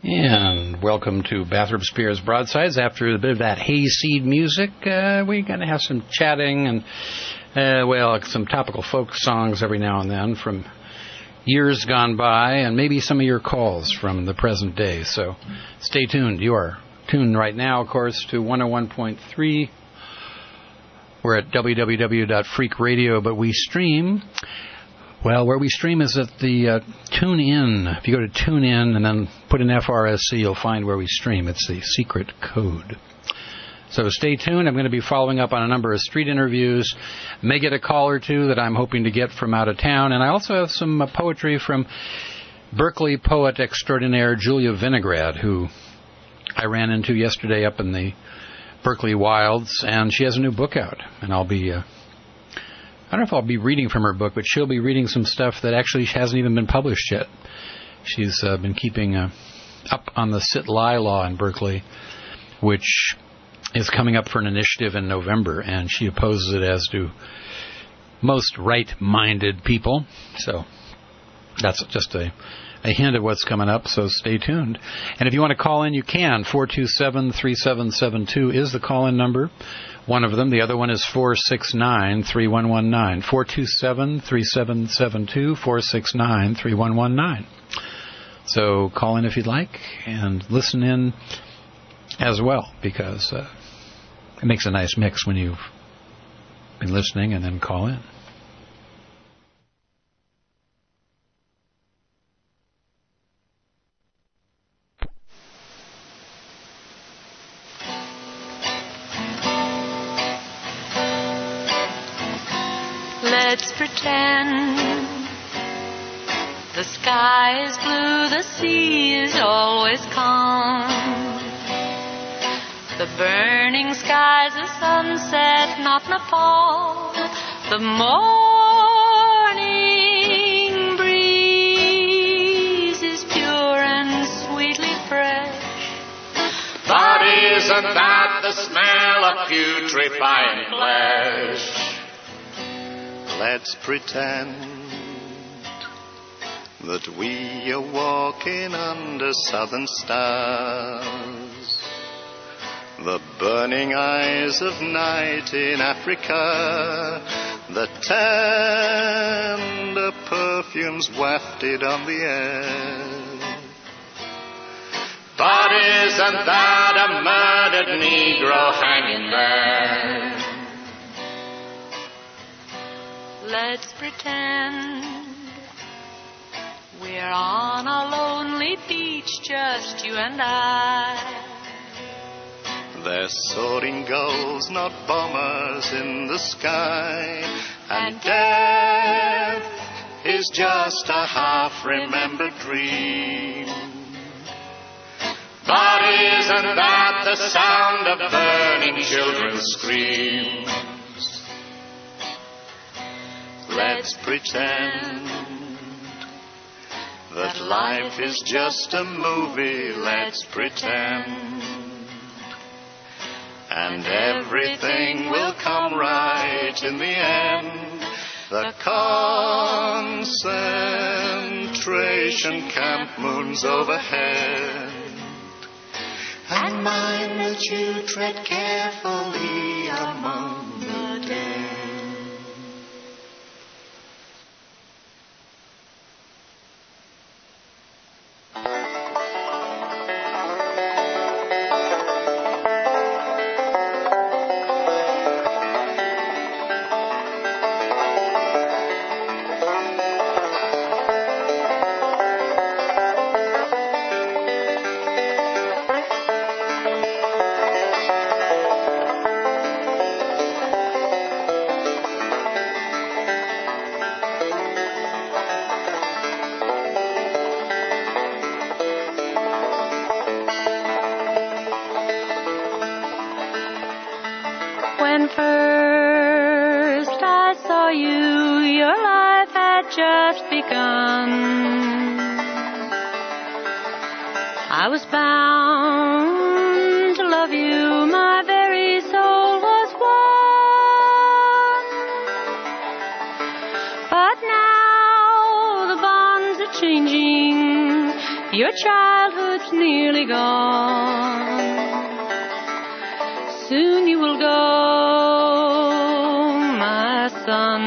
And welcome to Bathroom Spears Broadsides. After a bit of that hayseed music, we're going to have some chatting and, some topical folk songs every now and then from years gone by, and maybe some of your calls from the present day. So stay tuned. You are tuned right now, of course, to 101.3. We're at www.freakradio, but we stream. Well, where we stream is at the TuneIn. If you go to TuneIn and then put in FRSC, you'll find where we stream. It's the secret code. So stay tuned. I'm going to be following up on a number of street interviews. May get a call or two that I'm hoping to get from out of town. And I also have some poetry from Berkeley poet extraordinaire Julia Vinograd, who I ran into yesterday up in the Berkeley wilds. And she has a new book out. And I'll be... I don't know if I'll be reading from her book, but she'll be reading some stuff that actually hasn't even been published yet. She's been keeping up on the sit-lie law in Berkeley, which is coming up for an initiative in November, and she opposes it, as do most right-minded people. So that's just a hint of what's coming up, so stay tuned. And if you want to call in, you can. 427-3772 is the call-in number. One of them. The other one is 469-3119. 427-3772, 469-3119. So call in if you'd like, and listen in as well, because it makes a nice mix when you've been listening and then call in. Let's pretend the sky is blue, the sea is always calm. The burning sky's a sunset, not Nepal. The morning breeze is pure and sweetly fresh. But isn't that the smell of putrefying flesh? Let's pretend that we are walking under southern stars. The burning eyes of night in Africa, the tender perfumes wafted on the air. But isn't that a murdered Negro hanging there? Let's pretend we're on a lonely beach, just you and I. They're soaring gulls, not bombers in the sky. And death is just a half-remembered dream. But isn't that the sound of burning children's screams? Let's pretend that life is just a movie. Let's pretend, and everything will come right in the end. The concentration camp moons overhead, and mind that you tread carefully among the dead. When first I saw you, your life had just begun. I was bound to love you, my very soul was one. But now the bonds are changing, Your childhood's nearly gone. Soon you will go, my son.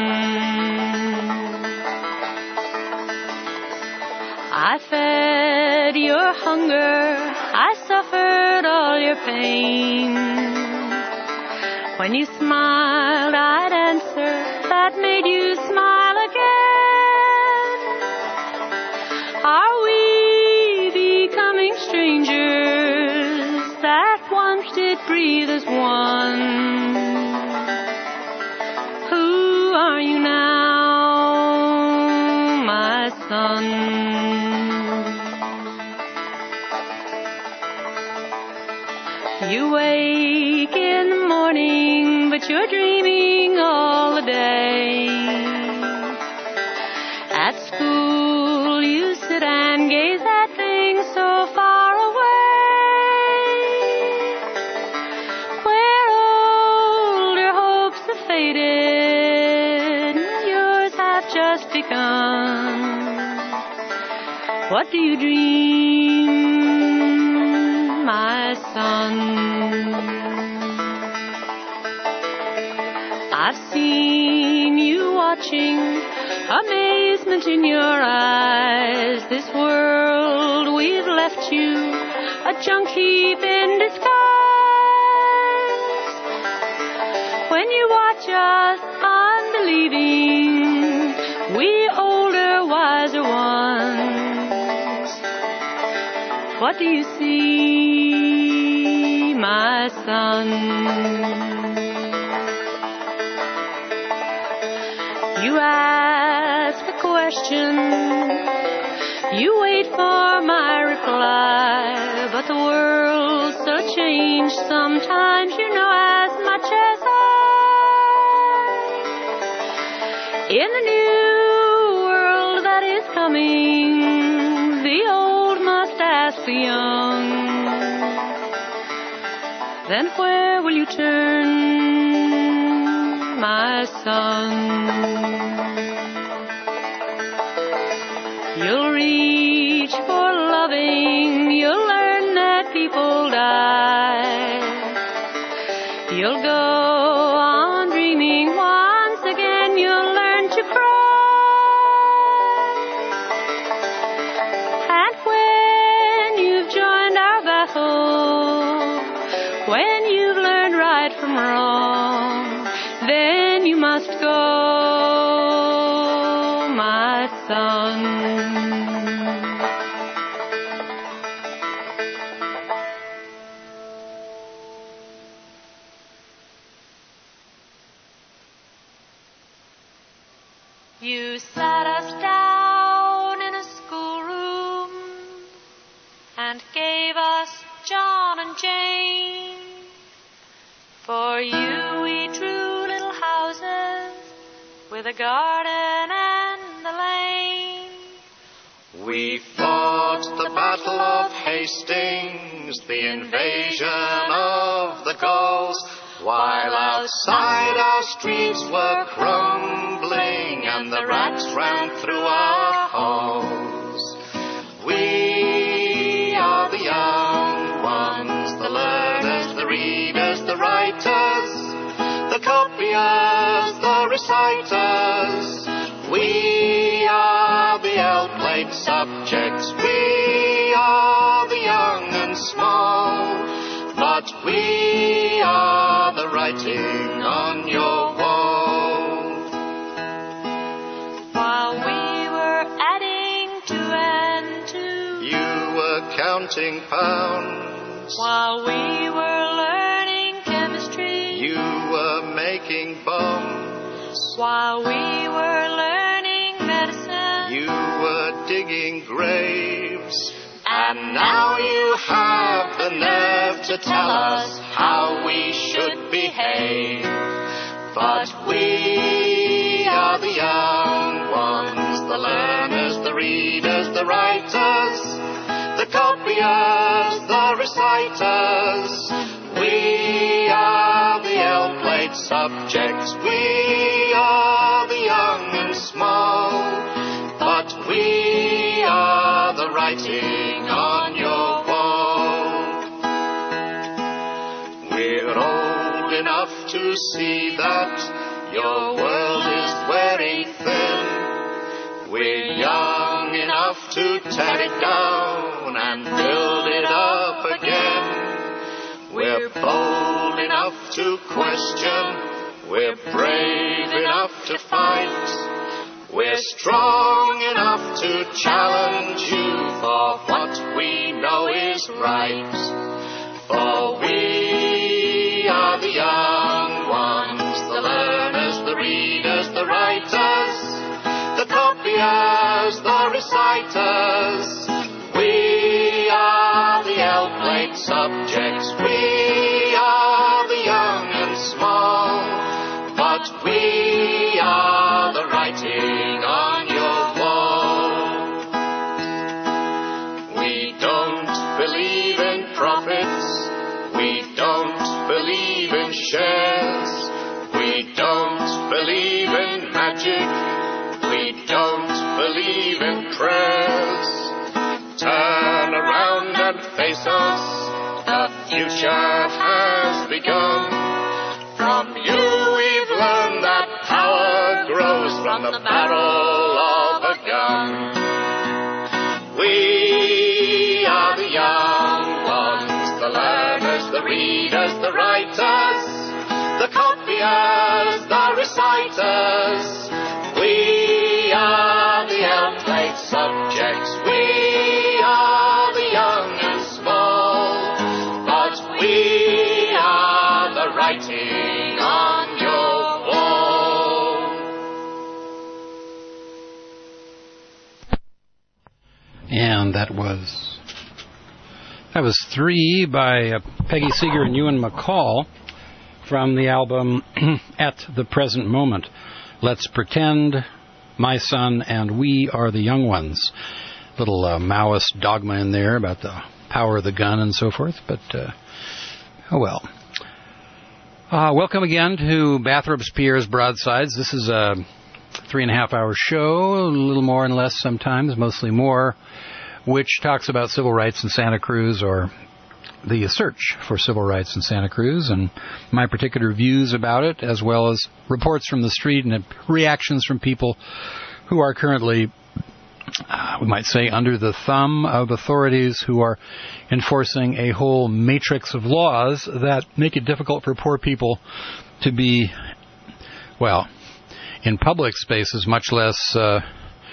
I fed your hunger, I suffered all your pain. When you smiled, I'd answer, that made you smile again. Are we becoming strangers that once did breathe as one? Who are you now, my son? You wake in the morning, but you're dreaming all the day. At school you sit and gaze at things so far away, where older hopes have faded, yours have just begun. What do you dream, my son? I've seen you watching, amazement in your eyes. This world we've left you, a junk heap in disguise. When you watch us unbelieving, we older, wiser ones, what do you see, my son? You ask a question, you wait for my reply, but the world's so changed sometimes you know as much as I. In the new world that is coming, the old must ask the young. Then where will you turn, my son? You'll reach for loving, you'll learn that people die. You'll go on dreaming, once again you'll learn to cry. And when you've joined our battle, when you've learned right from wrong, then you must go, my son. You sat us down in a schoolroom and gave us John and Jane. For you we drew little houses with a garden and a lane. We fought the Battle of Hastings, the invasion of the Gauls, while outside our streets were crumbling and the rats ran through our halls. We are the young ones, the learners, the readers, the writers, the copiers, the reciters. We are the L-plate subjects, we are the young and small, but we are the writing on your wall. While we were adding 2 and 2, You were counting pounds. while we were learning chemistry, You were making bombs. while we were learning medicine, You were digging graves. And now you have the nerve to tell us how we should behave. But we are the young ones, the learners, the readers, the writers, the copiers, the reciters. We are the L-plate subjects, we are the young and small, but we are the writing you see that your world is wearing thin? We're young enough to tear it down and build it up again. We're bold enough to question. We're brave enough to fight. We're strong enough to challenge you for what we know is right. For we are the young ones, the learners, the readers, the writers, the copiers, the reciters. We are the L-plate subjects. We are the young and small, but we are the writing on your wall. We don't believe in profits. We don't believe in shares. We don't believe in magic. We don't believe in prayers. Turn around and face us. The future has begun. From you we've learned that power grows from the barrel of a gun. We are the young ones, the learners, the readers, the writers, the copiers, the reciters. We are the L-plate subjects. We are the young and small, but we are the writing on your wall. And that was Three by Peggy Seeger and Ewan McCall from the album At the Present Moment. Let's Pretend, My Son, and We Are the Young Ones. Little Maoist dogma in there about the power of the gun and so forth, but oh well. Welcome again to Bathrop Spears Broadsides. This is a 3.5-hour show, a little more and less sometimes, mostly more, which talks about civil rights in Santa Cruz, or the search for civil rights in Santa Cruz, and my particular views about it, as well as reports from the street and reactions from people who are currently, we might say, under the thumb of authorities who are enforcing a whole matrix of laws that make it difficult for poor people to be, well, in public spaces, much less, to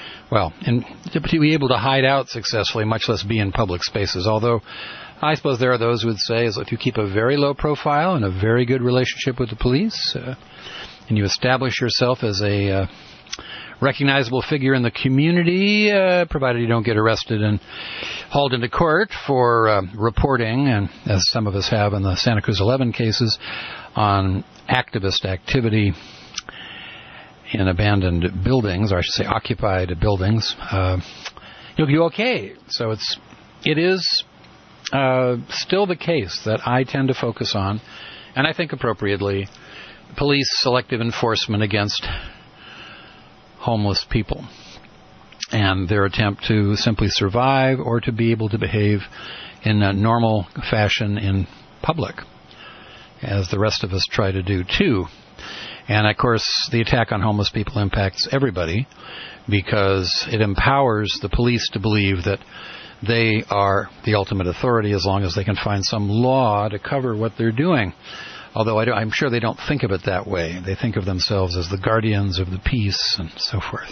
be able to hide out successfully, much less be in public spaces. Although I suppose there are those who would say, is if you keep a very low profile and a very good relationship with the police, and you establish yourself as a recognizable figure in the community, provided you don't get arrested and hauled into court for reporting, and as some of us have in the Santa Cruz 11 cases, on activist activity in abandoned buildings, or I should say occupied buildings, you'll be okay. So it is still the case that I tend to focus on, and I think appropriately, police selective enforcement against homeless people and their attempt to simply survive or to be able to behave in a normal fashion in public, as the rest of us try to do too. And of course, the attack on homeless people impacts everybody, because it empowers the police to believe that they are the ultimate authority as long as they can find some law to cover what they're doing. Although I'm sure they don't think of it that way. They think of themselves as the guardians of the peace and so forth.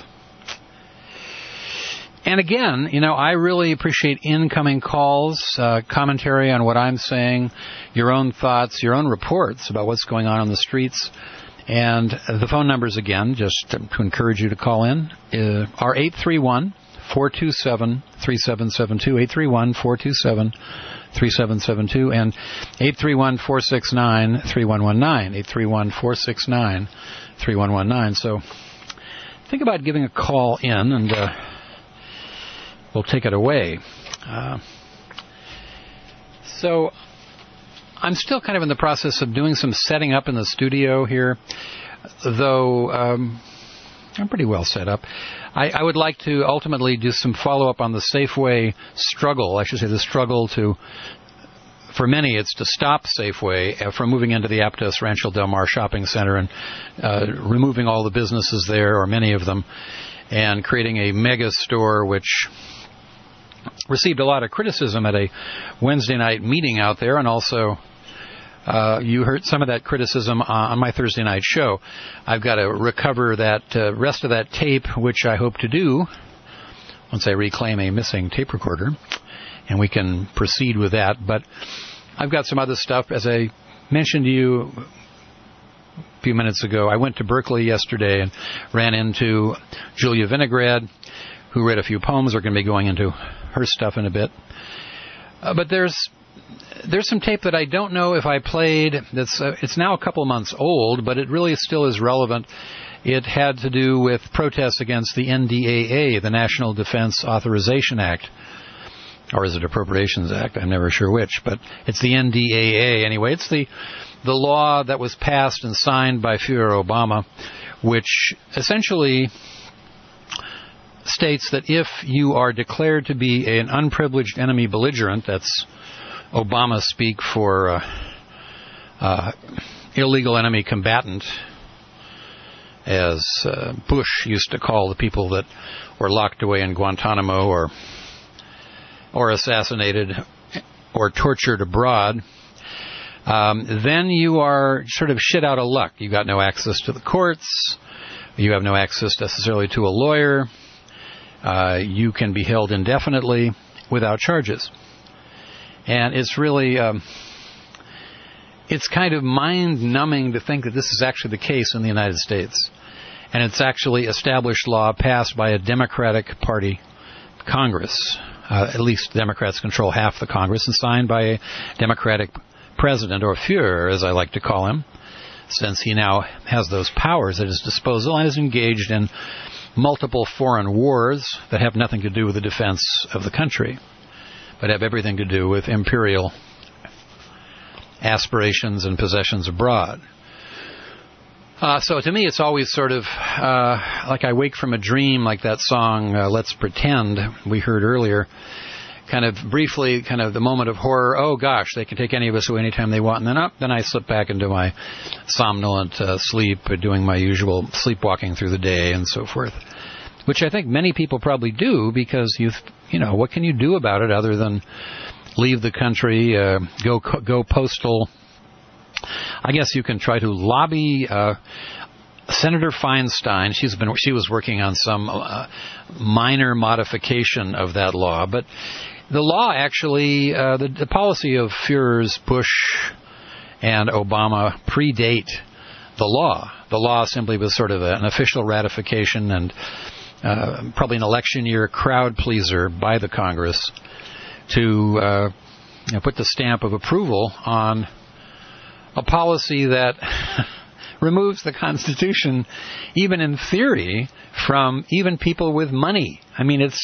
And again, I really appreciate incoming calls, commentary on what I'm saying, your own thoughts, your own reports about what's going on the streets. And the phone numbers, again, just to encourage you to call in, are 831-427-3772, 831-427-3772, and 831-469-3119, 831-469-3119. So think about giving a call in, and we'll take it away. So I'm still kind of in the process of doing some setting up in the studio here, though I'm pretty well set up. I would like to ultimately do some follow-up on the Safeway struggle, I should say the struggle to for many, it's to stop Safeway from moving into the Aptos Rancho Del Mar shopping center and removing all the businesses there, or many of them, and creating a mega store, which received a lot of criticism at a Wednesday night meeting out there, and also you heard some of that criticism on my Thursday night show. I've got to recover that rest of that tape, which I hope to do once I reclaim a missing tape recorder, and we can proceed with that. But I've got some other stuff. As I mentioned to you a few minutes ago, I went to Berkeley yesterday and ran into Julia Vinograd, who read a few poems. We're going to be going into her stuff in a bit. But there's some tape that I don't know if I played. It's now a couple months old, but it really still is relevant. It had to do with protests against the NDAA, the National Defense Authorization Act. Or is it Appropriations Act? I'm never sure which, but it's the NDAA anyway. It's the law that was passed and signed by Führer Obama, which essentially states that if you are declared to be an unprivileged enemy belligerent, that's Obama speak for illegal enemy combatant, as Bush used to call the people that were locked away in Guantanamo or assassinated or tortured abroad, then you are sort of shit out of luck. You got no access to the courts. You have no access necessarily to a lawyer. You can be held indefinitely without charges. And it's really, it's kind of mind-numbing to think that this is actually the case in the United States. And it's actually established law passed by a Democratic Party Congress. At least Democrats control half the Congress, and signed by a Democratic president, or Führer, as I like to call him, since he now has those powers at his disposal and is engaged in multiple foreign wars that have nothing to do with the defense of the country, but have everything to do with imperial aspirations and possessions abroad. So to me, it's always sort of like I wake from a dream, like that song, Let's Pretend, we heard earlier, kind of briefly, kind of the moment of horror. Oh, gosh, they can take any of us away anytime they want. And then I slip back into my somnolent sleep, doing my usual sleepwalking through the day and so forth, which I think many people probably do, because you know, what can you do about it other than leave the country, go postal. I guess you can try to lobby Senator Feinstein. She was working on some minor modification of that law, but the law actually, the policy of Führers, Bush, and Obama predate the law. The law simply was sort of an official ratification and probably an election year crowd pleaser by the Congress to put the stamp of approval on a policy that removes the Constitution, even in theory, from even people with money. I mean, it's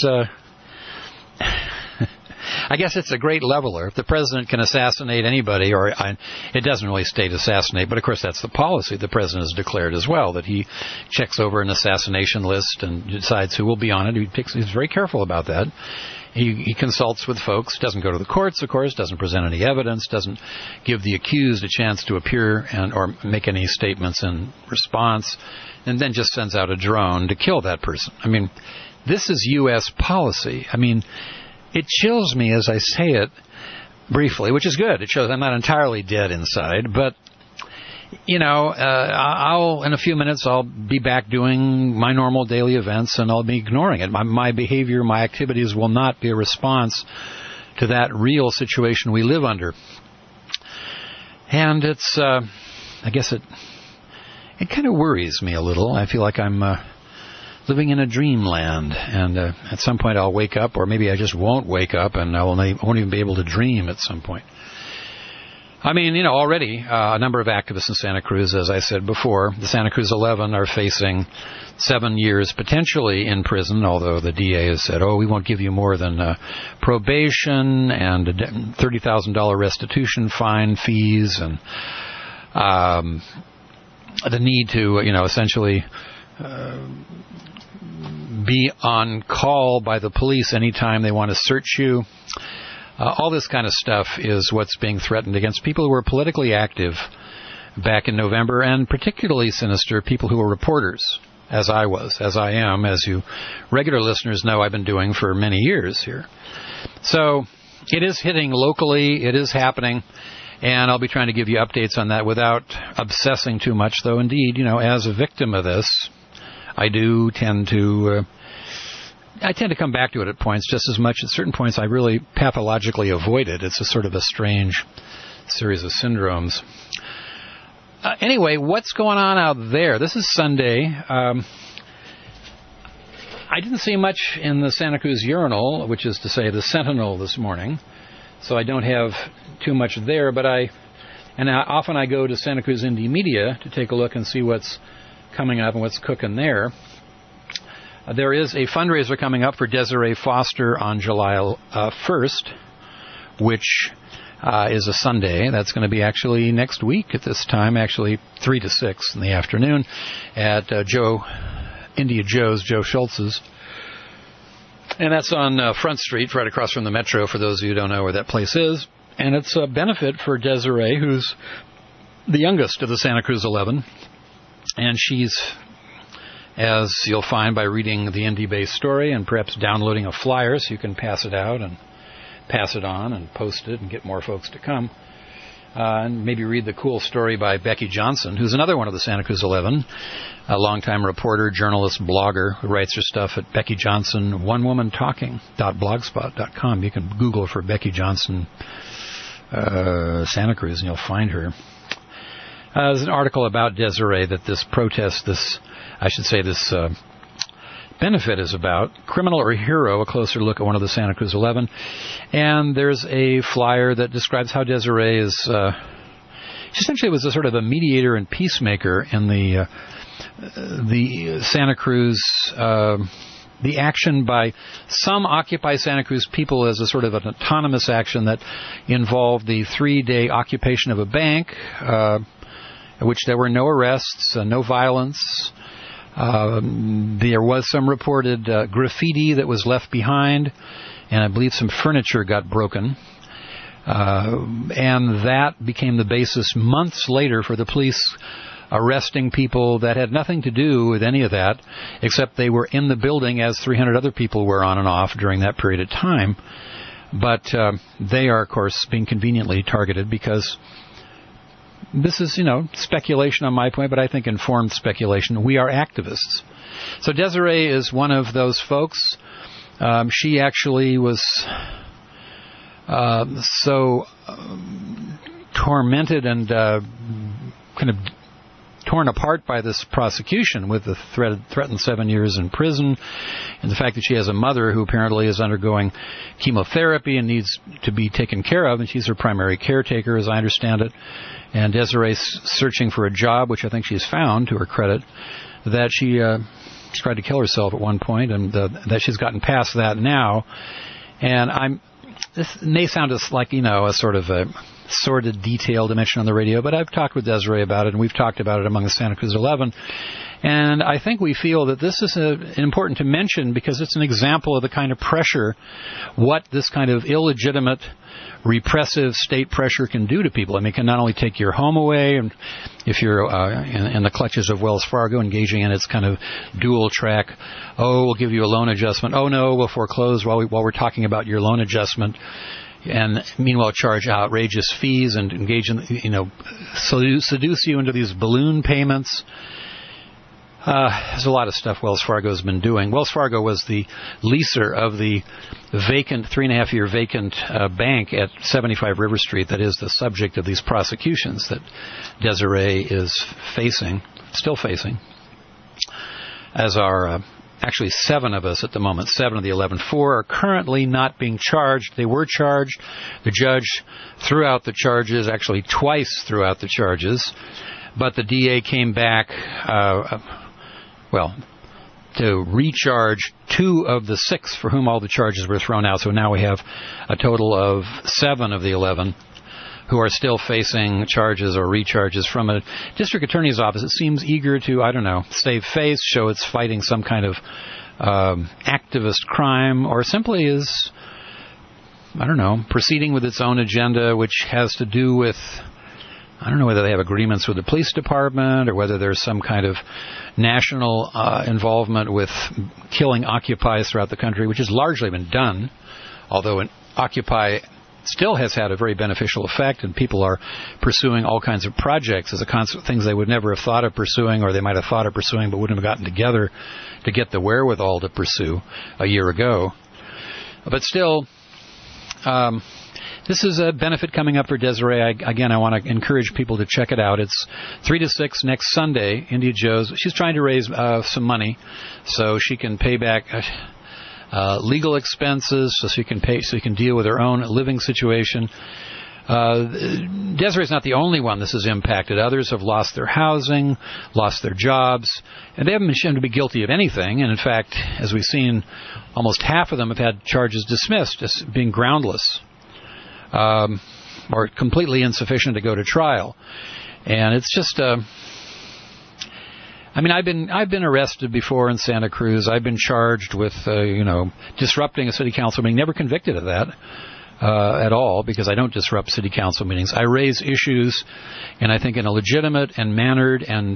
I guess it's a great leveler. If the president can assassinate anybody, it doesn't really state assassinate, but of course that's the policy the president has declared as well, that he checks over an assassination list and decides who will be on it. He's very careful about that. He consults with folks, doesn't go to the courts, of course, doesn't present any evidence, doesn't give the accused a chance to appear or make any statements in response, and then just sends out a drone to kill that person. I mean, this is U.S. policy. I mean, it chills me as I say it briefly, which is good. It shows I'm not entirely dead inside, but you know, in a few minutes I'll be back doing my normal daily events, and I'll be ignoring it. My behavior, my activities will not be a response to that real situation we live under. And it's, I guess it kind of worries me a little. I feel like I'm living in a dreamland, and at some point I'll wake up, or maybe I just won't wake up, and I won't even be able to dream at some point. I mean, you know, already a number of activists in Santa Cruz, as I said before, the Santa Cruz 11 are facing 7 years potentially in prison, although the DA has said, we won't give you more than probation and a $30,000 restitution fine, fees, and the need to, essentially be on call by the police anytime they want to search you. All this kind of stuff is what's being threatened against people who were politically active back in November, and particularly sinister people who were reporters, as I was, as I am, as you regular listeners know I've been doing for many years here. So it is hitting locally, it is happening, and I'll be trying to give you updates on that without obsessing too much, though indeed, as a victim of this, I do tend to come back to it at points just as much. At certain points, I really pathologically avoid it. It's a sort of a strange series of syndromes. Anyway, what's going on out there? This is Sunday. I didn't see much in the Santa Cruz Urinal, which is to say the Sentinel this morning, so I don't have too much there, but often I go to Santa Cruz Indie Media to take a look and see what's coming up and what's cooking there. There is a fundraiser coming up for Desiree Foster on July 1st, which is a Sunday. That's going to be actually next week at this time, actually 3 to 6 in the afternoon at India Joe's, Joe Schultz's. And that's on Front Street, right across from the Metro, for those of you who don't know where that place is. And it's a benefit for Desiree, who's the youngest of the Santa Cruz 11. And she's, as you'll find by reading the Indie-based story and perhaps downloading a flyer so you can pass it out and pass it on and post it and get more folks to come. And maybe read the cool story by Becky Johnson, who's another one of the Santa Cruz 11, a longtime reporter, journalist, blogger, who writes her stuff at Becky Johnson, onewomantalking.blogspot.com. You can Google for Becky Johnson Santa Cruz and you'll find her. There's an article about Desiree that this protest, this benefit is about. Criminal or Hero, a closer look at one of the Santa Cruz 11. And there's a flyer that describes how Desiree is, she essentially was a sort of a mediator and peacemaker in the Santa Cruz, the action by some Occupy Santa Cruz people as a sort of an autonomous action that involved the 3-day occupation of a bank, in which there were no arrests, no violence. There was some reported graffiti that was left behind, and I believe some furniture got broken. And that became the basis months later for the police arresting people that had nothing to do with any of that, except they were in the building as 300 other people were on and off during that period of time. But they are, of course, being conveniently targeted because this is, speculation on my point, but I think informed speculation. We are activists. So Desiree is one of those folks. She actually was so tormented and kind of torn apart by this prosecution with the threatened 7 years in prison and the fact that she has a mother who apparently is undergoing chemotherapy and needs to be taken care of, and she's her primary caretaker, as I understand it. And Desiree's searching for a job, which I think she's found, to her credit, that she tried to kill herself at one point, and that she's gotten past that now. And this may sound like, a sort of a sordid detail to mention on the radio, but I've talked with Desiree about it, and we've talked about it among the Santa Cruz 11. And I think we feel that this is important to mention because it's an example of the kind of pressure, what this kind of illegitimate, repressive state pressure can do to people. I mean, it can not only take your home away, and if you're in the clutches of Wells Fargo, engaging in its kind of dual track, we'll give you a loan adjustment. Oh, no, we'll foreclose while we're talking about your loan adjustment. And meanwhile charge outrageous fees and engage in, seduce you into these balloon payments. There's a lot of stuff Wells Fargo has been doing. Wells Fargo was the leaser of the vacant, 3.5-year vacant bank at 75 River Street that is the subject of these prosecutions that Desiree is still facing, as are actually 7 of us at the moment, 7 of the 11. 4 are currently not being charged. They were charged. The judge threw out the charges, actually twice threw out the charges, but the DA came back, to recharge 2 of the 6 for whom all the charges were thrown out. So now we have a total of 7 of the 11 who are still facing charges or recharges from a district attorney's office. It seems eager to, save face, show it's fighting some kind of activist crime, or simply is proceeding with its own agenda, which has to do with, I don't know whether they have agreements with the police department or whether there's some kind of national involvement with killing Occupies throughout the country, which has largely been done, although Occupy still has had a very beneficial effect, and people are pursuing all kinds of projects as a consequence, things they would never have thought of pursuing, or they might have thought of pursuing but wouldn't have gotten together to get the wherewithal to pursue a year ago. But still, this is a benefit coming up for Desiree. I want to encourage people to check it out. It's 3 to 6 next Sunday, India Joe's. She's trying to raise some money so she can pay back legal expenses, so she can deal with her own living situation. Desiree's not the only one this has impacted. Others have lost their housing, lost their jobs, and they haven't been shown to be guilty of anything. And in fact, as we've seen, almost half of them have had charges dismissed as being groundless or completely insufficient to go to trial. And it's just I've been arrested before in Santa Cruz. I've been charged with, disrupting a city council meeting. Never convicted of that at all, because I don't disrupt city council meetings. I raise issues, and I think in a legitimate and mannered and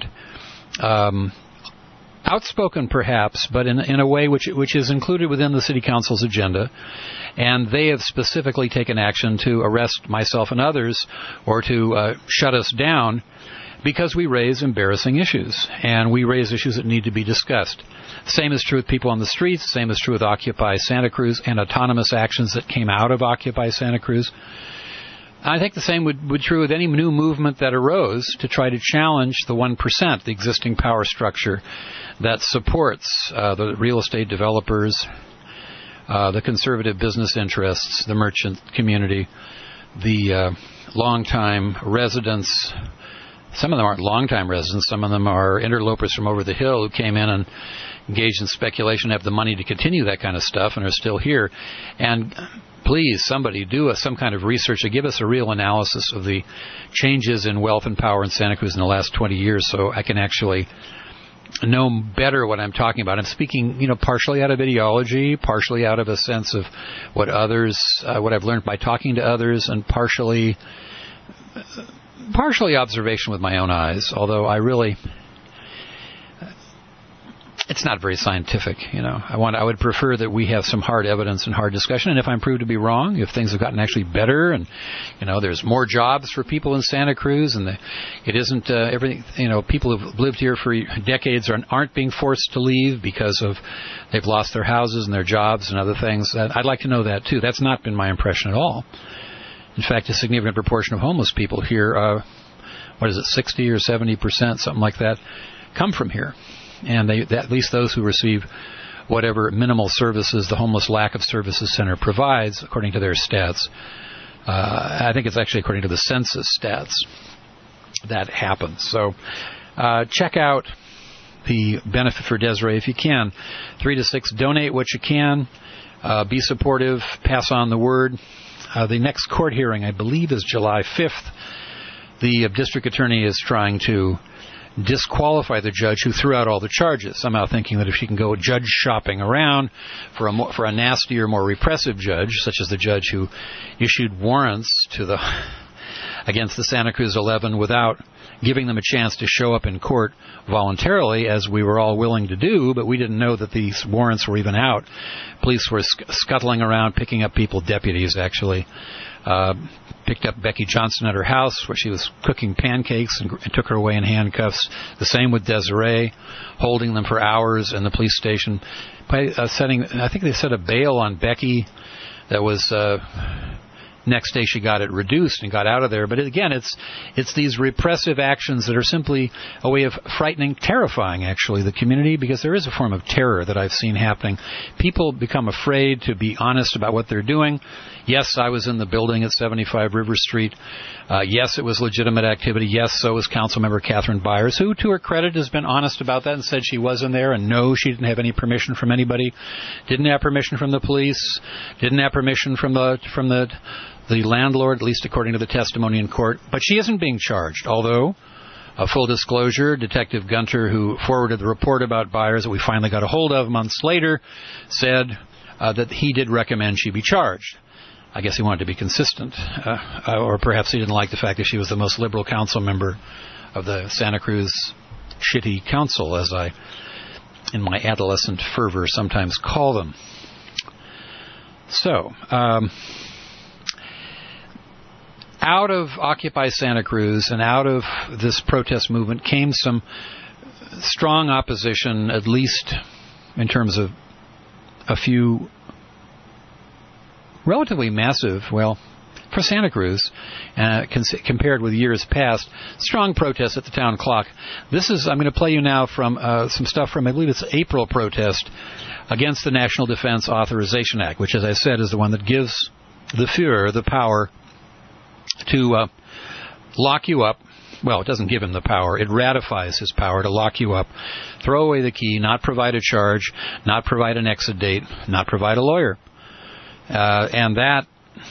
outspoken, perhaps, but in a way which is included within the city council's agenda. And they have specifically taken action to arrest myself and others, or to shut us down, because we raise embarrassing issues, and we raise issues that need to be discussed. Same is true with people on the streets. Same is true with Occupy Santa Cruz and autonomous actions that came out of Occupy Santa Cruz. I think the same would be true with any new movement that arose to try to challenge the 1%, the existing power structure that supports the real estate developers, the conservative business interests, the merchant community, the longtime residents. Some of them aren't longtime residents. Some of them are interlopers from over the hill who came in and engaged in speculation, have the money to continue that kind of stuff, and are still here. And please, somebody do some kind of research to give us a real analysis of the changes in wealth and power in Santa Cruz in the last 20 years, so I can actually know better what I'm talking about. I'm speaking, partially out of ideology, partially out of a sense of what I've learned by talking to others, and partially observation with my own eyes, although it's not very scientific, I would prefer that we have some hard evidence and hard discussion, and if I'm proved to be wrong, if things have gotten actually better, and, there's more jobs for people in Santa Cruz, and it isn't everything, people who've lived here for decades aren't being forced to leave because they've lost their houses and their jobs and other things. I'd like to know that, too. That's not been my impression at all. In fact, a significant proportion of homeless people here, 60 or 70%, something like that, come from here. And at least those who receive whatever minimal services the Homeless Lack of Services Center provides, according to their stats. I think it's actually according to the census stats that happens. So check out the benefit for Desiree if you can. 3 to 6, donate what you can. Be supportive. Pass on the word. The next court hearing, I believe, is July 5th. The district attorney is trying to disqualify the judge who threw out all the charges, somehow thinking that if she can go judge shopping around for a nastier, more repressive judge, such as the judge who issued warrants against the Santa Cruz 11 without giving them a chance to show up in court voluntarily, as we were all willing to do, but we didn't know that these warrants were even out. Police were scuttling around, picking up people. Deputies actually picked up Becky Johnson at her house where she was cooking pancakes and took her away in handcuffs. The same with Desiree, holding them for hours in the police station. By I think they set a bail on Becky that was... Next day she got it reduced and got out of there. But again, it's these repressive actions that are simply a way of terrifying, actually, the community, because there is a form of terror that I've seen happening. People become afraid to be honest about what they're doing. Yes, I was in the building at 75 River Street. Yes, it was legitimate activity. Yes, so was Councilmember Catherine Byers, who, to her credit, has been honest about that and said she was in there, and no, she didn't have any permission from anybody. Didn't have permission from the police. Didn't have permission from the landlord, at least according to the testimony in court. But she isn't being charged, although, full disclosure, Detective Gunter, who forwarded the report about Byers that we finally got a hold of months later, said that he did recommend she be charged. I guess he wanted to be consistent, or perhaps he didn't like the fact that she was the most liberal council member of the Santa Cruz Shitty Council, as I, in my adolescent fervor, sometimes call them. So, out of Occupy Santa Cruz and out of this protest movement came some strong opposition, at least in terms of a few relatively massive, well, for Santa Cruz, compared with years past, strong protests at the town clock. I'm going to play you now from some stuff from, I believe it's April protest against the National Defense Authorization Act, which, as I said, is the one that gives the Fuhrer the power to lock you up. Well, it doesn't give him the power. It ratifies his power to lock you up, throw away the key, not provide a charge, not provide an exit date, not provide a lawyer. And that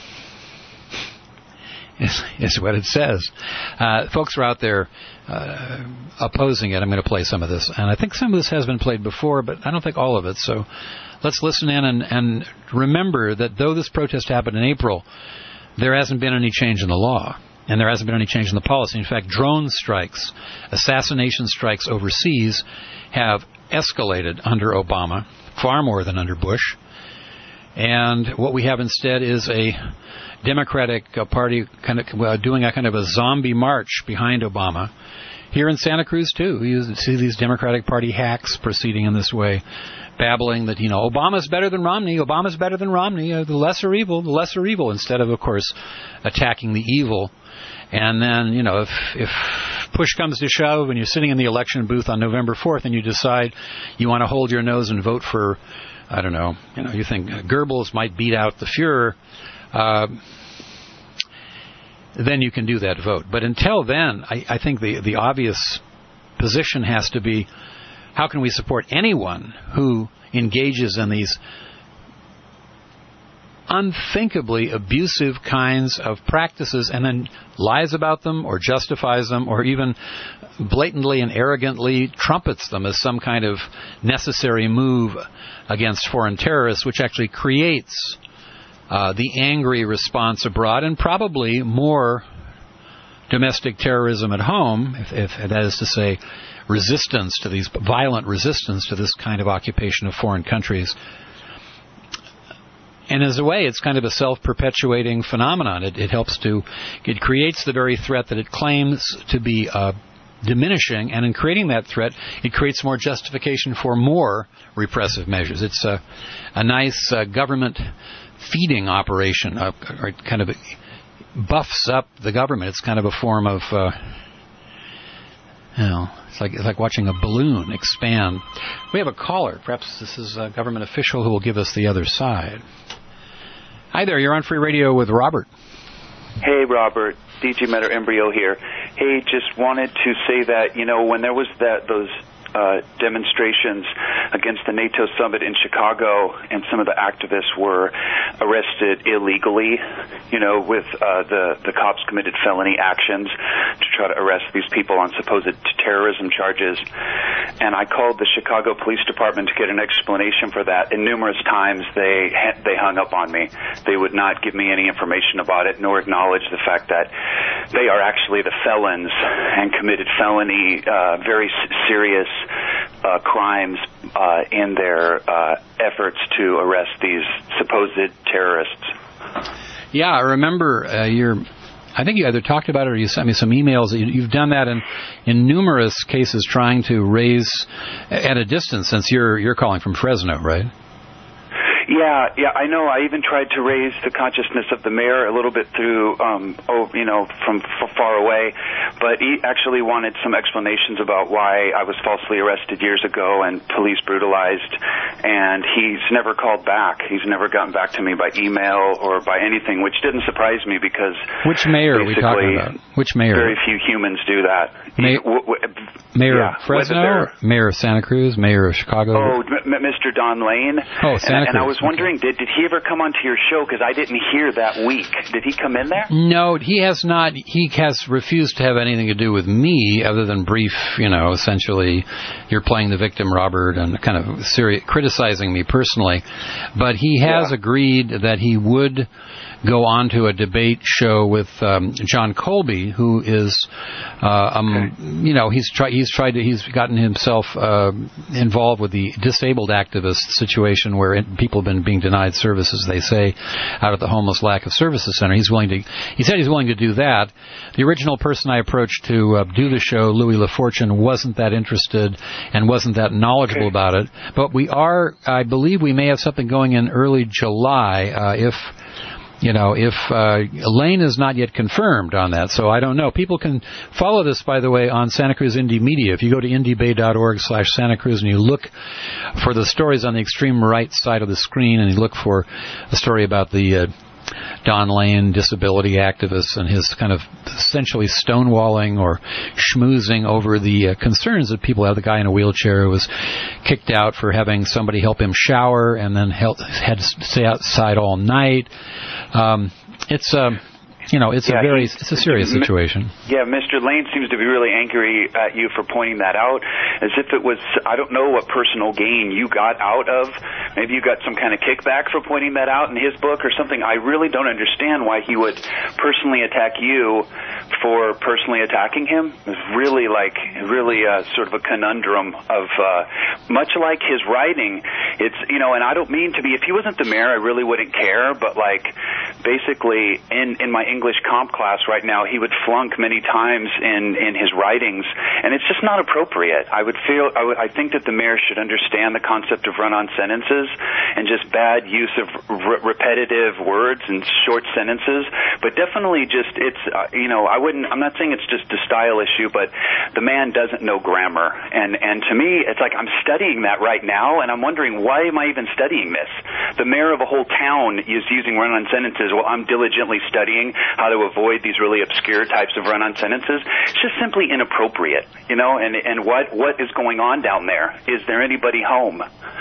is what it says. Folks are out there opposing it. I'm going to play some of this. And I think some of this has been played before, but I don't think all of it. So let's listen in and remember that though this protest happened in April, there hasn't been any change in the law. And there hasn't been any change in the policy. In fact, drone strikes, assassination strikes overseas have escalated under Obama, far more than under Bush. And what we have instead is a Democratic Party kind of doing a kind of a zombie march behind Obama. Here in Santa Cruz, too, you see these Democratic Party hacks proceeding in this way, babbling that, Obama's better than Romney, Obama's better than Romney, the lesser evil, instead of course, attacking the evil. And then, if push comes to shove and you're sitting in the election booth on November 4th and you decide you want to hold your nose and vote for, I don't know, you think Goebbels might beat out the Fuhrer, then you can do that vote. But until then, I think the obvious position has to be, how can we support anyone who engages in these unthinkably abusive kinds of practices and then lies about them or justifies them or even blatantly and arrogantly trumpets them as some kind of necessary move against foreign terrorists, which actually creates the angry response abroad and probably more domestic terrorism at home, if that is to say violent resistance to this kind of occupation of foreign countries. And as a way, it's kind of a self-perpetuating phenomenon. It creates the very threat that it claims to be diminishing, and in creating that threat, it creates more justification for more repressive measures. It's a nice government feeding operation, or kind of buffs up the government. It's kind of a form of, it's like watching a balloon expand. We have a caller. Perhaps this is a government official who will give us the other side. Hi there, you're on Free Radio with Robert. Hey, Robert. DJ Metter Embryo here. Hey, just wanted to say that, when there was those demonstrations against the NATO summit in Chicago, and some of the activists were arrested illegally, with the cops committed felony actions to try to arrest these people on supposed terrorism charges. And I called the Chicago Police Department to get an explanation for that, and numerous times they hung up on me. They would not give me any information about it, nor acknowledge the fact that they are actually the felons and committed felony, very serious crimes in their efforts to arrest these supposed terrorists. Yeah, I remember I think you either talked about it or you sent me some emails. You've done that in numerous cases, trying to raise at a distance, since you're calling from Fresno, right? Yeah, I know. I even tried to raise the consciousness of the mayor a little bit through, from far away, but he actually wanted some explanations about why I was falsely arrested years ago and police brutalized, and he's never called back. He's never gotten back to me by email or by anything, which didn't surprise me because... Which mayor are we talking about? Which mayor? Very few humans do that. Mayor of Fresno, Mayor of Santa Cruz, Mayor of Chicago? Oh, Mr. Don Lane. Oh, Santa Cruz. And I was wondering, did he ever come onto your show? Because I didn't hear that week. Did he come in there? No, he has not. He has refused to have anything to do with me, other than brief, essentially, you're playing the victim, Robert, and kind of criticizing me personally. But he has agreed that he would go on to a debate show with John Colby, who is, he's gotten himself involved with the disabled activist situation where people have been being denied services, they say, out at the Homeless Lack of Services Center. He said he's willing to do that. The original person I approached to do the show, Louis LaFortune, wasn't that interested and wasn't that knowledgeable about it. But I believe we may have something going in early July, if Lane is not yet confirmed on that, so I don't know. People can follow this, by the way, on Santa Cruz Indie Media. If you go to indiebay.org/Santa Cruz and you look for the stories on the extreme right side of the screen, and you look for a story about the Don Lane, disability activist, and his kind of essentially stonewalling or schmoozing over the concerns that people have. The guy in a wheelchair who was kicked out for having somebody help him shower and then had to stay outside all night. It's a serious situation. Yeah, Mr. Lane seems to be really angry at you for pointing that out, as if it was, I don't know what personal gain you got out of. Maybe you got some kind of kickback for pointing that out in his book or something. I really don't understand why he would personally attack you for personally attacking him. It's really sort of a conundrum of, much like his writing, it's, and I don't mean to be, if he wasn't the mayor, I really wouldn't care, but basically in my English comp class right now, he would flunk many times in his writings, and it's just not appropriate. I think that the mayor should understand the concept of run-on sentences and just bad use of repetitive words and short sentences, but definitely just, it's, I'm not saying it's just a style issue, but the man doesn't know grammar, and to me, it's like I'm studying that right now, and I'm wondering, why am I even studying this? The mayor of a whole town is using run-on sentences while I'm diligently studying how to avoid these really obscure types of run-on sentences. It's just simply inappropriate, and what is going on down there? Is there anybody home?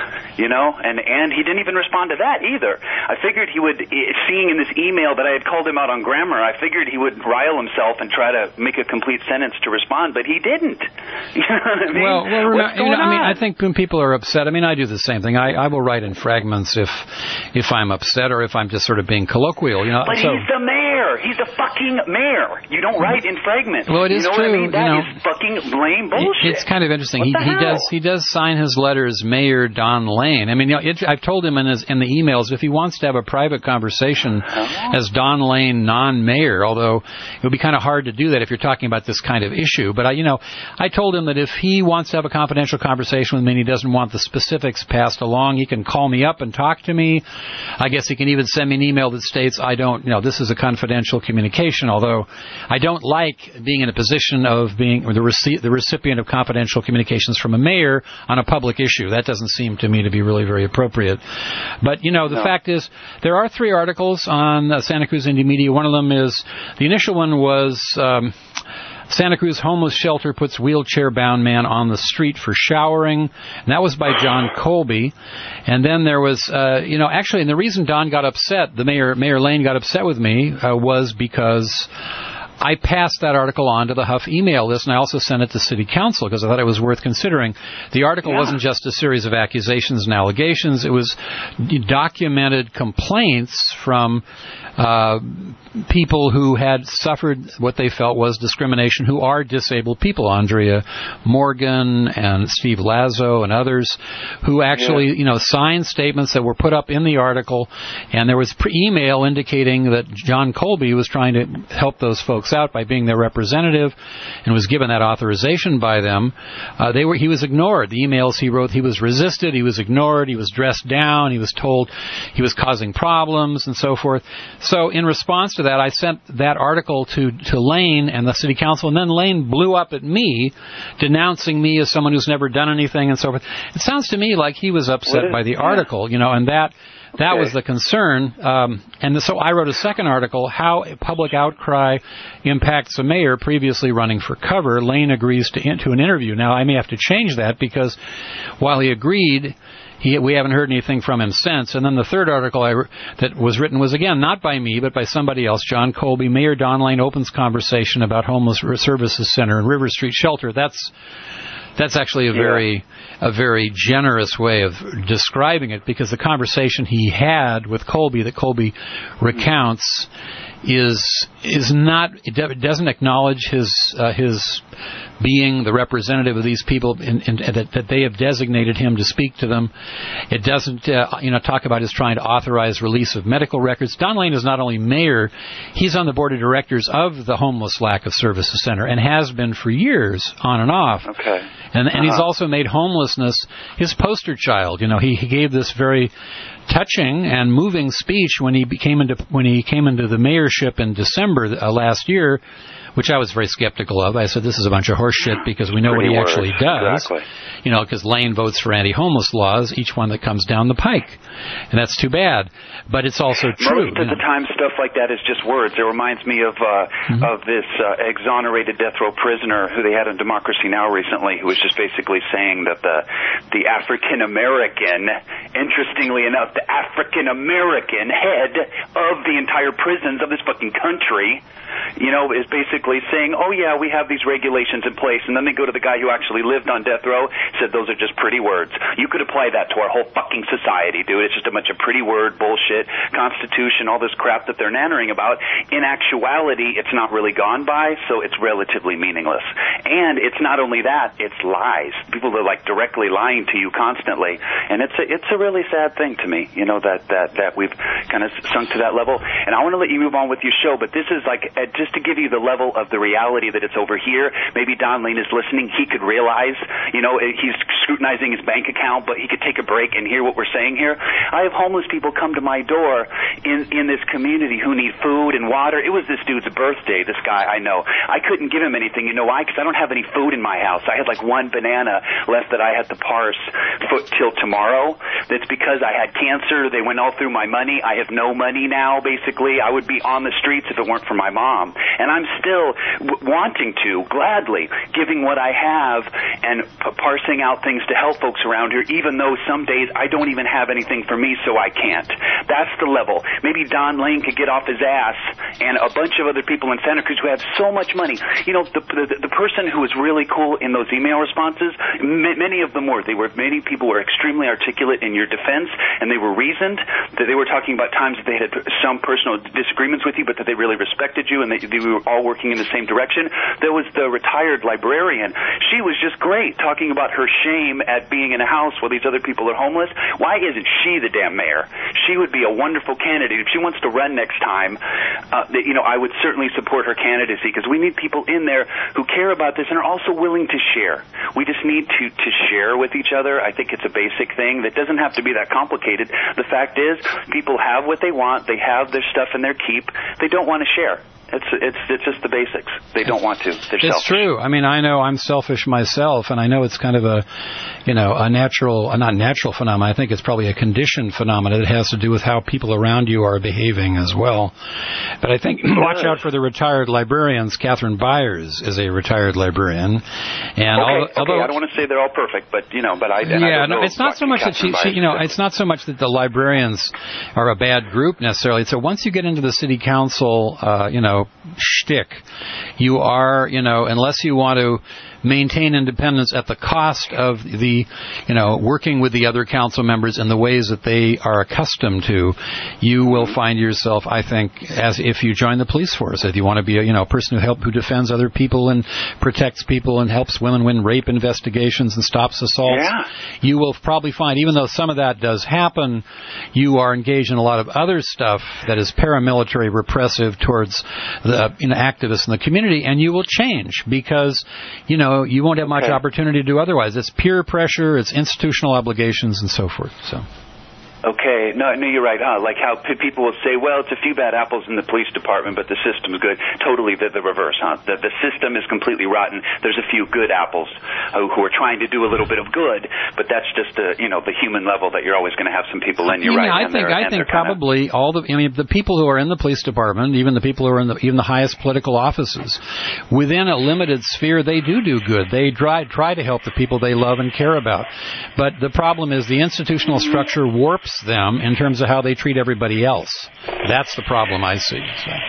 And he didn't even respond to that either. I figured he would, seeing in this email that I had called him out on grammar, I figured he would rile himself and try to make a complete sentence to respond, but he didn't. You know what I mean? What's going on? I think when people are upset, I do the same thing. I will write in fragments if I'm upset or if I'm just sort of being colloquial. But he's the mayor. He's the fucking mayor. You don't write in fragments. Well, it is true. What I mean? That is fucking lame bullshit. It's kind of interesting. He does sign his letters Mayor Don Lane. I've told him in the emails if he wants to have a private conversation as Don Lane, non-mayor, although it would be kind of hard to do that if you're talking about this kind of issue. But I told him that if he wants to have a confidential conversation with me and he doesn't want the specifics passed along, he can call me up and talk to me. I guess he can even send me an email that states this is a confidential communication, although I don't like being in a position of being the recipient of confidential communications from a mayor on a public issue. That doesn't seem to me to be really very appropriate. But, the fact is, there are 3 articles on Santa Cruz Indie Media. One of them is, the initial one was Santa Cruz homeless shelter puts wheelchair-bound man on the street for showering. And that was by John Colby. And then there was, actually, and the reason Don got upset, Mayor Lane got upset with me, was because I passed that article on to the Huff email list, and I also sent it to City Council because I thought it was worth considering. The article wasn't just a series of accusations and allegations. It was documented complaints from people who had suffered what they felt was discrimination, who are disabled people, Andrea Morgan and Steve Lazo and others, who actually, signed statements that were put up in the article, and there was email indicating that John Colby was trying to help those folks out by being their representative and was given that authorization by them. He was ignored. The emails he wrote, he was resisted, he was ignored, he was dressed down, he was told he was causing problems and so forth. So in response to that, I sent that article to Lane and the City Council, and then Lane blew up at me, denouncing me as someone who's never done anything and so forth. It sounds to me like he was upset by the article, and that was the concern. So I wrote a second article, How Public Outcry Impacts a Mayor Previously Running for Cover. Lane agrees to an interview. Now, I may have to change that because while he agreed, we haven't heard anything from him since. And then the third article that was written was, again, not by me, but by somebody else, John Colby. Mayor Don Lane opens conversation about Homeless Services Center and River Street Shelter. That's That's actually a very generous way of describing it, because the conversation he had with Colby, that Colby recounts, is not, it doesn't acknowledge his being the representative of these people that they have designated him to speak to them. It doesn't talk about his trying to authorize release of medical records. Don Lane is not only mayor, he's on the board of directors of the Homeless Lack of Services Center, and has been for years, on and off. Okay. And he's also made homelessness his poster child. He gave this very touching and moving speech when he came into the mayorship in December last year, which I was very skeptical of. I said, this is a bunch of horse shit, because we know what he actually does. Exactly. Because Lane votes for anti-homeless laws, each one that comes down the pike. And that's too bad. But it's also true. Most of the time, stuff like that is just words. It reminds me of this exonerated death row prisoner who they had on Democracy Now! Recently, who was just basically saying that the African-American, interestingly enough, the African-American head of the entire prisons of this fucking country, is basically saying, oh yeah, we have these regulations in place, and then they go to the guy who actually lived on death row, said those are just pretty words. You could apply that to our whole fucking society, dude. It's just a bunch of pretty word bullshit, Constitution, all this crap that they're nannering about. In actuality, it's not really gone by, so it's relatively meaningless. And it's not only that, it's lies. People are like directly lying to you constantly, and it's a really sad thing to me, that we've kind of sunk to that level. And I want to let you move on with your show, but this is like just to give you the level of the reality that it's over here. Maybe Don Lane is listening. He could realize, he's scrutinizing his bank account, but he could take a break and hear what we're saying here. I have homeless people come to my door in this community who need food and water. It was this dude's birthday, this guy I know. I couldn't give him anything. You know why? Because I don't have any food in my house. I had like one banana left that I had to parse till tomorrow. That's because I had cancer. They went all through my money. I have no money now, basically. I would be on the streets if it weren't for my mom. And I'm still wanting to, gladly, giving what I have and parsing out things to help folks around here, even though some days I don't even have anything for me, so I can't. That's the level. Maybe Don Lane could get off his ass, and a bunch of other people in Santa Cruz who have so much money. The person who was really cool in those email responses, many of them were. Many people were extremely articulate in your defense, and they were reasoned, that they were talking about times that they had some personal disagreements with you, but that they really respected you, and they were all working in the same direction. There was the retired librarian. She was just great, talking about her shame at being in a house while these other people are homeless. Why isn't she the damn mayor? She would be a wonderful candidate. If she wants to run next time, I would certainly support her candidacy, because we need people in there who care about this and are also willing to share. We just need to share with each other. I think it's a basic thing that doesn't have to be that complicated. The fact is, people have what they want. They have their stuff in their keep. They don't want to share. It's just the basics. They don't want to. They're selfish. It's true. I mean, I know I'm selfish myself, and I know it's kind of a not natural phenomenon. I think it's probably a conditioned phenomenon that has to do with how people around you are behaving as well. But I think watch out for the retired librarians. Catherine Byers is a retired librarian, and although I don't want to say they're all perfect, but it's not so much that it's not so much that the librarians are a bad group necessarily. So once you get into the city council, shtick, you are, unless you want to maintain independence at the cost of the, working with the other council members in the ways that they are accustomed to, you will find yourself, I think, as if you join the police force. If you want to be a person who defends other people and protects people and helps women win rape investigations and stops assaults, you will probably find, even though some of that does happen, you are engaged in a lot of other stuff that is paramilitary repressive towards the activists in the community, and you will change because, you won't have much opportunity to do otherwise. It's peer pressure, it's institutional obligations, and so forth. So. Okay. No, you're right, huh? Like how people will say, well, it's a few bad apples in the police department, but the system's good. Totally the reverse, huh? The system is completely rotten. There's a few good apples who are trying to do a little bit of good, but that's just the human level that you're always going to have some people in. You're right. I think probably the people who are in the police department, even the people who are in even the highest political offices, within a limited sphere, they do good. They try to help the people they love and care about. But the problem is the institutional structure warps them in terms of how they treat everybody else. That's the problem I see. So.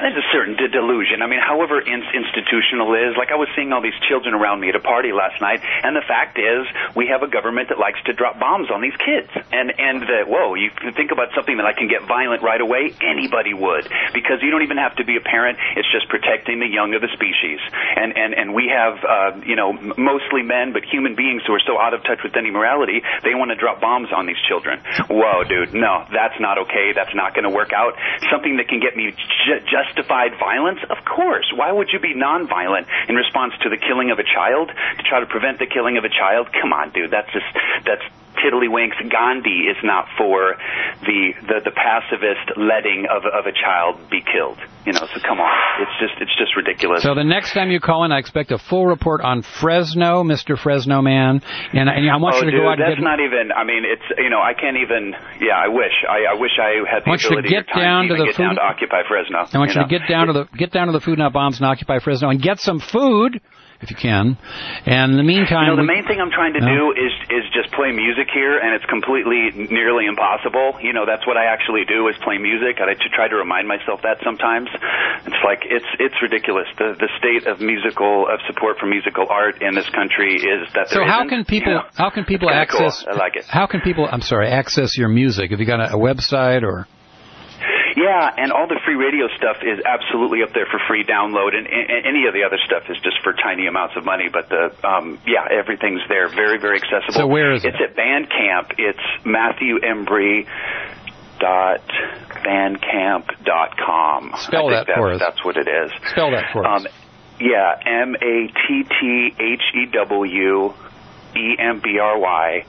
there's a certain delusion. I mean, however institutional it is, like I was seeing all these children around me at a party last night, and the fact is we have a government that likes to drop bombs on these kids. And whoa, you think about something that I can get violent right away, anybody would, because you don't even have to be a parent. It's just protecting the young of the species. And we have, mostly men, but human beings who are so out of touch with any morality, they want to drop bombs on these children. Whoa, dude, no, that's not okay. That's not going to work out. Something that can get me justified violence? Of course. Why would you be nonviolent in response to the killing of a child? To try to prevent the killing of a child? Come on, dude. That's tiddlywinks. Gandhi is not for the pacifist letting of a child be killed. So come on. It's just ridiculous. So the next time you call in, I expect a full report on Fresno, Mr. Fresno Man. And I want you to go out and that's not even, I mean, it's, I can't even, I wish I had the ability or time to get down to Occupy Fresno. I want you to get down to the Food Not Bombs and Occupy Fresno and get some food, if you can. And in the meantime, the main thing I'm trying to do is just play music here, and it's completely nearly impossible. That's what I actually do, is play music. I try to remind myself that sometimes. It's like it's ridiculous. The state of support for musical art in this country is that. So how can people access? Cool. I like it. How can people access your music? Have you got a website or? Yeah, and all the free radio stuff is absolutely up there for free download, and any of the other stuff is just for tiny amounts of money. But everything's there, very, very accessible. So where is it? It's at Bandcamp. It's MatthewEmbry.bandcamp.com. Spell that for us. That's what it is. Spell that for us. MatthewEmbry.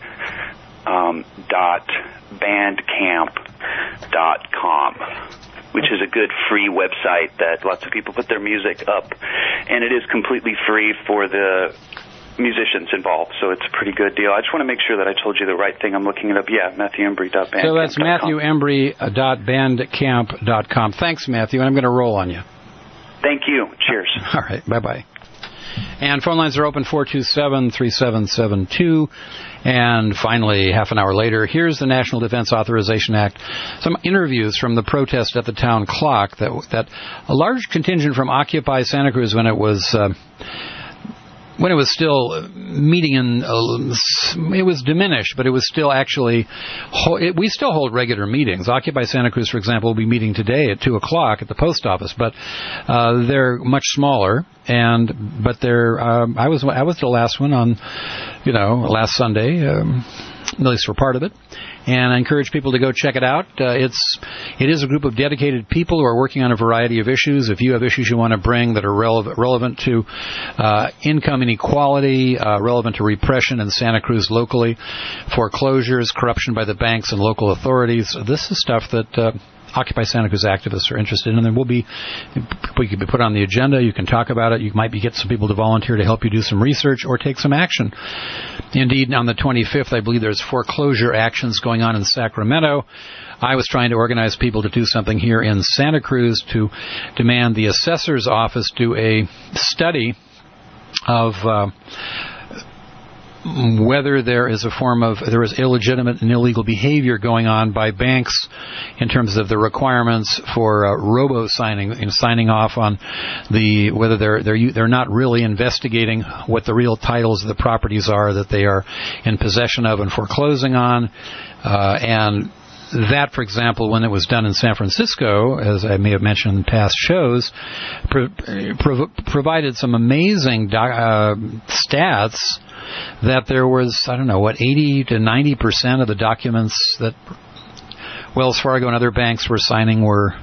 .bandcamp.com, which is a good free website that lots of people put their music up, and it is completely free for the musicians involved, so it's a pretty good deal. I just want to make sure that I told you the right thing. I'm looking it up. Yeah, MatthewEmbry.bandcamp.com. So that's MatthewEmbry.bandcamp.com. Thanks, Matthew, and I'm going to roll on you. Thank you. Cheers. All right. Bye-bye. And phone lines are open, 427-3772. And finally, half an hour later, here's the National Defense Authorization Act. Some interviews from the protest at the town clock that a large contingent from Occupy Santa Cruz, when it was still meeting it was diminished, but it was still actually, we still hold regular meetings. Occupy Santa Cruz, for example, will be meeting today at 2 o'clock at the post office, but they're much smaller. But they're, I was the last one on, last Sunday, at least for part of it. And I encourage people to go check it out. It is a group of dedicated people who are working on a variety of issues. If you have issues you want to bring that are relevant to income inequality, relevant to repression in Santa Cruz locally, foreclosures, corruption by the banks and local authorities, this is stuff that Occupy Santa Cruz activists are interested in, and then we can be put on the agenda. You can talk about it. You might get some people to volunteer to help you do some research or take some action. Indeed, on the 25th, I believe there's foreclosure actions going on in Sacramento. I was trying to organize people to do something here in Santa Cruz to demand the assessor's office do a study of whether there is illegitimate and illegal behavior going on by banks in terms of the requirements for robo-signing, signing off on whether they're not really investigating what the real titles of the properties are that they are in possession of and foreclosing on, and that, for example, when it was done in San Francisco, as I may have mentioned in past shows, provided some amazing stats that there was, 80 to 90% of the documents that Wells Fargo and other banks were signing were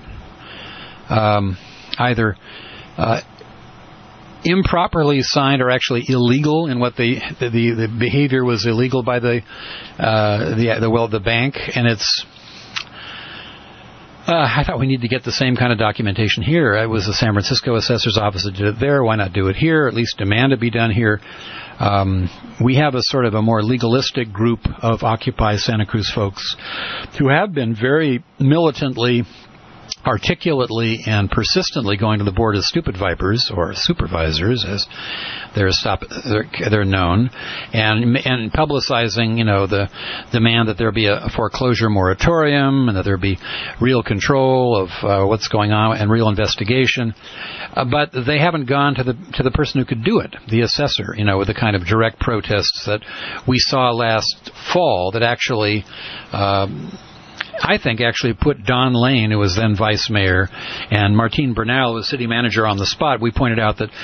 either improperly signed or actually illegal in what the behavior was illegal by the bank, and it's. I thought we need to get the same kind of documentation here. It was the San Francisco assessor's office that did it there. Why not do it here? At least demand it be done here. We have a sort of a more legalistic group of Occupy Santa Cruz folks who have been very militantly articulately and persistently going to the Board of Stupid Vipers, or supervisors, as they're known, and publicizing, the demand that there be a foreclosure moratorium and that there be real control of what's going on and real investigation. But they haven't gone to the person who could do it, the assessor, with the kind of direct protests that we saw last fall that actually I think actually put Don Lane, who was then vice mayor, and Martine Bernal, the city manager, on the spot. We pointed out that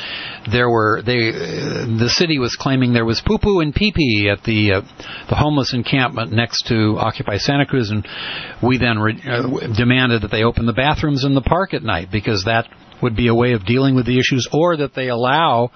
the city was claiming there was poo-poo and pee-pee at the homeless encampment next to Occupy Santa Cruz, and we then demanded that they open the bathrooms in the park at night, because that would be a way of dealing with the issues, or that they allow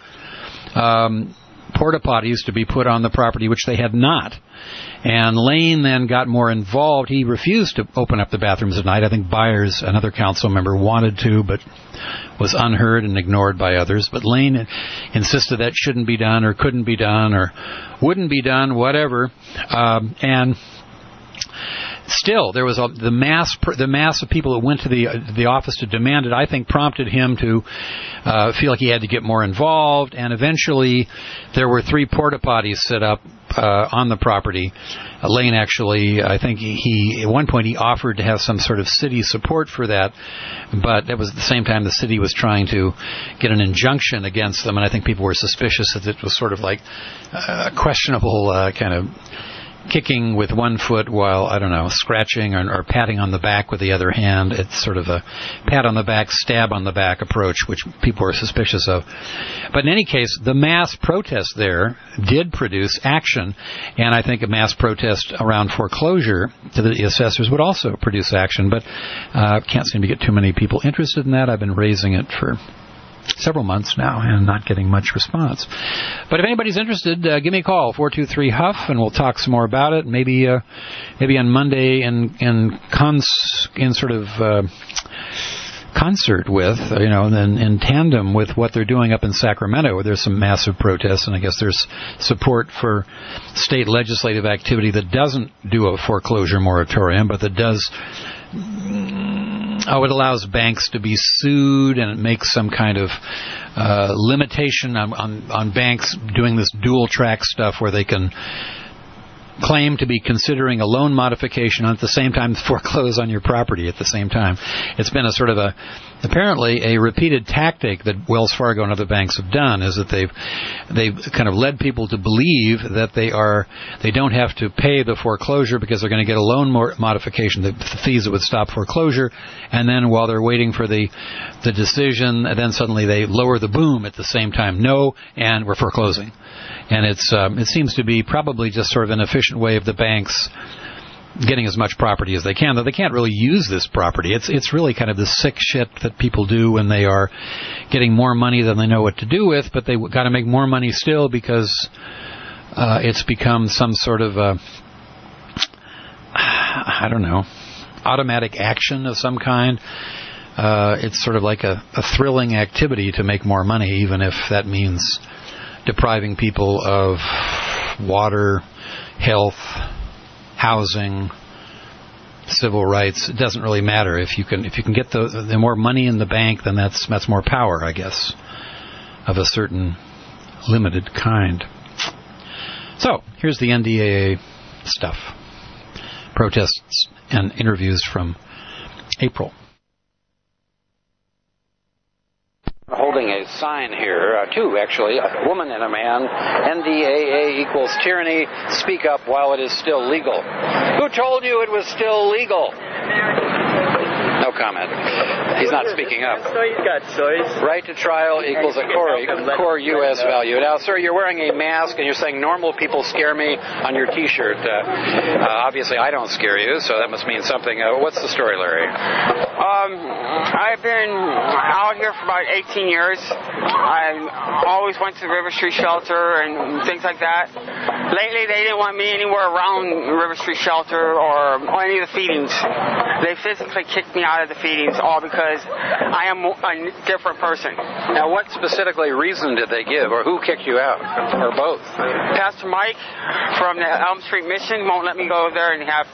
porta potties to be put on the property, which they had not. And Lane then got more involved. He refused to open up the bathrooms at night. I think Byers, another council member, wanted to, but was unheard and ignored by others. But Lane insisted that shouldn't be done, or couldn't be done, or wouldn't be done, whatever. And still, there was the mass of people that went to the office to demand it, I think, prompted him to feel like he had to get more involved. And eventually, there were 3 porta potties set up on the property. Lane actually, I think he at one point he offered to have some sort of city support for that, but that was at the same time the city was trying to get an injunction against them, and I think people were suspicious that it was sort of like a questionable kind of kicking with one foot while, I don't know, scratching or patting on the back with the other hand. It's sort of a pat on the back, stab on the back approach, which people are suspicious of. But in any case, the mass protest there did produce action, and I think a mass protest around foreclosure to the assessors would also produce action, but can't seem to get too many people interested in that. I've been raising it for several months now and not getting much response. But if anybody's interested, give me a call, 423-HUFF, and we'll talk some more about it. Maybe on Monday in sort of concert with, and then in tandem with what they're doing up in Sacramento, where there's some massive protests, and I guess there's support for state legislative activity that doesn't do a foreclosure moratorium, but that does. It allows banks to be sued, and it makes some kind of limitation on banks doing this dual track stuff where they can claim to be considering a loan modification and at the same time foreclose on your property at the same time. It's been a sort of apparently a repeated tactic that Wells Fargo and other banks have done, is that they've kind of led people to believe that they don't have to pay the foreclosure because they're going to get a loan modification, the fees that would stop foreclosure, and then while they're waiting for the decision, then suddenly they lower the boom at the same time. No, and we're foreclosing. And it seems to be probably just sort of an efficient way of the banks getting as much property as they can, though they can't really use this property. It's really kind of the sick shit that people do when they are getting more money than they know what to do with, but they got to make more money still because it's become some sort of automatic action of some kind. It's sort of like a thrilling activity to make more money, even if that means depriving people of water, health, housing, civil rights. It doesn't really matter. If you can get the more money in the bank, then that's more power, I guess, of a certain limited kind. So here's the NDAA stuff. Protests and interviews from April. Holding a sign here, 2 actually, a woman and a man. NDAA equals tyranny. Speak up while it is still legal. Who told you it was still legal? No comment. He's not speaking up. So he's got choice. Right to trial equals a core U.S. value. Now, sir, you're wearing a mask and you're saying normal people scare me on your T-shirt. Obviously, I don't scare you, so that must mean something. What's the story, Larry? I've been out here for about 18 years. I always went to the River Street Shelter and things like that. Lately, they didn't want me anywhere around River Street Shelter or any of the feedings. They physically kicked me out of the feedings, all because I am a different person. Now, what specifically reason did they give, or who kicked you out, or both? Pastor Mike from the Elm Street Mission won't let me go there and have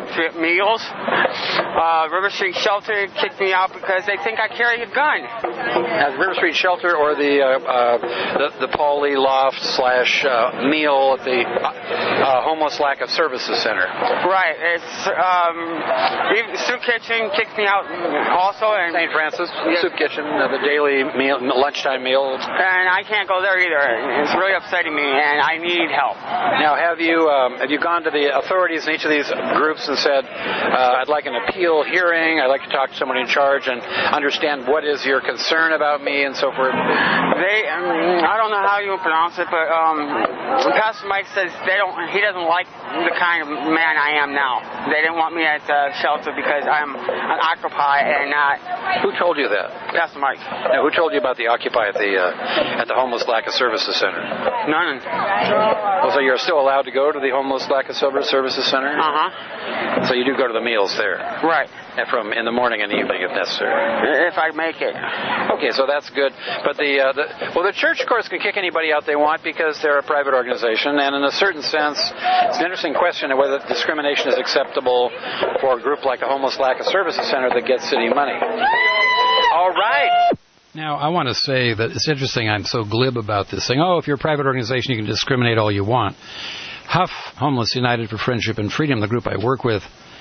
meals. River Street Shelter kicked me out because they think I carry a gun. Now, River Street Shelter or the Paul Lee Loft / meal at the Homeless Lack of Services Center. Right. It's Soup Kitchen kicked me out also. And St. Francis Soup Kitchen, the daily meal, lunchtime meal. And I can't go there either. It's really upsetting me, and I need help. Now, have you gone to the authorities in each of these groups and said, I'd like an appeal hearing, I'd like to talk to someone in charge and understand what is your concern about me and so forth? I don't know how you pronounce it, but Pastor Mike says he doesn't like the kind of man I am now. They didn't want me at the shelter because I'm an Occupy and not... Who told you that? Pastor Mike. Now, who told you about the Occupy at the Homeless Lack of Services Center? None. Well, so you're still allowed to go to the Homeless Lack of Services Center? Uh-huh. So you do go to the meals there? Right. And from in the morning and evening if necessary? If I make it. Okay, so that's good. But the church, of course, can kick anybody out they want because they're a private organization, and in a certain sense, it's an interesting question of whether discrimination is acceptable for a group like the Homeless Lack of Services Center that gets city money. All right. Now, I want to say that it's interesting I'm so glib about this, saying, if you're a private organization, you can discriminate all you want. HUF, Homeless United for Friendship and Freedom, the group I work with,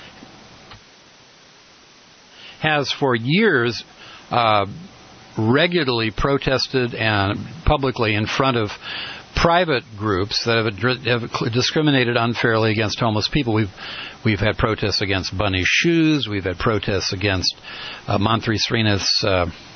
has for years regularly protested and publicly in front of private groups that have discriminated unfairly against homeless people. We've had protests against Bunny Shoes. We've had protests against Manthri Srinath's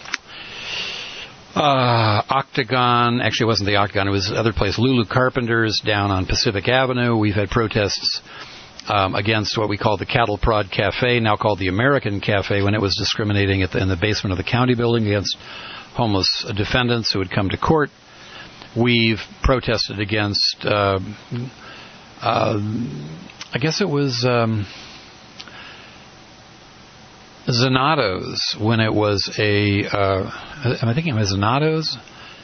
Octagon. Actually, it wasn't the Octagon. It was the other place, Lulu Carpenters down on Pacific Avenue. We've had protests against what we call the Cattle Prod Cafe, now called the American Cafe, when it was discriminating in the basement of the county building against homeless defendants who had come to court. We've protested against, I guess it was Zanotto's, when it was am I thinking it was Zanotto's?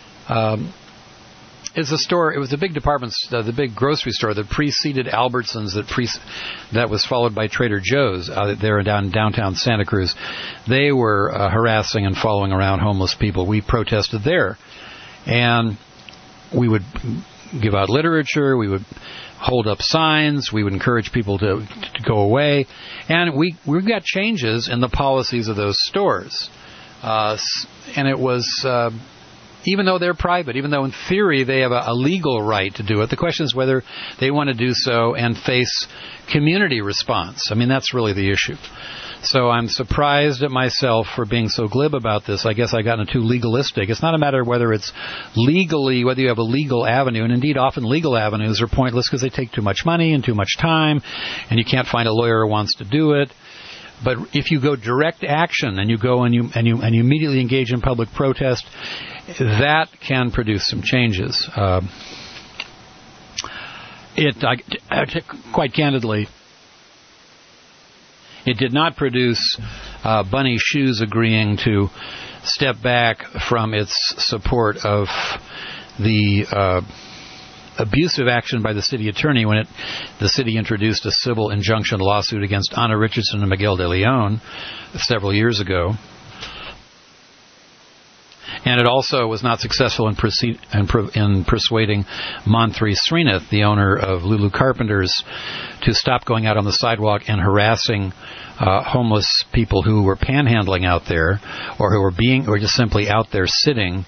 It's a store. It was a big the big grocery store that preceded Albertsons. That was followed by Trader Joe's there in downtown Santa Cruz. They were harassing and following around homeless people. We protested there, and we would give out literature. We would hold up signs. We would encourage people to go away, and we got changes in the policies of those stores, and it was. Even though they're private, even though in theory they have a legal right to do it, the question is whether they want to do so and face community response. I mean, that's really the issue. So I'm surprised at myself for being so glib about this. I guess I gotten too legalistic. It's not a matter of whether it's legally, whether you have a legal avenue, and indeed often legal avenues are pointless because they take too much money and too much time, and you can't find a lawyer who wants to do it. But if you go direct action and you go and you immediately engage in public protest, that can produce some changes. Quite candidly, it did not produce Bunny Shoes agreeing to step back from its support of the abusive action by the city attorney when the city introduced a civil injunction lawsuit against Anna Richardson and Miguel de Leon several years ago. And it also was not successful in persuading Manthri Srinath, the owner of Lulu Carpenters, to stop going out on the sidewalk and harassing homeless people who were panhandling out there, or who were just simply out there sitting.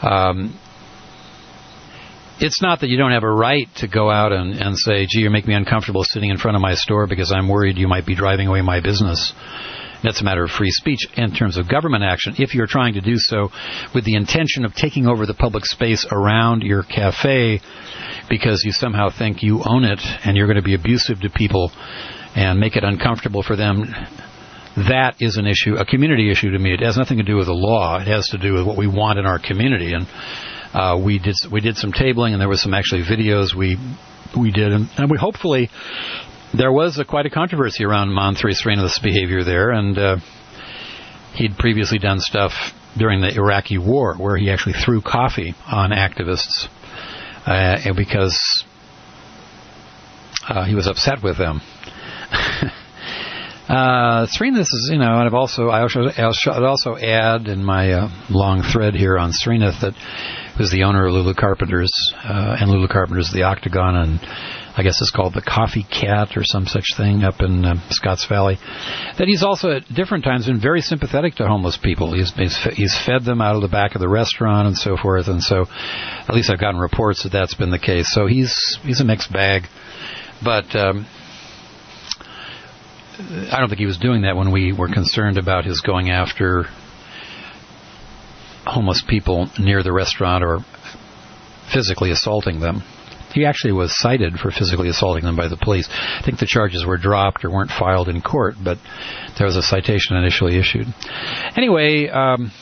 It's not that you don't have a right to go out and say, gee, you make me uncomfortable sitting in front of my store because I'm worried you might be driving away my business. That's a matter of free speech. In terms of government action, if you're trying to do so with the intention of taking over the public space around your cafe because you somehow think you own it and you're going to be abusive to people and make it uncomfortable for them, that is an issue, a community issue to me. It has nothing to do with the law. It has to do with what we want in our community. And we did some tabling, and there was some actually videos we did, and we hopefully there was quite a controversy around Manthri Srinath's behavior there, and he'd previously done stuff during the Iraqi war where he actually threw coffee on activists because he was upset with them. Serena, this is, and I'd also add in my long thread here on Serena that was the owner of Lulu Carpenter's, and Lulu Carpenter's The Octagon, and I guess it's called the Coffee Cat or some such thing up in Scotts Valley, that he's also at different times been very sympathetic to homeless people. He's fed them out of the back of the restaurant and so forth, and so at least I've gotten reports that that's been the case. So he's a mixed bag, but I don't think he was doing that when we were concerned about his going after homeless people near the restaurant or physically assaulting them. He actually was cited for physically assaulting them by the police. I think the charges were dropped or weren't filed in court, but there was a citation initially issued. Anyway,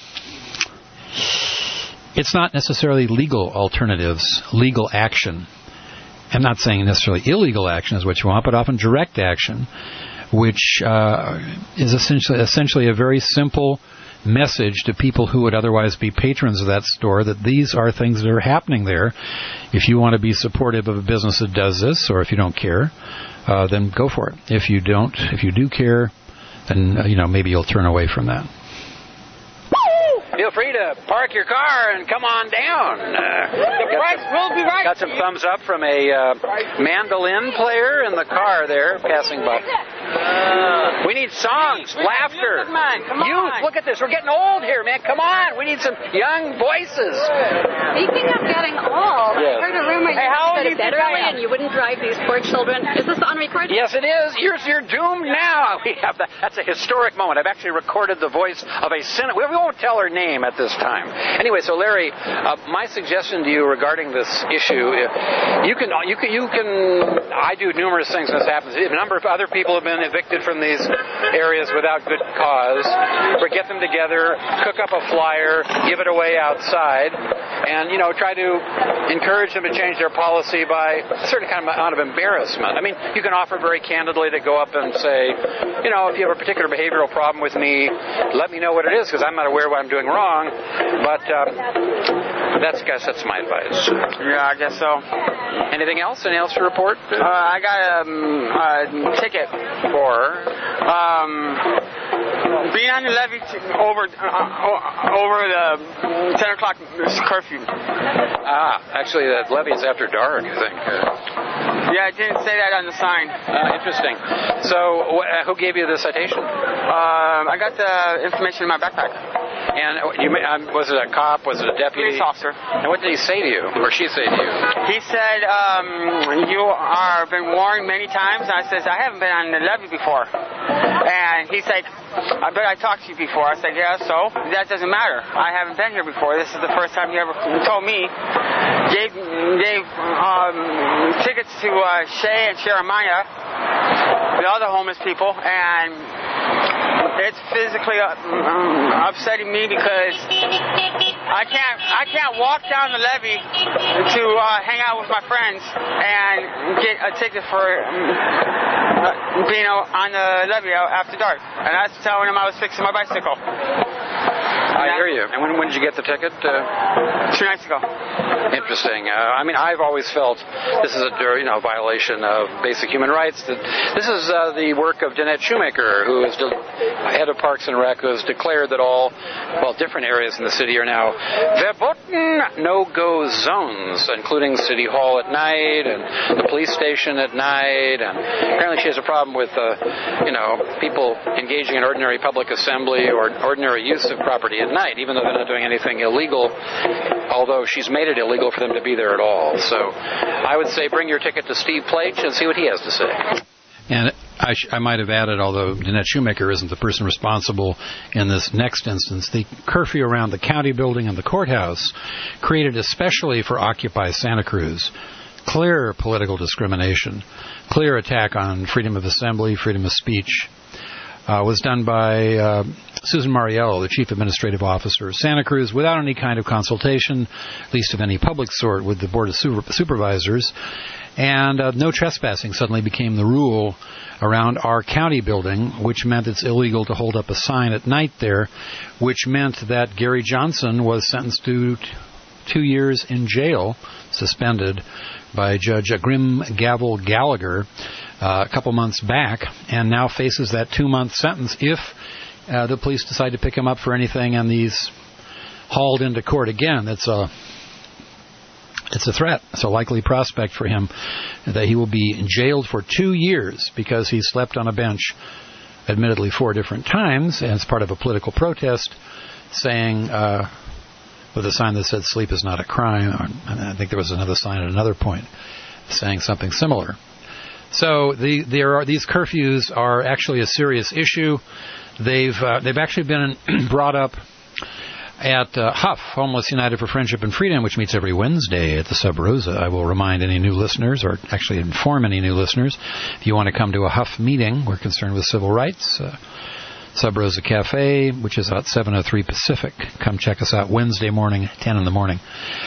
it's not necessarily legal alternatives, legal action. I'm not saying necessarily illegal action is what you want, but often direct action, which is essentially a very simple message to people who would otherwise be patrons of that store that these are things that are happening there. If you want to be supportive of a business that does this, or if you don't care, then go for it. If you do care, then maybe you'll turn away from that. Feel free to park your car and come on down. The price will be right. Got some thumbs up from a mandolin player in the car there, passing by. We need songs, laughter. Youth, look at this. We're getting old here, man. Come on. We need some young voices. Speaking of getting old, I heard a rumor you how go to bed early and you wouldn't drive these poor children. Is this on record? Yes, it is. You're doomed now. We have that's a historic moment. I've actually recorded the voice of a senator. We won't tell her name at this time. Anyway, so Larry, my suggestion to you regarding this issue, you can. I do numerous things when this happens. A number of other people have been evicted from these areas without good cause. Or get them together, cook up a flyer, give it away outside, and try to encourage them to change their policy by a certain kind of amount of embarrassment. I mean, you can offer very candidly to go up and say, if you have a particular behavioral problem with me, let me know what it is, because I'm not aware of what I'm doing wrong. But that's my advice. Yeah, I guess so. Anything else? Anything else to report? I got a ticket for being on the levee over the 10 o'clock curfew. Actually, that levee is after dark, I think. Yeah, I didn't say that on the sign. Interesting. So, who gave you the citation? I got the information in my backpack. And was it a cop? Was it a deputy? Police officer. And what did he say to you, or she say to you? He said, you are been warned many times. And I said, I haven't been on the levee before. And he said, I bet I talked to you before. I said, yeah, so? That doesn't matter. I haven't been here before. This is the first time you ever told me. Gave tickets to Shay and Sharamaya, the other homeless people, and it's physically upsetting me because I can't walk down the levee to hang out with my friends and get a ticket for being on the levee after dark. And that's telling them I was fixing my bicycle. I hear you. And when did you get the ticket? 2 nights ago. Interesting. I've always felt this is a violation of basic human rights. This is the work of Danette Shoemaker, who is head of Parks and Rec, who has declared that all different areas in the city are now verboten no-go zones, including City Hall at night and the police station at night. And apparently she has a problem with people engaging in ordinary public assembly or ordinary use of property at night, even though they're not doing anything illegal, although she's made it illegal for them to be there at all. So I would say bring your ticket to Steve Plage and see what he has to say. And I might have added, although Danette Shoemaker isn't the person responsible in this next instance, the curfew around the county building and the courthouse, created especially for Occupy Santa Cruz, clear political discrimination, clear attack on freedom of assembly, freedom of speech, was done by Susan Mariello, the Chief Administrative Officer of Santa Cruz, without any kind of consultation, at least of any public sort, with the Board of Supervisors. And no trespassing suddenly became the rule around our county building, which meant it's illegal to hold up a sign at night there, which meant that Gary Johnson was sentenced to 2 years in jail, suspended by Judge Grim Gavel Gallagher, a couple months back, and now faces that 2-month sentence if the police decide to pick him up for anything and he's hauled into court again. It's a threat. It's a likely prospect for him that he will be jailed for 2 years because he slept on a bench, admittedly 4 different times, as part of a political protest, saying, with a sign that said "Sleep is not a crime." I think there was another sign at another point saying something similar. So these curfews are actually a serious issue. They've actually been brought up at HUF, Homeless United for Friendship and Freedom, which meets every Wednesday at the Sub Rosa. I will remind any new listeners, or actually inform any new listeners, if you want to come to a HUF meeting, we're concerned with civil rights. Sub Rosa Cafe, which is out 703 Pacific. Come check us out Wednesday morning, 10 in the morning.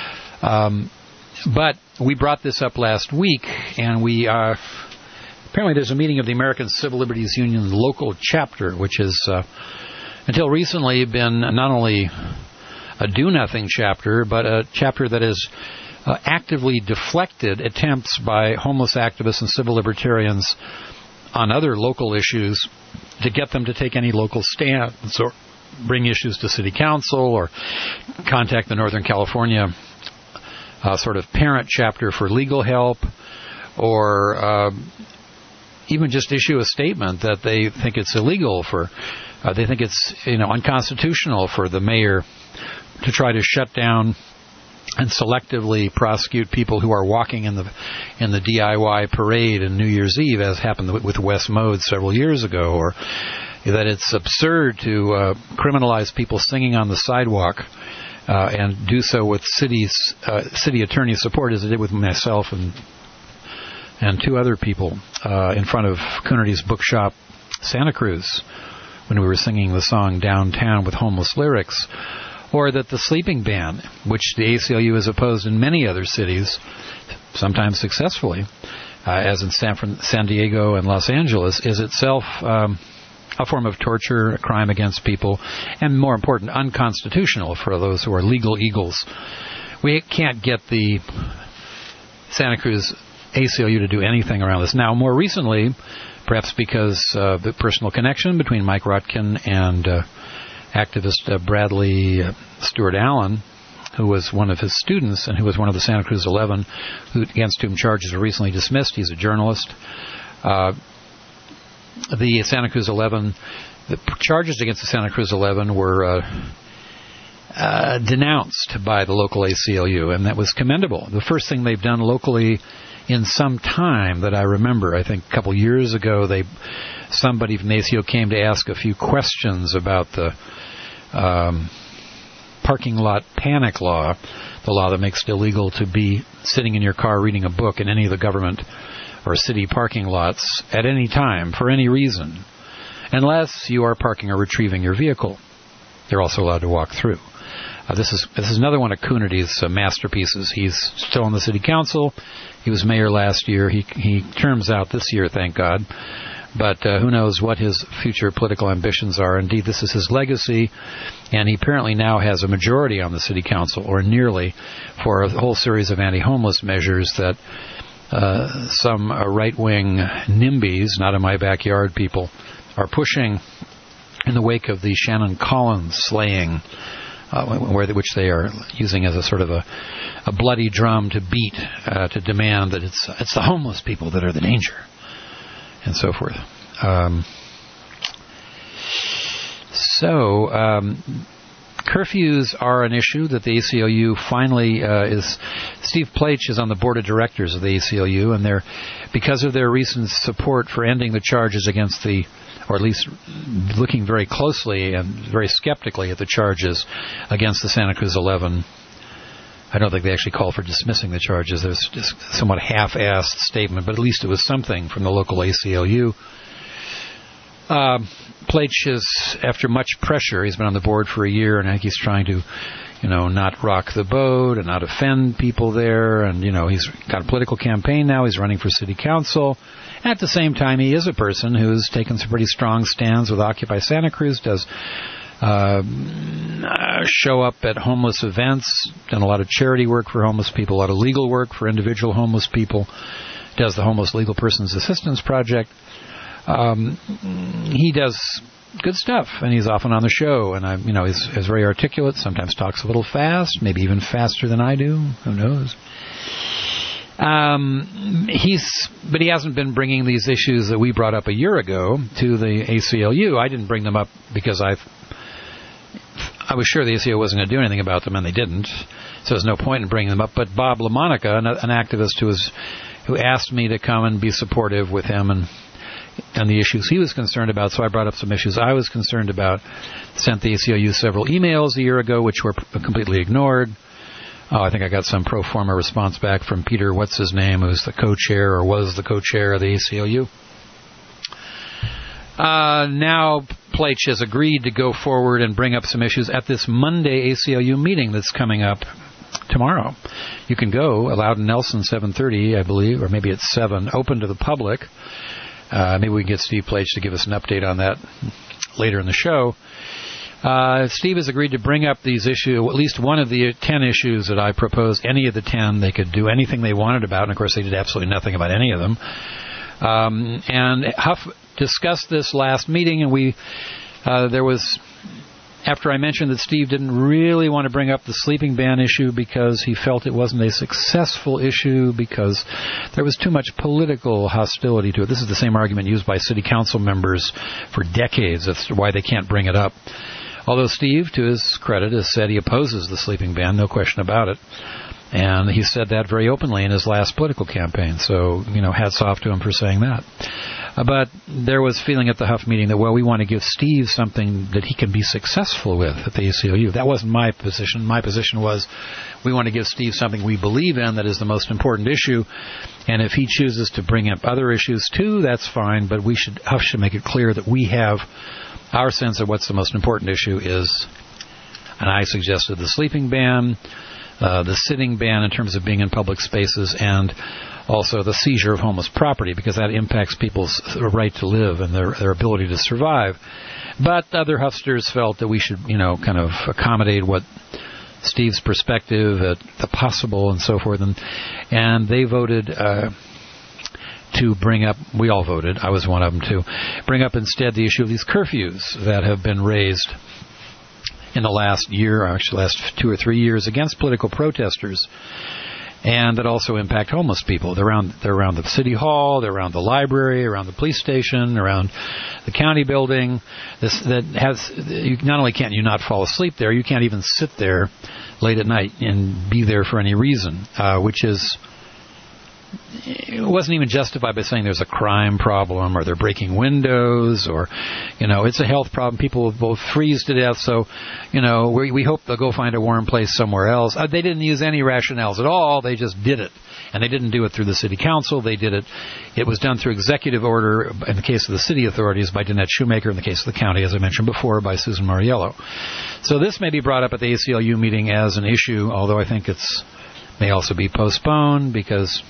But we brought this up last week, and we apparently there's a meeting of the American Civil Liberties Union local chapter, which has until recently been not only a do-nothing chapter, but a chapter that has actively deflected attempts by homeless activists and civil libertarians on other local issues to get them to take any local stance or bring issues to city council or contact the Northern California sort of parent chapter for legal help, or even just issue a statement that they think it's illegal they think it's unconstitutional for the mayor to try to shut down and selectively prosecute people who are walking in the DIY parade in New Year's Eve, as happened with Wes Mode several years ago, or that it's absurd to criminalize people singing on the sidewalk and do so with city attorney support, as it did with myself and 2 other people in front of Coonerty's Bookshop, Santa Cruz, when we were singing the song Downtown with homeless lyrics. Or that the sleeping ban, which the ACLU has opposed in many other cities, sometimes successfully, as in San Diego and Los Angeles, is itself a form of torture, a crime against people, and more important, unconstitutional for those who are legal eagles. We can't get the Santa Cruz ACLU to do anything around this. Now, more recently, perhaps because of the personal connection between Mike Rotkin and activist Bradley Stewart Allen, who was one of his students and who was one of the Santa Cruz 11, against whom charges were recently dismissed. He's a journalist. The Santa Cruz 11, the charges against the Santa Cruz 11 were denounced by the local ACLU, and that was commendable. The first thing they've done locally in some time that I remember, I think a couple years ago, somebody from ACLU came to ask a few questions about the parking lot panic law, the law that makes it illegal to be sitting in your car reading a book in any of the government or city parking lots at any time for any reason, unless you are parking or retrieving your vehicle. They're also allowed to walk through. This is another one of Coonerty's masterpieces. He's still on the city council. He was mayor last year. He terms out this year, thank God. But who knows what his future political ambitions are. Indeed, this is his legacy, and he apparently now has a majority on the city council, or nearly, for a whole series of anti-homeless measures that some right-wing NIMBYs, not in my backyard people, are pushing in the wake of the Shannon Collins slaying, which they are using as a sort of a bloody drum to beat, to demand that it's the homeless people that are the danger, and so forth. Curfews are an issue that the ACLU finally is. Steve Plaich is on the board of directors of the ACLU, and because of their recent support for ending the charges against or at least looking very closely and very skeptically at the charges against the Santa Cruz 11. I don't think they actually called for dismissing the charges. There's just somewhat half-assed statement, but at least it was something from the local ACLU. Plaich is, after much pressure, he's been on the board for a year, and I think he's trying to, not rock the boat and not offend people there. And, he's got a political campaign now. He's running for city council. At the same time, he is a person who's taken some pretty strong stands with Occupy Santa Cruz, does show up at homeless events, done a lot of charity work for homeless people, a lot of legal work for individual homeless people, does the Homeless Legal Persons Assistance Project. He does good stuff, and he's often on the show, and he's very articulate, sometimes talks a little fast, maybe even faster than I do, who knows. But he hasn't been bringing these issues that we brought up a year ago to the ACLU. I didn't bring them up because I was sure the ACLU wasn't going to do anything about them, and they didn't, so there's no point in bringing them up. But Bob LaMonica, an activist who asked me to come and be supportive with him and the issues he was concerned about, so I brought up some issues I was concerned about, sent the ACLU several emails a year ago, which were completely ignored. I think I got some pro forma response back from Peter, what's-his-name, who's the co-chair or was the co-chair of the ACLU. Now Plach has agreed to go forward and bring up some issues at this Monday ACLU meeting that's coming up tomorrow. You can go, Loudon Nelson, 7:30, I believe, or maybe it's 7, open to the public. Maybe we can get Steve Plach to give us an update on that later in the show. Steve has agreed to bring up these issues, at least one of the 10 issues that I proposed, any of the 10. They could do anything they wanted about, and of course they did absolutely nothing about any of them. And Huff discussed this last meeting, and there was, after I mentioned that Steve didn't really want to bring up the sleeping ban issue because he felt it wasn't a successful issue because there was too much political hostility to it. This is the same argument used by city council members for decades as to why they can't bring it up. Although Steve, to his credit, has said he opposes the sleeping ban, no question about it. And he said that very openly in his last political campaign. So, hats off to him for saying that. But there was feeling at the Huff meeting that, we want to give Steve something that he can be successful with at the ACLU. That wasn't my position. My position was we want to give Steve something we believe in that is the most important issue. And if he chooses to bring up other issues too, that's fine. But Huff should make it clear that we have our sense of what's the most important issue is, and I suggested the sleeping ban, the sitting ban in terms of being in public spaces, and also the seizure of homeless property, because that impacts people's right to live and their ability to survive. But other Huffsters felt that we should, kind of accommodate what Steve's perspective, the possible and so forth, and they voted to bring up, we all voted, I was one of them too, bring up instead the issue of these curfews that have been raised in the last year, actually last 2 or 3 years, against political protesters, and that also impact homeless people. They're around the city hall, they're around the library, around the police station, around the county building. Not only can't you not fall asleep there, you can't even sit there late at night and be there for any reason, which is, it wasn't even justified by saying there's a crime problem or they're breaking windows or, it's a health problem. People will freeze to death. So, we hope they'll go find a warm place somewhere else. They didn't use any rationales at all. They just did it. And they didn't do it through the city council. They did it. It was done through executive order in the case of the city authorities by Danette Shoemaker, in the case of the county, as I mentioned before, by Susan Mariello. So this may be brought up at the ACLU meeting as an issue, although I think may also be postponed because,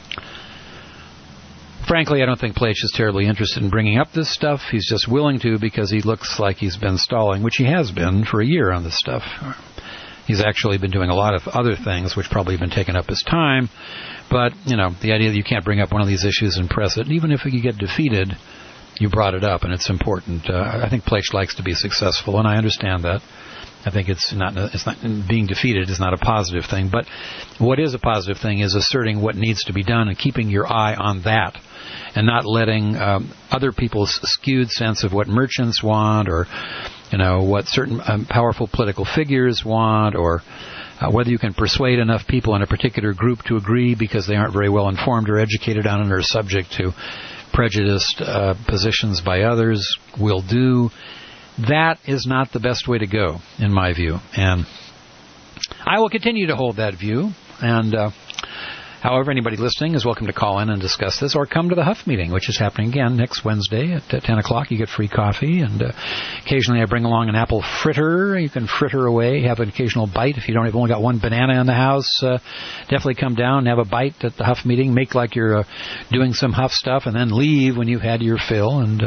frankly, I don't think Plach is terribly interested in bringing up this stuff. He's just willing to because he looks like he's been stalling, which he has been for a year on this stuff. He's actually been doing a lot of other things, which probably have been taking up his time. But, the idea that you can't bring up one of these issues and press it, even if you get defeated, you brought it up, and it's important. I think Plach likes to be successful, and I understand that. I think it's not being defeated is not a positive thing. But what is a positive thing is asserting what needs to be done and keeping your eye on that, and not letting other people's skewed sense of what merchants want or, what certain powerful political figures want, or whether you can persuade enough people in a particular group to agree because they aren't very well informed or educated on it or subject to prejudiced positions by others will do. That is not the best way to go, in my view. And I will continue to hold that view. And however, anybody listening is welcome to call in and discuss this, or come to the Huff meeting, which is happening again next Wednesday at 10 o'clock. You get free coffee, and occasionally I bring along an apple fritter. You can fritter away, have an occasional bite. If you've only got one banana in the house, definitely come down and have a bite at the Huff meeting. Make like you're doing some Huff stuff, and then leave when you've had your fill, and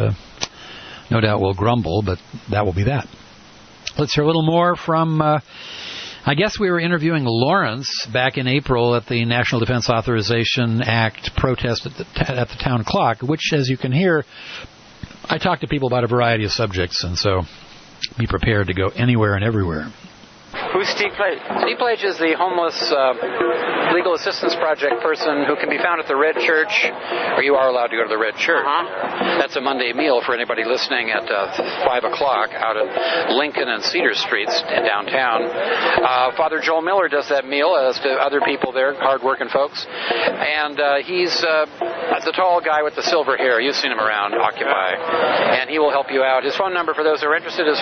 no doubt we'll grumble, but that will be that. Let's hear a little more from I guess we were interviewing Lawrence back in April at the National Defense Authorization Act protest at the town clock, which, as you can hear, I talk to people about a variety of subjects, and so be prepared to go anywhere and everywhere. Who's Steve Plage? Steve Plage is the homeless legal assistance project person who can be found at the Red Church, or you are allowed to go to the Red Church. That's a Monday meal for anybody listening at 5 o'clock out at Lincoln and Cedar Streets in downtown. Father Joel Miller does that meal, as do other people there, hard-working folks. And he's the tall guy with the silver hair. You've seen him around Occupy. And he will help you out. His phone number for those who are interested is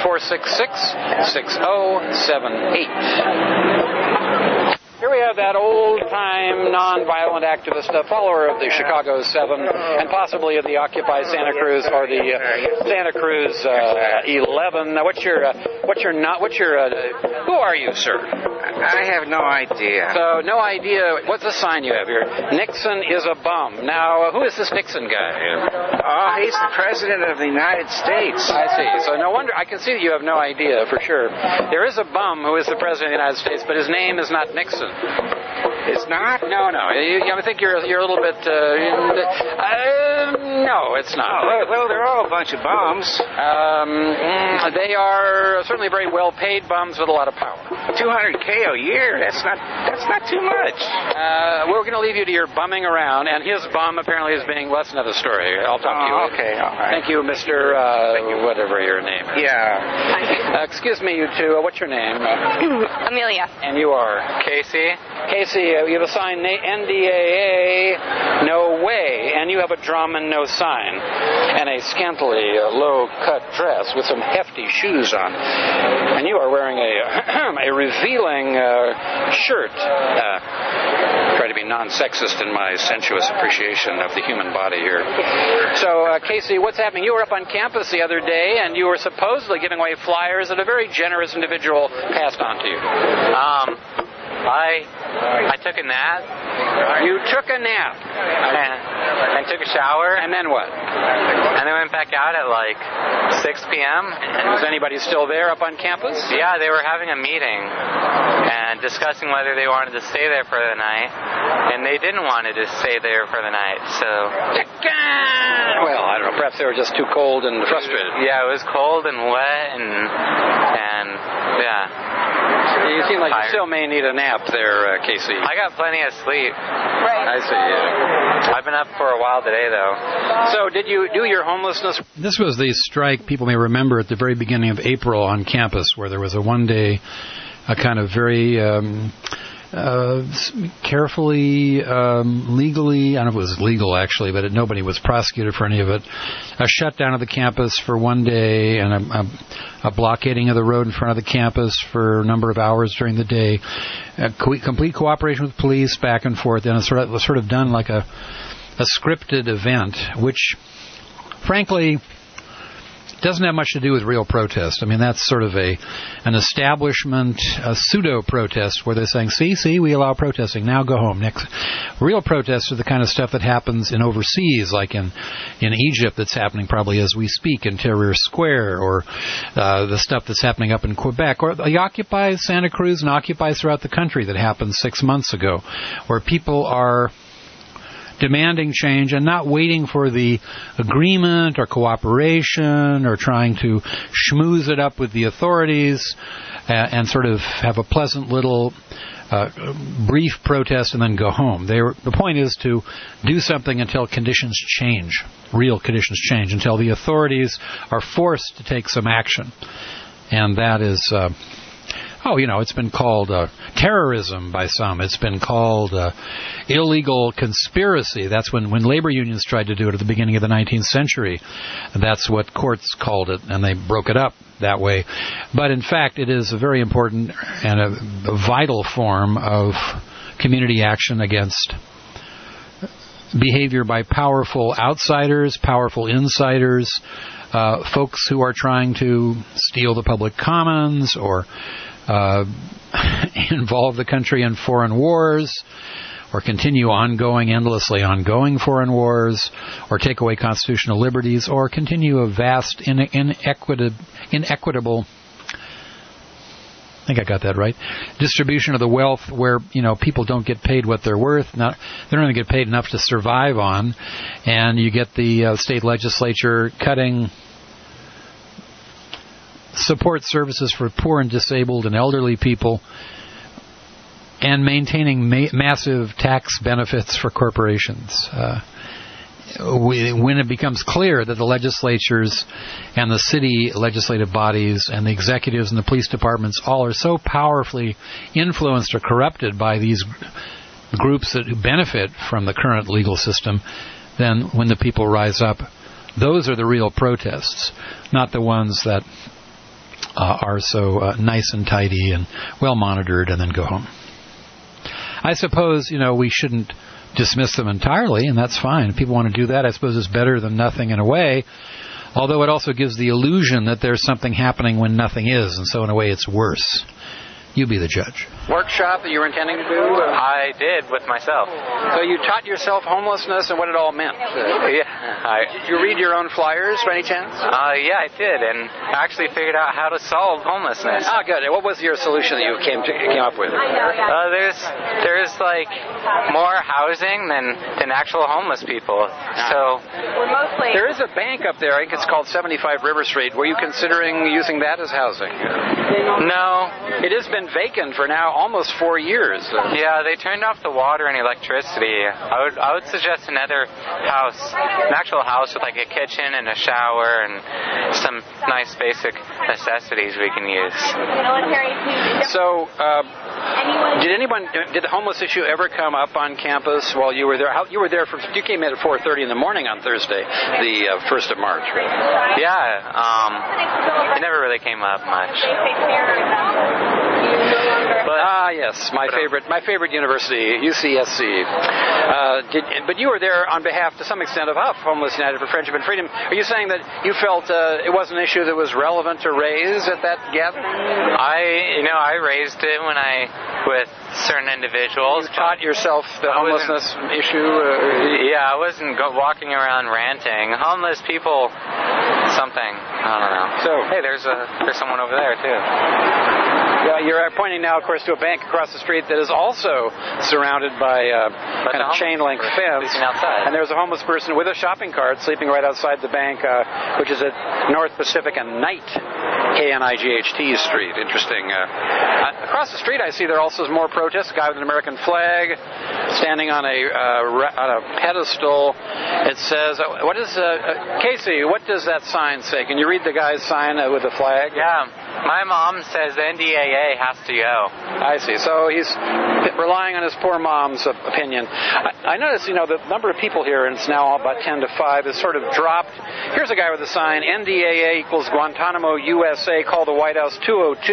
466-6078. Here we have that old-time, non-violent activist, a follower of the Chicago 7, and possibly of the Occupy Santa Cruz or the Santa Cruz 11. Now, who are you, sir? I have no idea. So, no idea. What's the sign you have here? Nixon is a bum. Now, who is this Nixon guy? Oh, he's the President of the United States. I see. So, no wonder. I can see that you have no idea, for sure. There is a bum who is the President of the United States, but his name is not Nixon. It's not? No. I think you're a little bit. No, it's not. Well, they're all a bunch of bums. They are certainly very well-paid bums with a lot of power. $200K a year. That's not too much. We're going to leave you to your bumming around, and his bum apparently is being. Well, that's another story. I'll talk to you. Okay, all right. Thank you, Mr. Whatever your name is. Yeah. Excuse me, you two. What's your name? Amelia. And you are? Casey. Casey, you have a sign, NDAA, no way, and you have a drum and no sign, and a scantily low-cut dress with some hefty shoes on, and you are wearing a revealing shirt. Try to be non-sexist in my sensuous appreciation of the human body here. So, Casey, what's happening? You were up on campus the other day, and you were supposedly giving away flyers that a very generous individual passed on to you. I took a nap. You took a nap. And took a shower. And then what? And then went back out at like 6 p.m. Was anybody still there up on campus? Yeah, they were having a meeting and discussing whether they wanted to stay there for the night. And they didn't want to just stay there for the night, so... Well, I don't know. Perhaps they were just too cold and frustrated. Yeah, it was cold and wet and yeah. You seem like you still may need a nap there, Casey. I got plenty of sleep. Right. I see. Yeah. I've been up for a while today, though. So, did you do your homelessness? This was the strike people may remember at the very beginning of April on campus, where there was a one-day, a kind of very carefully, legally, I don't know if it was legal actually, but nobody was prosecuted for any of it, a shutdown of the campus for one day and a blockading of the road in front of the campus for a number of hours during the day, complete cooperation with police back and forth, and it was sort of done like a scripted event, which frankly doesn't have much to do with real protest. I mean, that's sort of an establishment, a pseudo-protest where they're saying, see, we allow protesting, now go home. Next, real protests are the kind of stuff that happens in overseas, like in Egypt that's happening probably as we speak in Tahrir Square, or the stuff that's happening up in Quebec, or the Occupy Santa Cruz and Occupy throughout the country that happened 6 months ago, where people are demanding change and not waiting for the agreement or cooperation or trying to schmooze it up with the authorities and sort of have a pleasant little brief protest and then go home. The point is to do something until conditions change, real conditions change, until the authorities are forced to take some action. And that is... it's been called terrorism by some. It's been called illegal conspiracy. That's when labor unions tried to do it at the beginning of the 19th century. That's what courts called it, and they broke it up that way. But in fact, it is a very important and a vital form of community action against behavior by powerful outsiders, powerful insiders, folks who are trying to steal the public commons or involve the country in foreign wars, or continue endlessly ongoing foreign wars, or take away constitutional liberties, or continue a vast, inequitable think I got that right. Distribution of the wealth where, people don't get paid what they're worth. They don't even get paid enough to survive on. And you get the state legislature cutting support services for poor and disabled and elderly people and maintaining massive tax benefits for corporations. When it becomes clear that the legislatures and the city legislative bodies and the executives and the police departments all are so powerfully influenced or corrupted by these groups that benefit from the current legal system, then when the people rise up, those are the real protests, not the ones that are so nice and tidy and well monitored and then go home. I suppose, we shouldn't dismiss them entirely, and that's fine. If people want to do that, I suppose it's better than nothing in a way, although it also gives the illusion that there's something happening when nothing is, and so in a way it's worse. You be the judge. Workshop that you were intending to do? I did with myself. So you taught yourself homelessness and what it all meant? Yeah. Did you read your own flyers by any chance? Yeah, I did, and I actually figured out how to solve homelessness. Oh, good. What was your solution that you came up with? There's like more housing than actual homeless people. So there is a bank up there. I think it's called 75 River Street. Were you considering using that as housing? No. It has been vacant for now almost 4 years. Yeah, they turned off the water and electricity. I would suggest another house, an actual house with like a kitchen and a shower and some nice basic necessities we can use. So, did the homeless issue ever come up on campus while you were there? You came in at 4:30 in the morning on Thursday, the 1st of March, right? Yeah, it never really came up much. Yes, my favorite university, UCSC. But you were there on behalf, to some extent, of Homeless United for Friendship and Freedom. Are you saying that you felt it was an issue that was relevant to raise at that gathering? I raised it with certain individuals. You taught yourself the homelessness issue? Yeah, I wasn't walking around ranting. Homeless people, something. I don't know. So, hey, there's someone over there too. Yeah, you're pointing now, of course, to a bank across the street that is also surrounded by kind of chain-link fence. And there's a homeless person with a shopping cart sleeping right outside the bank, which is at North Pacific and Knight, K-N-I-G-H-T Street. Interesting. Across the street, I see there also is more protests. A guy with an American flag standing on a pedestal. It says, Casey, what does that sign say? Can you read the guy's sign with the flag? Yeah. My mom says NDAA has to go. I see. So he's relying on his poor mom's opinion. I notice, the number of people here, and it's now about 10 to 5, has sort of dropped. Here's a guy with a sign, NDAA equals Guantanamo, USA. Call the White House,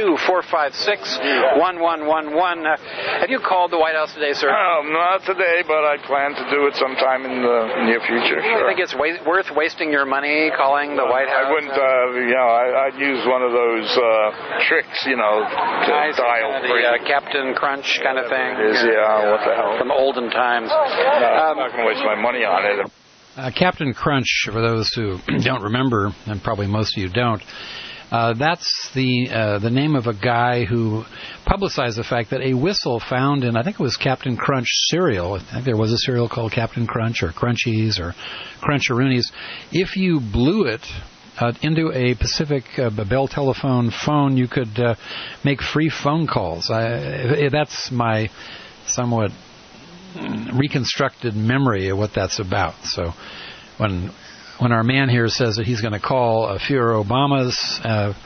202-456-1111. Have you called the White House today, sir? Not today, but I plan to do it sometime in the near future. Sure. You think it's worth wasting your money calling the White House? I wouldn't, I'd use one of those tricks, to dial the Captain Crunch kind of thing. What the hell? From olden times. I'm not going to waste my money on it. Captain Crunch, for those who don't remember, and probably most of you don't, that's the name of a guy who publicized the fact that a whistle found in, I think it was Captain Crunch cereal. I think there was a cereal called Captain Crunch or Crunchies or Cruncharoonies. If you blew it into a Pacific Bell telephone phone, you could make free phone calls. That's my somewhat reconstructed memory of what that's about. So when our man here says that he's going to call a few Obama's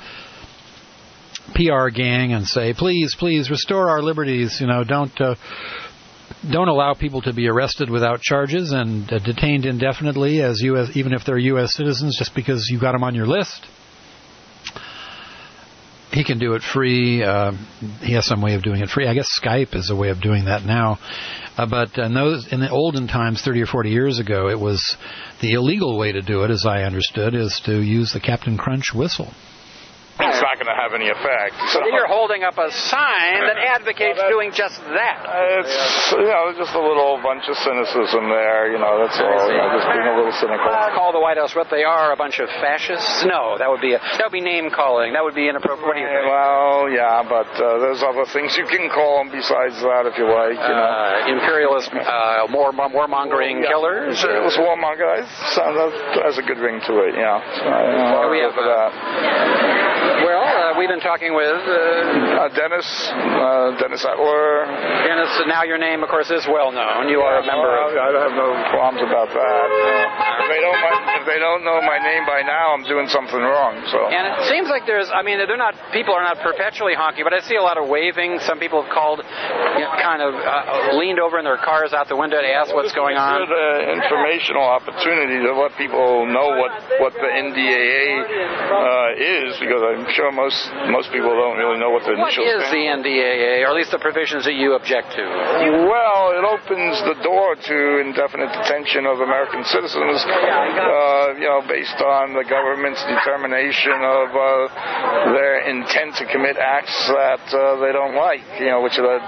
PR gang and say, please restore our liberties, don't allow people to be arrested without charges and detained indefinitely as even if they're U.S. citizens just because you got them on your list. He can do it free. He has some way of doing it free. I guess Skype is a way of doing that now. But in the olden times, 30 or 40 years ago, it was the illegal way to do it, as I understood, is to use the Captain Crunch whistle. it's not going to have any effect. So you're holding up a sign that advocates doing just that. It's just a little bunch of cynicism there. That's all. Just being a little cynical. Call the White House what they are, a bunch of fascists? No, that would be name calling. That would be inappropriate. What do you think? Well, yeah, but there's other things you can call them besides that if you like. Imperialist, warmongering killers. Imperialist warmonger. That has a good ring to it. Yeah. So, we have that. We've been talking with Dennis Etler. Dennis, now your name, of course, is well known. You are a member of. I have no qualms about that. If they don't know my name by now, I'm doing something wrong. So. And it seems like people are not perpetually honky, but I see a lot of waving. Some people have called, leaned over in their cars out the window to ask what's going on. It's a good informational opportunity to let people know what the NDAA is, because I'm sure most people don't really know what the initials are. What is the NDAA, or at least the provisions that you object to? Well, it opens the door to indefinite detention of American citizens, based on the government's determination of their intent to commit acts that they don't like, which they're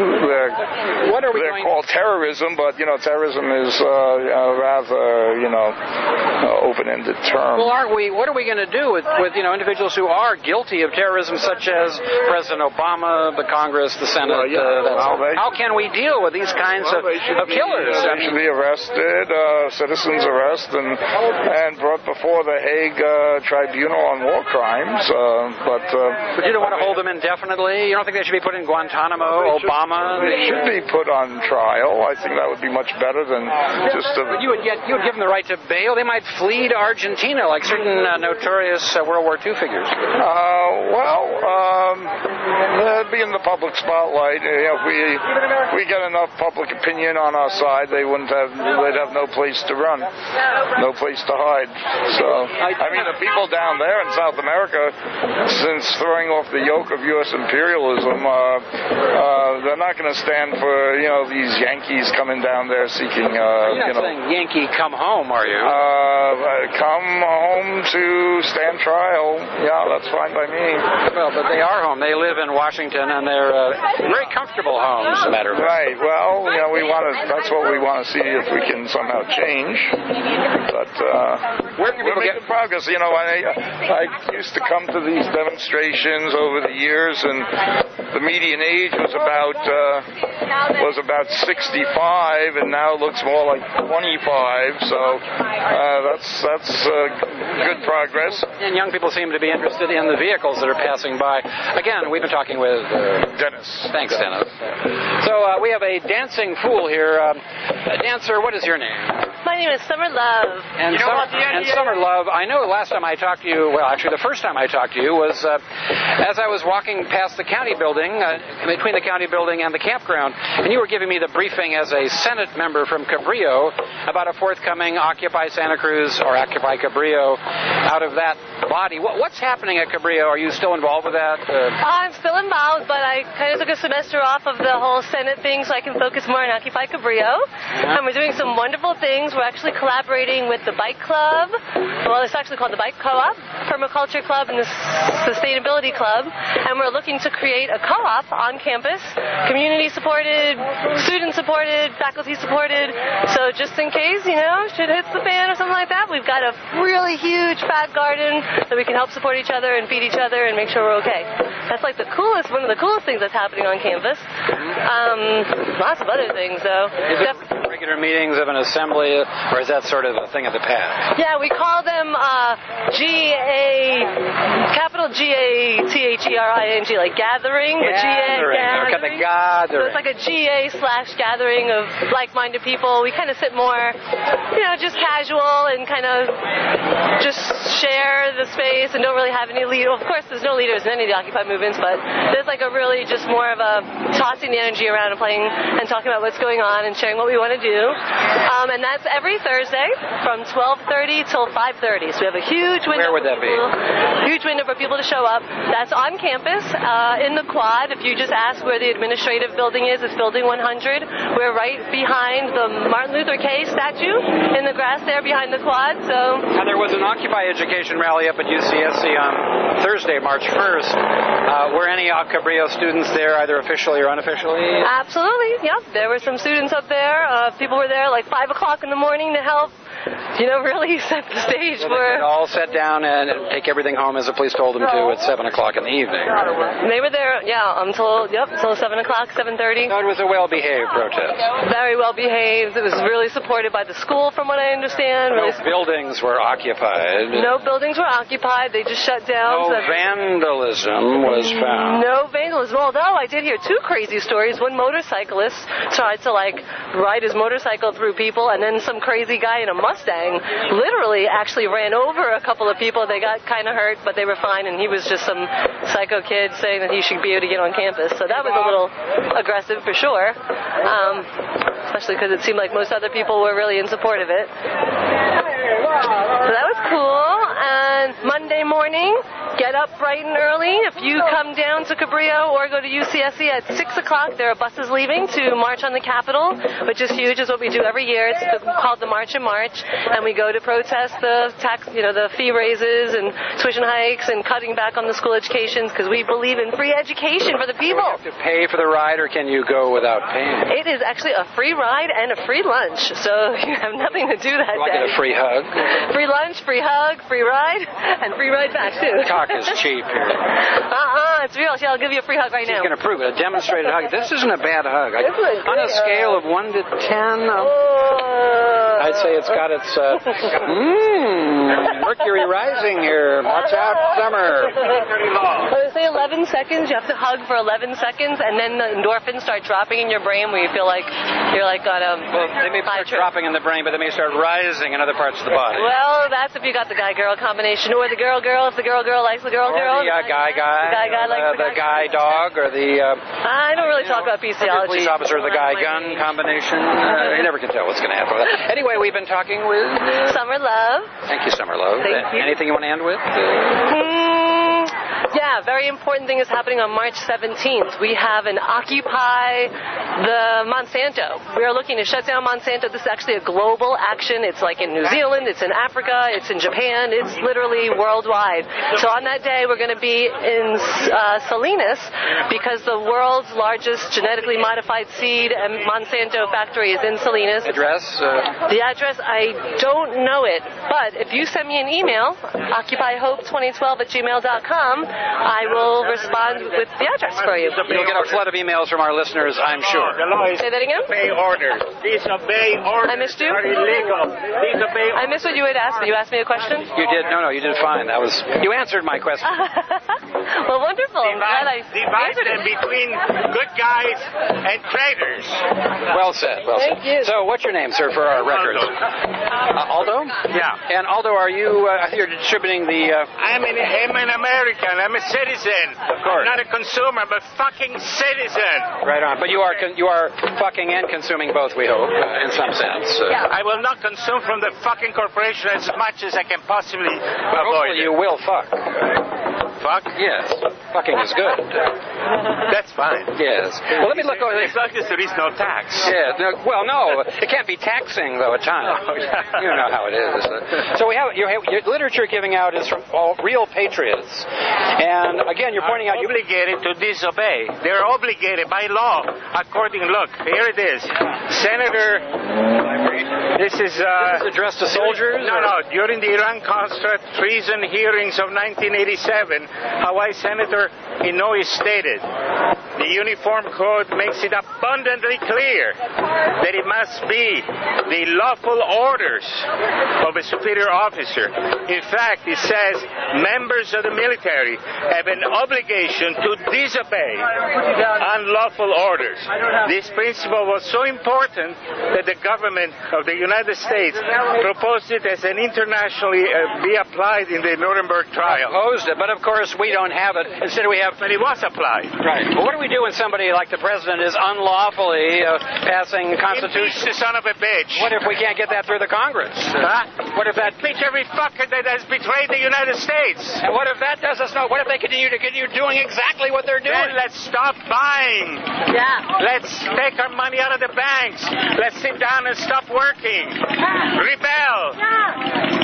called terrorism, but terrorism is rather open-ended term. Well, what are we going to do with individuals who are guilty of terrorism, such as President Obama, the Congress, the Senate? How can we deal with these kinds of killers? They should be arrested, citizens arrest, and brought before the Hague Tribunal on War Crimes. But you don't want to hold them indefinitely? You don't think they should be put in Guantanamo, Obama? They should be put on trial. I think that would be much better than just You would give them the right to bail. They might flee to Argentina like certain notorious World War II figures. They'd be in the public spotlight. If we get enough public opinion on our side, they'd have no place to run, no place to hide. So, the people down there in South America, since throwing off the yoke of U.S. imperialism, they're not going to stand for these Yankees coming down there seeking. You're not saying Yankee come home, are you? Come home to stand trial. Yeah, that's fine by me. Well, but they are home. They live in Washington, and they're very comfortable homes, as a matter of fact. Right. Well, that's what we want to see if we can somehow change. But we're making progress. I used to come to these demonstrations over the years, and the median age was about 65, and now it looks more like 25. So that's good progress. And young people seem to be interested in the vehicles that are passing by. Again, we've been talking with Dennis. Thanks, Dennis. So we have a dancing fool here. Dancer, what is your name? My name is Summer Love. And Summer Love, I know last time I talked to you, the first time I talked to you was as I was walking past the county building, between the county building and the campground, and you were giving me the briefing as a Senate member from Cabrillo about a forthcoming Occupy Santa Cruz or Occupy Cabrillo out of that body. What's happening at Cabrillo? Are you still involved with that? I'm still involved, but I kind of took a semester off of the whole Senate thing so I can focus more on Occupy Cabrillo. And we're doing some wonderful things. We're actually collaborating with the Bike Club. Well, it's actually called the Bike Co-op, Permaculture Club, and the Sustainability Club. And we're looking to create a co-op on campus, community-supported, student-supported, faculty-supported. So just in case, shit hits the fan or something like that, we've got a really huge fat garden that we can help support each other and feed each other and make sure we're okay. That's like one of the coolest things that's happening on campus. Lots of other things, though. Is it regular meetings of an assembly, or is that sort of a thing of the past? Yeah, we call them capital G-A-T-H-E-R-I-N-G, like gathering. Gathering. So it's like a GA/gathering of like-minded people. We kind of sit more, just casual and kind of just share the space and don't really have any lead. Well, of course, there's no leaders in any of the Occupy movements, but there's like a really just more of a tossing the energy around and playing and talking about what's going on and sharing what we want to do. And that's every Thursday from 12:30 till 5:30. So we have a huge window. Where would that be? Huge window for people to show up. That's on campus in the quad. If you just ask where the administrative building is, it's Building 100. We're right behind the Martin Luther K statue in the grass there behind the quad. So there was an Occupy education rally up at UCSC on Thursday, March 1st. Were any Cabrillo students there, either officially or unofficially? Absolutely, yeah. There were some students up there. People were there like 5 o'clock in the morning to help, really set the stage So for... they could all sit down and take everything home as the police told them to at 7 o'clock in the evening. They were there, until 7 o'clock, 7:30. So it was a well-behaved protest. Very well behaved. It was really supported by the school, from what I understand. No buildings were occupied. No buildings were occupied. They just shut down. No vandalism was found. No vandalism. Although I did hear two crazy stories. One motorcyclist tried to ride his motorcycle through people, and then some crazy guy in a Mustang literally actually ran over a couple of people. They got kind of hurt, but they were fine, and he was just some psycho kid saying that he should be able to get on campus. So that was a little aggressive for sure, especially because it seemed like most other people were really in support of it. So that was cool. And Monday morning, get up bright and early. If you come down to Cabrillo or go to UCSC at 6 o'clock, there are buses leaving to march on the Capitol, which is huge. Is what we do every year. It's called the March and March, and we go to protest the tax, the fee raises and tuition hikes and cutting back on the school educations, because we believe in free education for the people. Do you have to pay for the ride, or can you go without paying? It is actually a free ride and a free lunch, so you have nothing to do that day. Get a free hug. Free lunch, free hug, free ride, and free ride back too. Talk is cheap here. It's real. I'll give you a free hug right now. She's going to prove it. A demonstrated hug. This isn't a bad hug. On a scale of 1 to 10, I'd say it's got its Mercury rising here. Watch out, summer. I would say 11 seconds. You have to hug for 11 seconds, and then the endorphins start dropping in your brain, where you feel like you're on a... Well, they may start dropping in the brain, but they may start rising in other parts of the body. Well, that's if you got the guy-girl combination, or the girl-girl, if the girl-girl likes the girl-girl. Or the guy-guy. The guy-dog, or the... I don't really talk about bestiology. Police officer, the guy-gun combination. You never can tell what's going to happen with that. Anyway, we've been talking with... Summer Love. Thank you, Summer Love. Thank you. Anything you want to end with? Yeah, very important thing is happening on March 17th. We have an Occupy the Monsanto. We are looking to shut down Monsanto. This is actually a global action. It's like in New Zealand, it's in Africa, it's in Japan, it's literally worldwide. So on that day, we're going to be in Salinas, because the world's largest genetically modified seed and Monsanto factory is in Salinas. Address? The address, I don't know it, but if you send me an email, occupyhope2012@gmail.com, I will respond with the address for you. You'll get a flood of emails from our listeners, I'm sure. Say that again? Disobey orders. Disobey orders. I missed you? Are illegal. Disobey orders. I missed what you had asked me. You asked me a question? You did. No, you did fine. You answered my question. Well, wonderful. Divide them between good guys and traitors. Well said. Thank you. So, what's your name, sir, for our records? Aldo? Yeah. And Aldo, are you? I think you're distributing the. I'm an American. I'm a citizen. Of course. I'm not a consumer, but fucking citizen. Right on. But you are fucking and consuming both, we hope, in some sense. I will not consume from the fucking corporation as much as I can possibly avoid. Hopefully you will fuck. Fuck? Yes. Fucking is good. That's fine. Yes. Well, let me look over. As long as there is no tax. Yeah. No. It can't be taxing, though, at times. Oh, yeah. You know how it is. So we have your literature giving out is from all real patriots. And, again, you're pointing out... Obligated to disobey. They're obligated by law. Look, here it is. Senator... This is addressed to soldiers? No. During the Iran-Contra treason hearings of 1987, Hawaii Senator Inouye stated, the Uniform Code makes it abundantly clear that it must be the lawful orders of a superior officer. In fact, it says members of the military have an obligation to disobey unlawful orders. This principle was so important that the government of the United States proposed it as an internationally be applied in the Nuremberg trial. Proposed it, but of course we don't have it. Instead we have... But it was applied. Right. But what do we do when somebody like the president is unlawfully passing constitution? Impeach the son of a bitch. What if we can't get that through the Congress? Huh? What if that... Impeach every fucker that has betrayed the United States. And what if that does us no? What if they continue doing exactly what they're doing? Then let's stop buying. Yeah. Let's take our money out of the banks. Let's sit down and stop working. Rebel.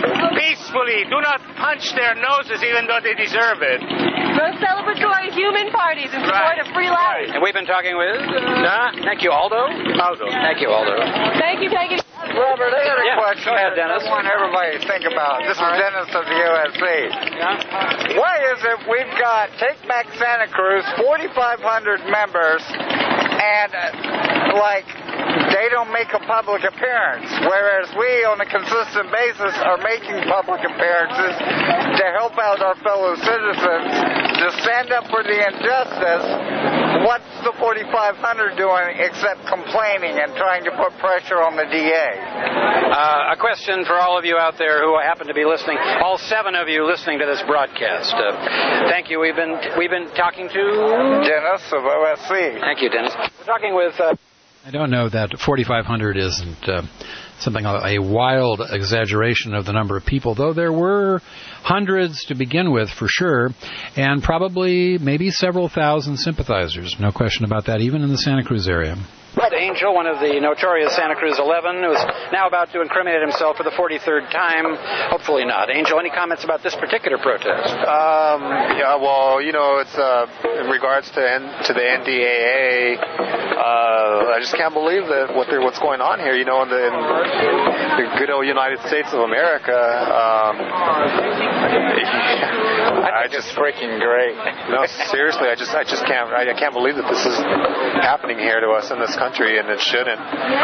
peacefully. Do not punch their noses even though they deserve it. No celebratory human parties in support of free life. And we've been talking with... thank you, Aldo. Thank you, Aldo. Thank you, Peggy. Robert, I got a question. Go ahead, Dennis. I want everybody to think about. This is Dennis of the USC. Why is it we've got Take Back Santa Cruz, 4,500 members, and they don't make a public appearance, whereas we, on a consistent basis, are making public appearances to help out our fellow citizens, to stand up for the injustice. What's the 4,500 doing except complaining and trying to put pressure on the DA? A question for all of you out there who happen to be listening, all 7 of you listening to this broadcast. Thank you. We've been talking to... Dennis of OSC. Thank you, Dennis. We're talking with... I don't know that 4,500 isn't something like a wild exaggeration of the number of people, though there were hundreds to begin with, for sure, and probably maybe several thousand sympathizers. No question about that, even in the Santa Cruz area. Angel, one of the notorious Santa Cruz 11, who is now about to incriminate himself for the 43rd time. Hopefully not. Angel, any comments about this particular protest? Yeah, well, it's in regards to the NDAA. I just can't believe that what's going on here. In the good old United States of America. I just freaking great. No, seriously, I can't believe that this is happening here to us in this country, and it shouldn't.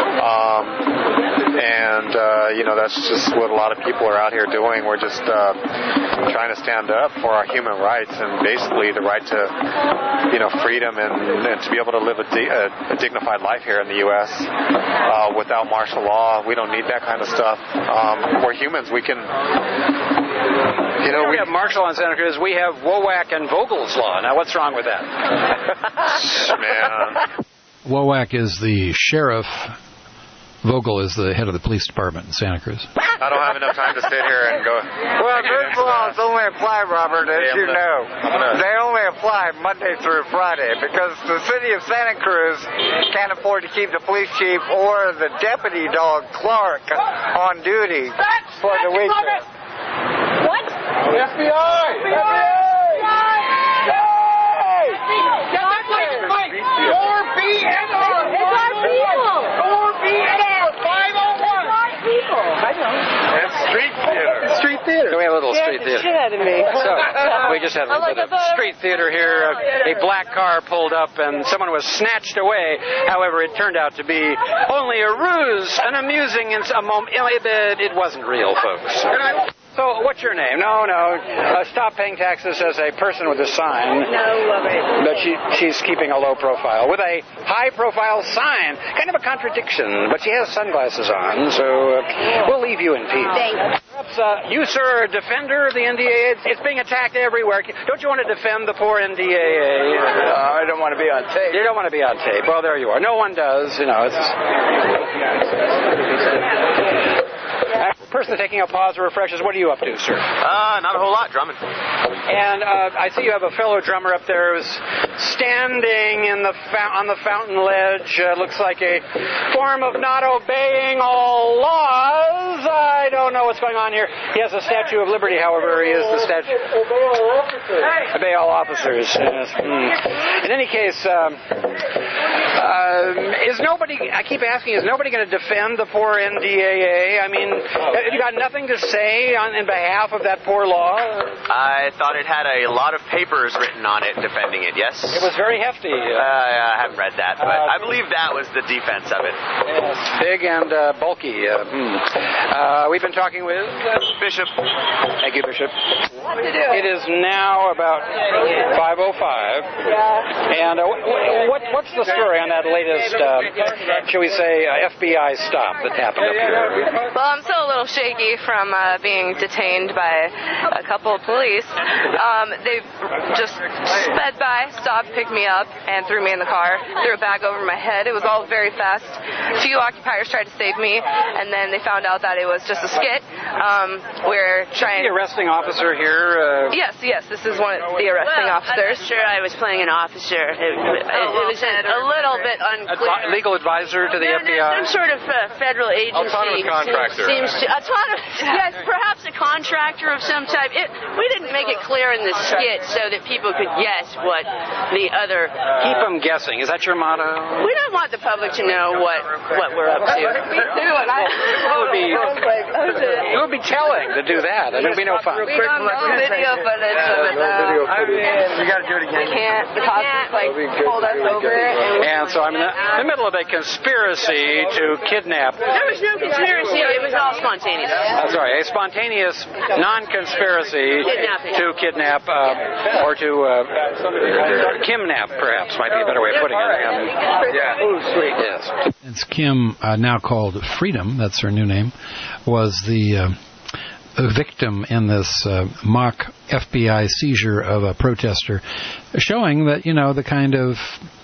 That's just what a lot of people are out here doing. We're just trying to stand up for our human rights and basically the right to, freedom and to be able to live a dignified life here in the U.S. Without martial law. We don't need that kind of stuff. We're humans. We can... we have martial law in Santa Cruz. We have Wowack and Vogel's law. Now, what's wrong with that? Man. Wowack is the sheriff. Vogel is the head of the police department in Santa Cruz. I don't have enough time to sit here and go... Well, those laws only apply, Robert, as you know. They only apply Monday through Friday because the city of Santa Cruz can't afford to keep the police chief or the deputy dog, Clark, on duty for the weekend. What? FBI! Street theater. So we have a little street theater. Shit out of me. So we just have a bit of street theater here. A black car pulled up and someone was snatched away. However, it turned out to be only a ruse, an amusing moment. It wasn't real, folks. So, what's your name? No. Stop paying taxes as a person with a sign. No, but she's keeping a low profile. With a high-profile sign. Kind of a contradiction, but she has sunglasses on, so we'll leave you in peace. Thanks. Perhaps you, sir, are a defender of the NDAA. It's being attacked everywhere. Don't you want to defend the poor NDAA? I don't want to be on tape. You don't want to be on tape. Well, there you are. No one does. Person taking a pause or refreshes. What are you up to, sir? Not a whole lot, drumming. And I see you have a fellow drummer up there who's standing on the fountain ledge. Looks like a form of not obeying all laws. I don't know what's going on here. He has a Statue of Liberty, however. He is the statue. Obey all officers. Obey all officers. Yes. In any case, is nobody? I keep asking. Is nobody going to defend the poor NDAA? I mean, have you got nothing to say in behalf of that poor law? I thought it had a lot of papers written on it defending it, yes? It was very hefty. I haven't read that, but I believe that was the defense of it. Yes, big and bulky. We've been talking with... Bishop. Thank you, Bishop. It is now about 5:05. And what's the story on that latest, shall we say, FBI stop that happened up here? Well, I'm still a little shaky from being detained by a couple of police. They just sped by, stopped, picked me up, and threw me in the car, threw a bag over my head. It was all very fast. A few occupiers tried to save me, and then they found out that it was just a skit. We're trying... The arresting officer here? Yes, this is one of the arresting officers. I'm not sure I was playing an officer. It was a little bit unclear. Legal advisor to the FBI? Some sort of federal agency. Autonomous contractor. Yes, perhaps a contractor of some type. We didn't make it clear in the skit so that people could guess what the other... Keep them guessing. Is that your motto? We don't want the public to know what we're up to. It would be telling to do that. It would be no fun. We don't know video footage of it, though. We got to do it again. We can't. The cops just pulled us over. And so I'm in the middle of a conspiracy to kidnap. There was no conspiracy. It was all spontaneous. That's right. A spontaneous, non-conspiracy to kidnap or to kimnap, perhaps, might be a better way of putting it. Yes. Since Kim, now called Freedom, that's her new name, was the victim in this mock FBI seizure of a protester, showing that, the kind of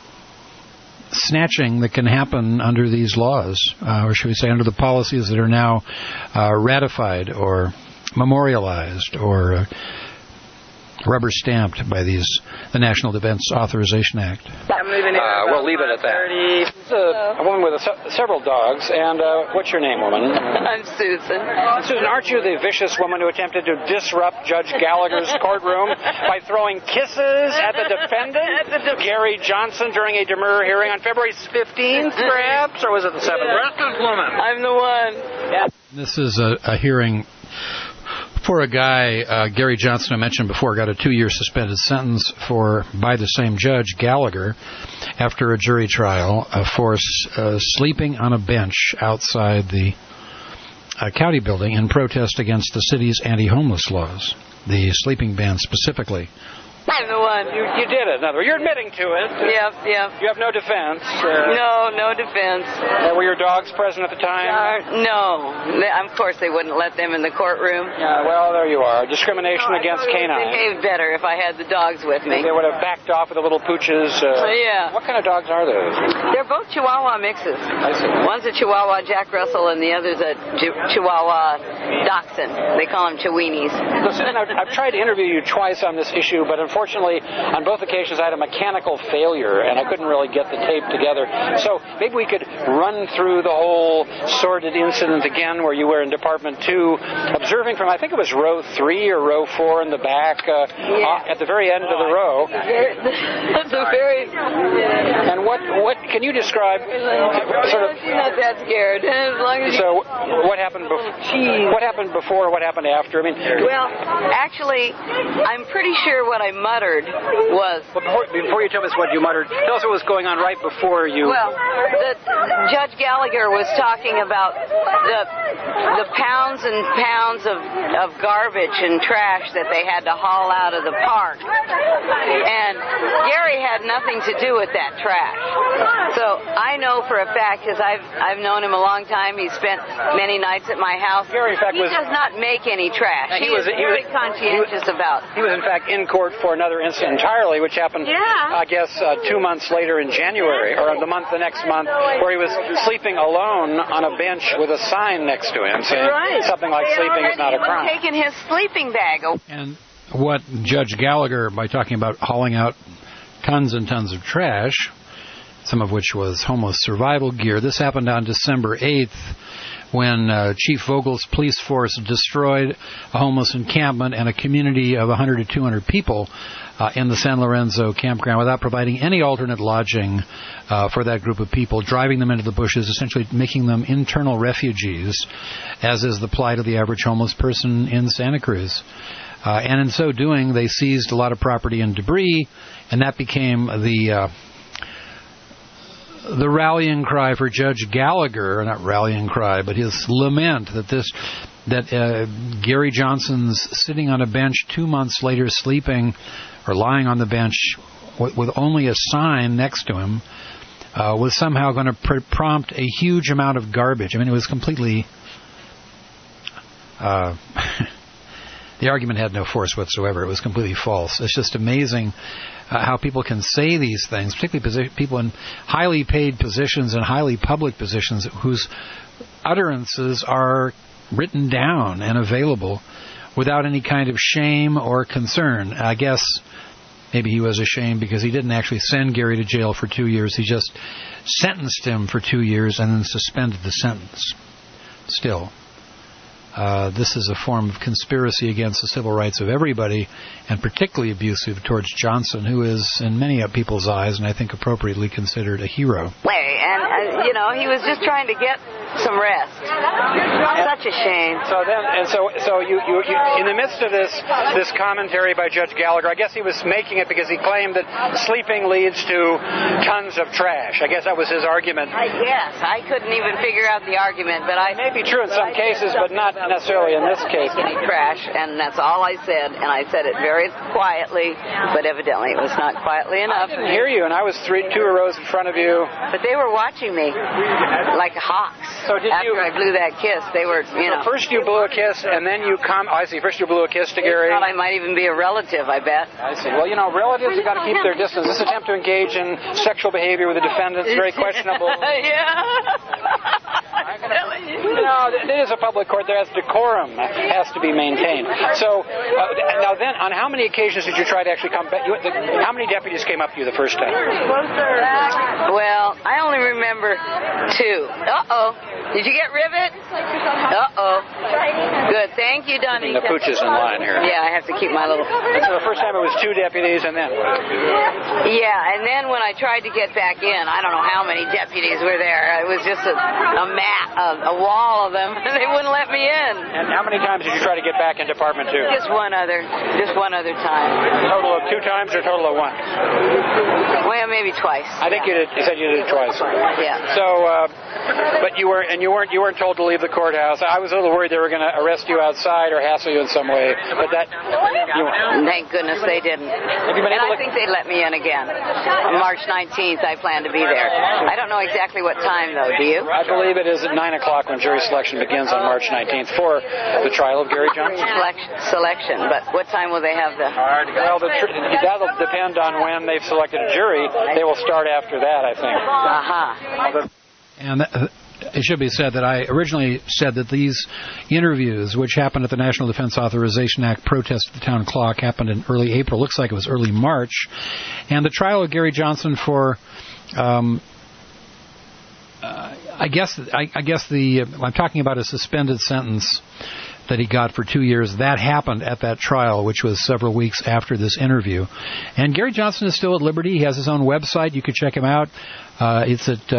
snatching that can happen under these laws, or should we say under the policies that are now ratified or memorialized or rubber stamped by the National Defense Authorization Act. We'll leave it at that. It's a woman with several dogs, and what's your name, woman? I'm Susan. Susan, aren't you the vicious woman who attempted to disrupt Judge Gallagher's courtroom by throwing kisses at the defendant, Gary Johnson, during a demurrer hearing on February 15th, perhaps? Or was it the 7th? I'm the one. Yeah. This is a hearing for a guy, Gary Johnson, I mentioned before, got a 2-year suspended sentence by the same judge, Gallagher, after a jury trial for sleeping on a bench outside the county building in protest against the city's anti-homeless laws, the sleeping ban specifically. I'm the one. You did it. In other words, you're admitting to it. Yep. You have no defense. No defense. Were your dogs present at the time? No. Of course, they wouldn't let them in the courtroom. Well, there you are. Discrimination against canines. Behaved better if I had the dogs with me. They would have backed off with the little pooches. Yeah. What kind of dogs are those? They're both Chihuahua mixes. I see. One's a Chihuahua Jack Russell and the other's a Chihuahua Dachshund. They call them Chiweenies. Listen, I've tried to interview you twice on this issue, but unfortunately, on both occasions, I had a mechanical failure, and I couldn't really get the tape together. So maybe we could run through the whole sordid incident again, where you were in Department 2, observing from, I think it was row 3 or row 4 in the back, at the very end of the row. That's a very... And what can you describe? Sort of. Not that scared. As long as so what happened before? What happened before? What happened after? I mean, well, actually, I'm pretty sure what I muttered was... Well, before you tell us what you muttered, tell us what was going on right before you... Well, Judge Gallagher was talking about the pounds and pounds of garbage and trash that they had to haul out of the park. And Gary had nothing to do with that trash. So I know for a fact, because I've known him a long time, he spent many nights at my house. Gary, in fact, he does not make any trash. He is very conscientious about it. He was, in fact, in court for another incident entirely, which happened, I guess, 2 months later in January, or the next month, where he was sleeping alone on a bench with a sign next to him saying something like sleeping is not a crime. Taking his sleeping bag away. And what Judge Gallagher, by talking about hauling out tons and tons of trash, some of which was homeless survival gear, this happened on December 8th, when Chief Vogel's police force destroyed a homeless encampment and a community of 100 to 200 people in the San Lorenzo campground without providing any alternate lodging for that group of people, driving them into the bushes, essentially making them internal refugees, as is the plight of the average homeless person in Santa Cruz. And in so doing, they seized a lot of property and debris, and that became the rallying cry for Judge Gallagher, not rallying cry, but his lament that Gary Johnson's sitting on a bench 2 months later sleeping or lying on the bench with only a sign next to him was somehow going to prompt a huge amount of garbage. I mean, it was completely... the argument had no force whatsoever. It was completely false. It's just amazing how people can say these things, particularly people in highly paid positions and highly public positions whose utterances are written down and available without any kind of shame or concern. I guess maybe he was ashamed because he didn't actually send Gary to jail for 2 years. He just sentenced him for 2 years and then suspended the sentence. Still, this is a form of conspiracy against the civil rights of everybody, and particularly abusive towards Johnson, who is, in many people's eyes, and I think appropriately considered a hero. And he was just trying to get some rest. Such a shame. So you in the midst of this commentary by Judge Gallagher, I guess he was making it because he claimed that sleeping leads to tons of trash. I guess that was his argument. I couldn't even figure out the argument, but it may be true in some cases, but not necessarily in this case. Trash, and that's all I said, and I said it very quietly, but evidently it was not quietly enough. I didn't hear you, and I was 2 rows in front of you. But they were watching me like hawks. So after I blew that kiss, they were, So first you blew a kiss, and then you I see. First you blew a kiss to Gary. I thought I might even be a relative, I bet. I see. Well, relatives have got to keep their distance. This attempt to engage in sexual behavior with the defendant is very questionable. It is a public court. There has decorum has to be maintained. So now then, on how many occasions did you try to actually come back? How many deputies came up to you the first time? Well, I only remember 2. Did you get rivet? Good. Thank you, Donnie. The pooch is in line here. Yeah, I have to keep my little... So the first time it was 2 deputies, and then what? Yeah, and then when I tried to get back in, I don't know how many deputies were there. It was just a wall of them. They wouldn't let me in. And how many times did you try to get back in Department 2? Just one other time. Total of 2 times or total of 1? Well, maybe twice. I think you said you did it twice. Yeah. So, but you weren't told to leave the courthouse. I was a little worried they were going to arrest you outside or hassle you in some way, but that you weren't. Thank goodness they didn't. I think they let me in again. On March 19th, I plan to be there. I don't know exactly what time, though. Do you? I believe it is at 9 o'clock when jury selection begins on March 19th for the trial of Gary Johnson. Selection, but what time will they have the... Well, that'll depend on when they've selected a jury. They will start after that, I think. And it should be said that I originally said that these interviews, which happened at the National Defense Authorization Act protest at the town clock, happened in early April. Looks like it was early March. And the trial of Gary Johnson for... I guess I'm talking about a suspended sentence that he got for 2 years. That happened at that trial, which was several weeks after this interview. And Gary Johnson is still at liberty. He has his own website. You can check him out. It's at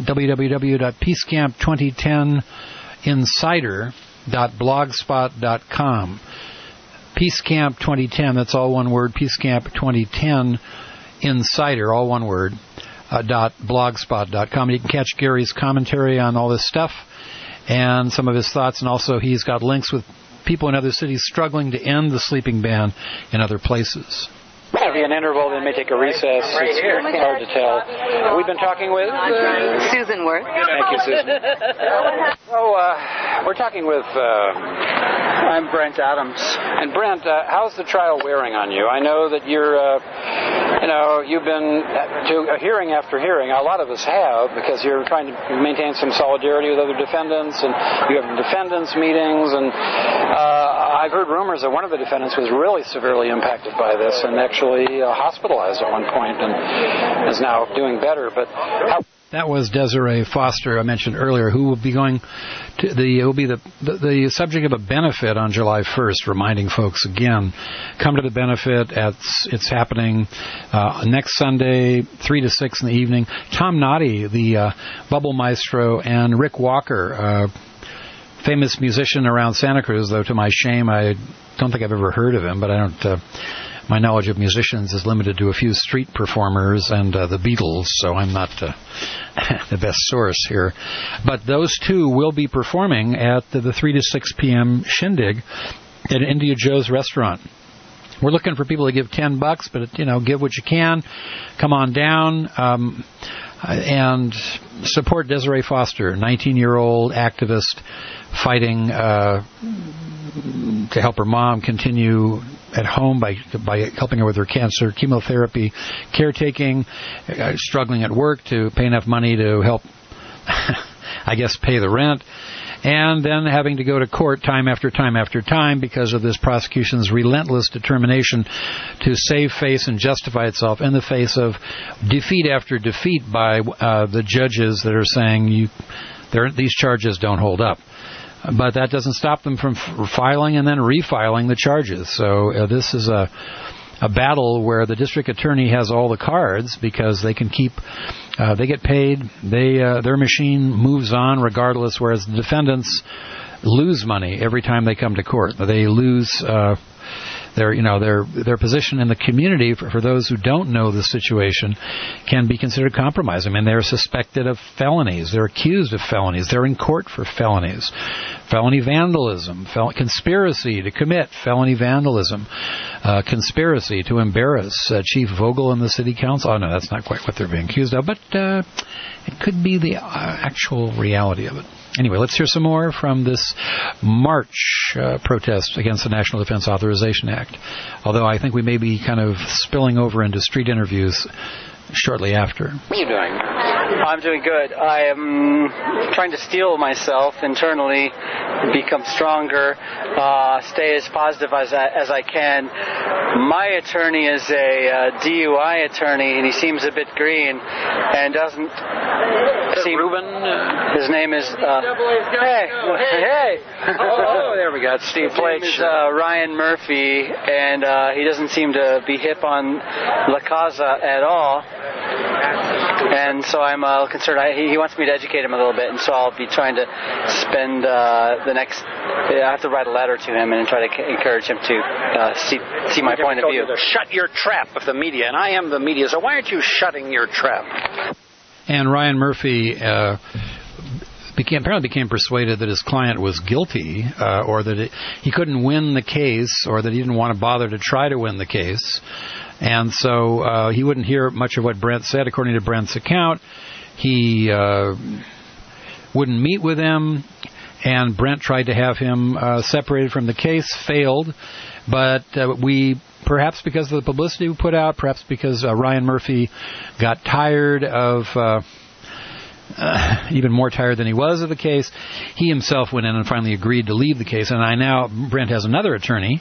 www.peacecamp2010insider.blogspot.com. Peacecamp 2010, that's all one word, Peacecamp 2010 Insider, all one word, .blogspot.com. You can catch Gary's commentary on all this stuff and some of his thoughts, and also he's got links with people in other cities struggling to end the sleeping ban in other places. There'll be an interval, then may take a recess. It's hard to tell. We've been talking with Susan Worth. Thank you, Susan. So, we're talking with I'm Brent Adams. And Brent, how's the trial wearing on you? I know that you've been to hearing after hearing. A lot of us have, because you're trying to maintain some solidarity with other defendants, and you have defendants meetings, and I've heard rumors that one of the defendants was really severely impacted by this and actually hospitalized at one point and is now doing better. But that was Desiree Foster, I mentioned earlier, who will be going to will be the subject of a benefit on July 1st, reminding folks again, come to the benefit. It's happening next Sunday, 3 to 6 in the evening. Tom Noddy, the Bubble Maestro, and Rick Walker, famous musician around Santa Cruz, though to my shame, I don't think I've ever heard of him, but I don't... My knowledge of musicians is limited to a few street performers and the Beatles, so I'm not the best source here. But those two will be performing at the 3 to 6 p.m. shindig at India Joe's restaurant. We're looking for people to give $10, but give what you can. Come on down and support Desiree Foster, 19-year-old activist fighting to help her mom continue at home by helping her with her cancer, chemotherapy, caretaking, struggling at work to pay enough money to help. I guess, pay the rent, and then having to go to court time after time after time because of this prosecution's relentless determination to save face and justify itself in the face of defeat after defeat by the judges that are saying these charges don't hold up. But that doesn't stop them from filing and then refiling the charges. So this is a battle where the district attorney has all the cards because they can keep, they get paid, their machine moves on regardless, whereas the defendants lose money every time they come to court. They lose their position in the community. For those who don't know the situation, can be considered compromised. I mean, they're suspected of felonies. They're accused of felonies. They're in court for felonies. Felony vandalism, conspiracy to commit felony vandalism, conspiracy to embarrass Chief Vogel in the city council. Oh, no, that's not quite what they're being accused of, but it could be the actual reality of it. Anyway, let's hear some more from this March protest against the National Defense Authorization Act, although I think we may be kind of spilling over into street interviews shortly after. What are you doing? I'm doing good. I am trying to steel myself internally, become stronger, stay as positive as I can. My attorney is a DUI attorney, and he seems a bit green and doesn't seem... Ruben? His name is... Hey! Oh, there we go. It's Steve Plage. His name is Ryan Murphy, and he doesn't seem to be hip on La Casa at all. And so I'm concerned. He wants me to educate him a little bit, and so I'll be trying to spend the next... I have to write a letter to him and try to encourage him to see my point of view. Shut your trap of the media, and I am the media, so why aren't you shutting your trap? And Ryan Murphy apparently became persuaded that his client was guilty, or that he couldn't win the case, or that he didn't want to bother to try to win the case. And so he wouldn't hear much of what Brent said. According to Brent's account, he wouldn't meet with him, and Brent tried to have him separated from the case, failed. But perhaps because of the publicity we put out, perhaps because Ryan Murphy got tired of... even more tired than he was of the case, he himself went in and finally agreed to leave the case. And Brent has another attorney,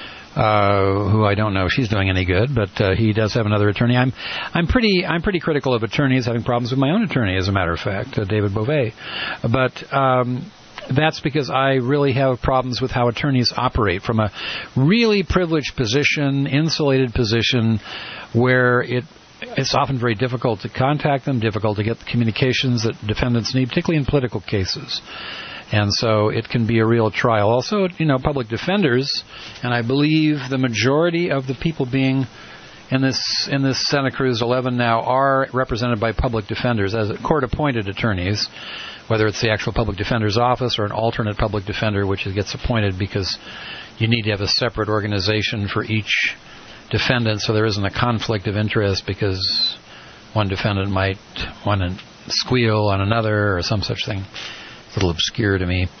who I don't know if she's doing any good, but he does have another attorney. I'm pretty critical of attorneys, having problems with my own attorney, as a matter of fact, David Beauvais. But that's because I really have problems with how attorneys operate from a really privileged position, insulated position, where it's often very difficult to contact them, difficult to get the communications that defendants need, particularly in political cases. And so it can be a real trial. Also, public defenders, and I believe the majority of the people being in this Santa Cruz 11 now are represented by public defenders as court-appointed attorneys, whether it's the actual public defender's office or an alternate public defender, which gets appointed because you need to have a separate organization for each defendant, so there isn't a conflict of interest because one defendant might want to squeal on another or some such thing. It's a little obscure to me.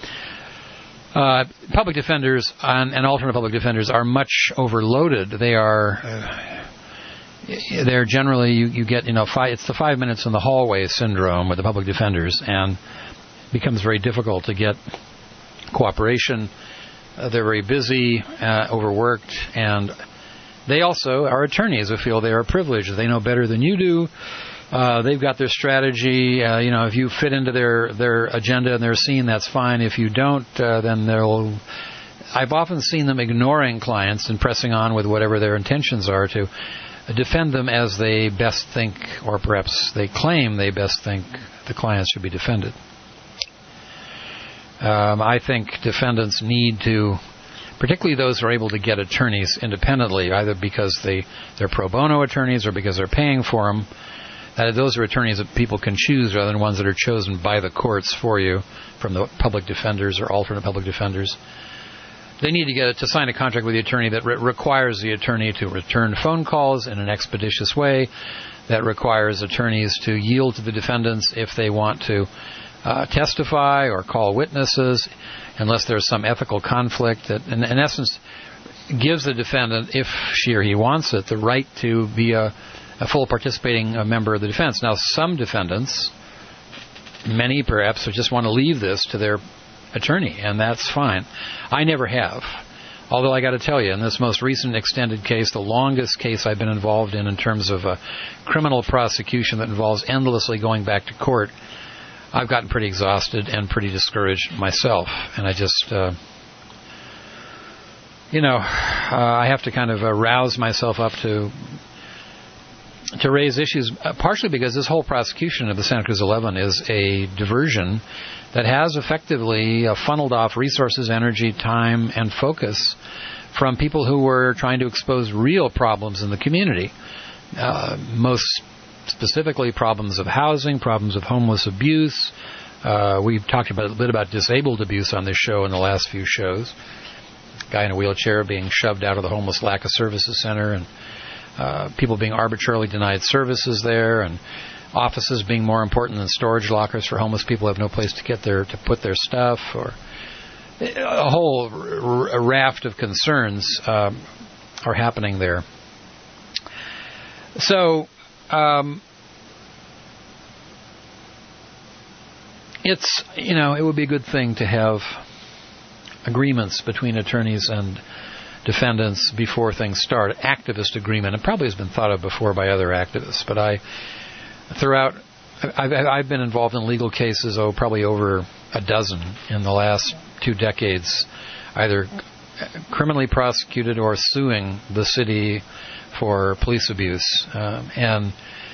Public defenders and alternate public defenders are much overloaded. They're generally, you get, it's the 5 minutes in the hallway syndrome with the public defenders, and it becomes very difficult to get cooperation. They're very busy, overworked, and they also are attorneys who feel they are privileged. They know better than you do. They've got their strategy. If you fit into their agenda and their scene, that's fine. If you don't, then I've often seen them ignoring clients and pressing on with whatever their intentions are to defend them as they best think, or perhaps they claim they best think the clients should be defended. I think defendants need to, particularly those who are able to get attorneys independently, either because they're pro bono attorneys or because they're paying for them. Those are attorneys that people can choose rather than ones that are chosen by the courts for you from the public defenders or alternate public defenders. They need to sign a contract with the attorney that requires the attorney to return phone calls in an expeditious way, that requires attorneys to yield to the defendants if they want to testify or call witnesses, unless there's some ethical conflict that, in essence, gives the defendant, if she or he wants it, the right to be a full participating member of the defense. Now, some defendants many perhaps just want to leave this to their attorney, and that's fine. I never have. Although I got to tell you, in this most recent extended case, the longest case I've been involved in terms of a criminal prosecution that involves endlessly going back to court, I've gotten pretty exhausted and pretty discouraged myself. And I just, I have to kind of rouse myself up to raise issues, partially because this whole prosecution of the Santa Cruz 11 is a diversion that has effectively funneled off resources, energy, time, and focus from people who were trying to expose real problems in the community. Most specifically, problems of housing, problems of homeless abuse. We've talked a bit about disabled abuse on this show in the last few shows. A guy in a wheelchair being shoved out of the Homeless Lack of Services Center, and people being arbitrarily denied services there, and offices being more important than storage lockers for homeless people who have no place to put their stuff, or a whole raft of concerns are happening there. So it's, it would be a good thing to have agreements between attorneys and defendants before things start. Activist agreement. It probably has been thought of before by other activists, but I've been involved in legal cases, probably over a dozen in the last 2 decades, either criminally prosecuted or suing the city for police abuse. And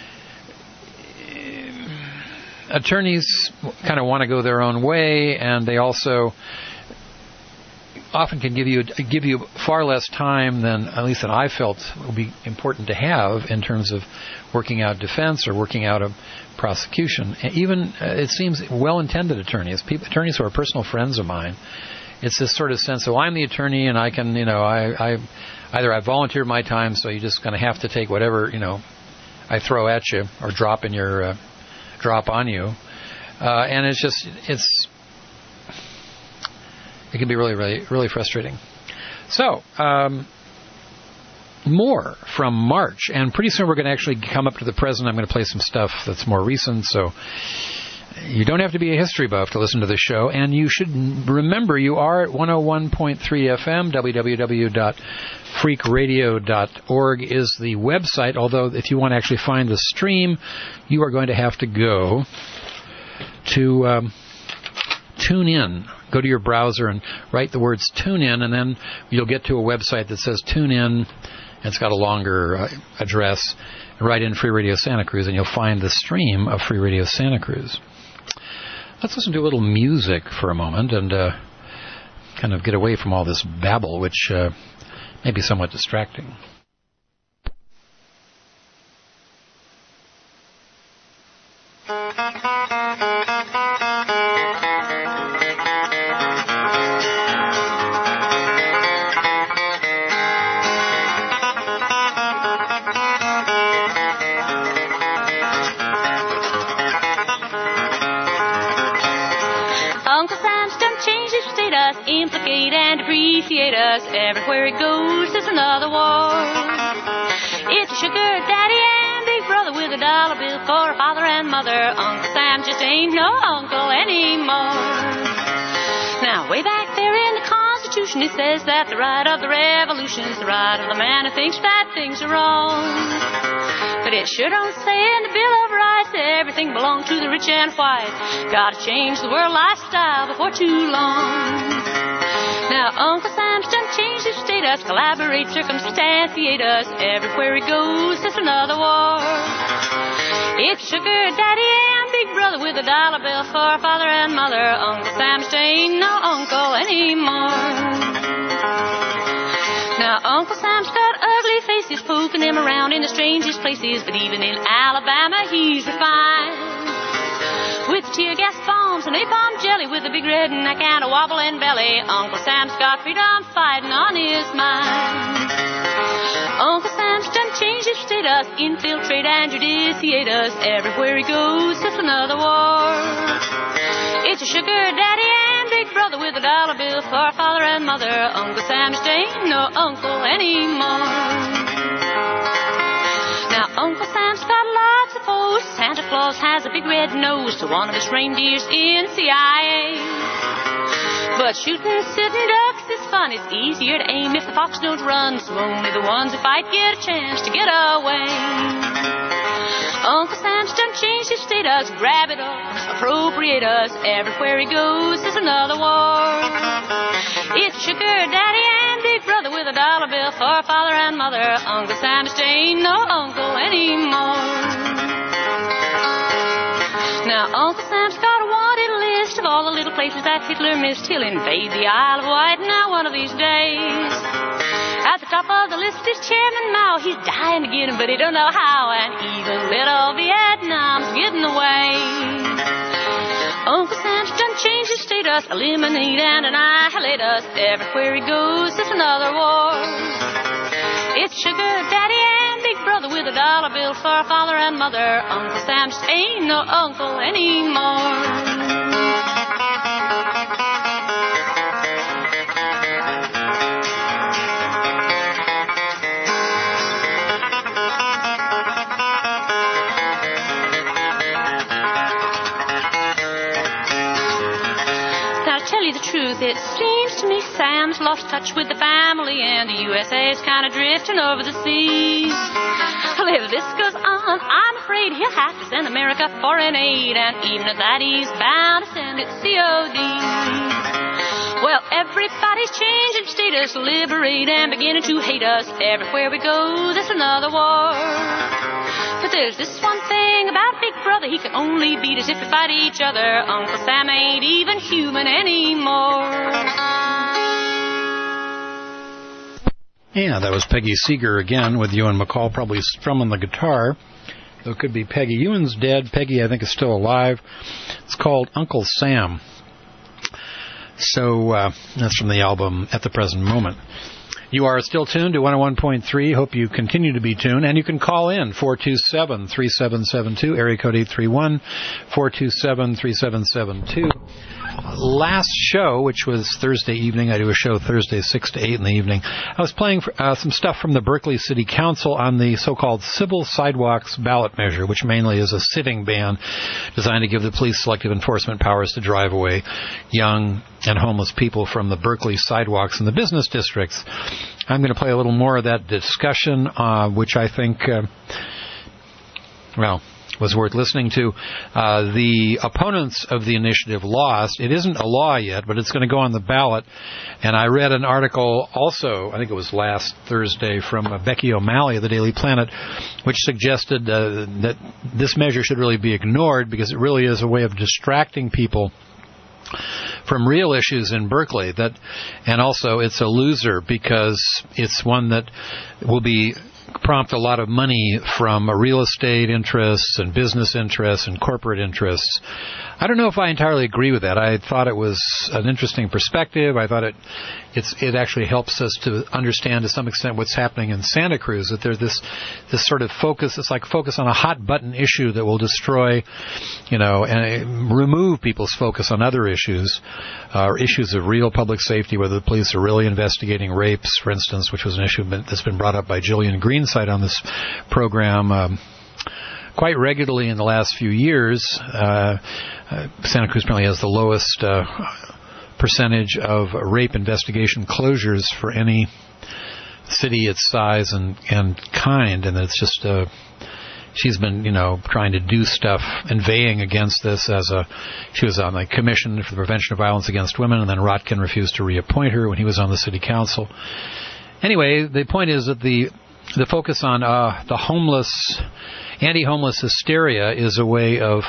attorneys kind of want to go their own way, and they also often can give you far less time than, at least that I felt would be important to have in terms of working out defense or working out a prosecution. Even, it seems, well-intended attorneys who are personal friends of mine, it's this sort of sense, I'm the attorney and I can, I volunteer my time, so you just kind of have to take whatever, I throw at you or drop on you. And it can be really, really, really frustrating. So, more from March, and pretty soon we're going to actually come up to the present. I'm going to play some stuff that's more recent, so you don't have to be a history buff to listen to the show, and you should remember you are at 101.3 FM. www.freakradio.org is the website, although if you want to actually find the stream, you are going to have to go to Tune In. Go to your browser and write the words Tune In, and then you'll get to a website that says Tune In. It's got a longer address. Write in Free Radio Santa Cruz, and you'll find the stream of Free Radio Santa Cruz. Let's listen to a little music for a moment and kind of get away from all this babble, which may be somewhat distracting. Implicate and depreciate us. Everywhere it goes, there's another war. It's a sugar daddy and big brother with a dollar bill for a father and mother. Uncle Sam just ain't no uncle anymore. Now, way back there in the Constitution, it says that the right of the revolution is the right of the man who thinks bad things are wrong. But it sure don't say in the Bill of Rights that everything belongs to the rich and white. Gotta change the world lifestyle before too long. Now, Uncle Sam's done changed his status, collaborate, circumstantiate us. Everywhere he goes, there's another war. It's sugar daddy and big brother with a dollar bill for father and mother. Uncle Sam's ain't no uncle anymore. Now, Uncle Sam's got ugly faces poking him around in the strangest places, but even in Alabama, he's refined. With tear gas bombs and napalm jelly, with a big red neck and a wobbling belly, Uncle Sam's got freedom fighting on his mind. Uncle Sam's done changed his status, infiltrate and judiciate us. Everywhere he goes, it's another war. It's a sugar daddy and big brother with a dollar bill for father and mother. Uncle Sam's ain't no uncle anymore. Now, Uncle Sam's got lots of folks knows Santa Claus has a big red nose to one of his reindeers in CIA. But shooting sitting ducks is fun. It's easier to aim if the fox don't run, so only the ones who fight get a chance to get away. Uncle Sam's done changed his status, grab it up, appropriate us. Everywhere he goes there's another war. It's sugar daddy and big brother with a dollar bill for father and mother. Uncle Sam just ain't no uncle anymore. Now Uncle Sam's got a wanted list of all the little places that Hitler missed. He'll invade the Isle of Wight now one of these days. At the top of the list is Chairman Mao. He's dying to get him, but he don't know how. And even little Vietnam's getting away. Uncle Sam's done changed his status, eliminate and annihilate us. Everywhere he goes, there's another war. It's sugar daddy and big brother with a dollar bill for father and mother. Uncle Sam just ain't no uncle anymore. The truth, it seems to me Sam's lost touch with the family, and the USA's kind of drifting over the seas. Well, if this goes on, I'm afraid he'll have to send America foreign aid, and even at that he's bound to send it COD. Well, everybody's changing status, liberate and beginning to hate us. Everywhere we go, there's another war. But there's this one thing about Big Brother, he can only beat us if we fight each other. Uncle Sam ain't even human anymore. Yeah, that was Peggy Seeger again with Ewan McCall, probably strumming the guitar. Though it could be Peggy. Ewan's dead. Peggy, I think, is still alive. It's called Uncle Sam. So that's from the album At the Present Moment. You are still tuned to 101.3. Hope you continue to be tuned. And you can call in 427-3772, area code 831-427-3772. Last show, which was Thursday evening, I do a show Thursday 6 to 8 in the evening, I was playing some stuff from the Berkeley City Council on the so-called Civil Sidewalks ballot measure, which mainly is a sitting ban designed to give the police selective enforcement powers to drive away young and homeless people from the Berkeley sidewalks and the business districts. I'm going to play a little more of that discussion, which I think, was worth listening to. The opponents of the initiative lost. It isn't a law yet, but it's going to go on the ballot. And I read an article also, I think it was last Thursday, from Becky O'Malley of the Daily Planet, which suggested that this measure should really be ignored because it really is a way of distracting people from real issues in Berkeley. And also it's a loser because it's one that will prompt a lot of money from real estate interests and business interests and corporate interests. I don't know if I entirely agree with that. I thought it was an interesting perspective. I thought it actually helps us to understand to some extent what's happening in Santa Cruz, that there's this sort of focus. It's like focus on a hot button issue that will destroy, and remove people's focus on other issues, or issues of real public safety, whether the police are really investigating rapes, for instance, which was an issue that's been brought up by Jillian Greenside on this program quite regularly in the last few years. Santa Cruz apparently has the lowest percentage of rape investigation closures for any city its size and kind, and it's just she's been trying to do stuff, inveighing against this she was on the Commission for the Prevention of Violence Against Women, and then Rotkin refused to reappoint her when he was on the city council. Anyway, the point is that the focus on the anti-homeless hysteria is a way of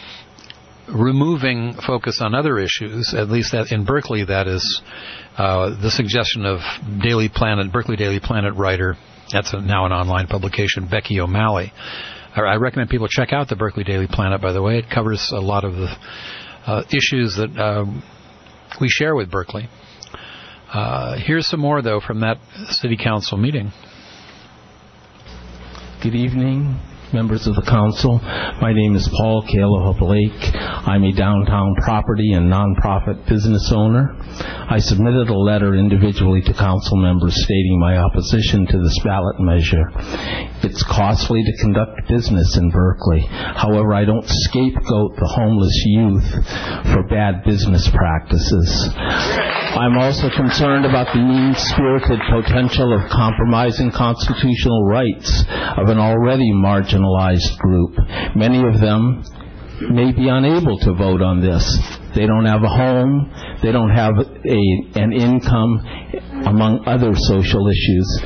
removing focus on other issues, at least that in Berkeley. That is the suggestion of Berkeley Daily Planet writer, that's now an online publication, Becky O'Malley. I recommend people check out the Berkeley Daily Planet, by the way. It covers a lot of the issues that we share with Berkeley. Here's some more, though, from that city council meeting. Good evening. members of the council. My name is Paul Caloha Blake. I'm a downtown property and nonprofit business owner. I submitted a letter individually to council members stating my opposition to this ballot measure. It's costly to conduct business in Berkeley. However, I don't scapegoat the homeless youth for bad business practices. I'm also concerned about the mean-spirited potential of compromising constitutional rights of an already marginalized group. Many of them may be unable to vote on this. They don't have a home. They don't have an income, among other social issues.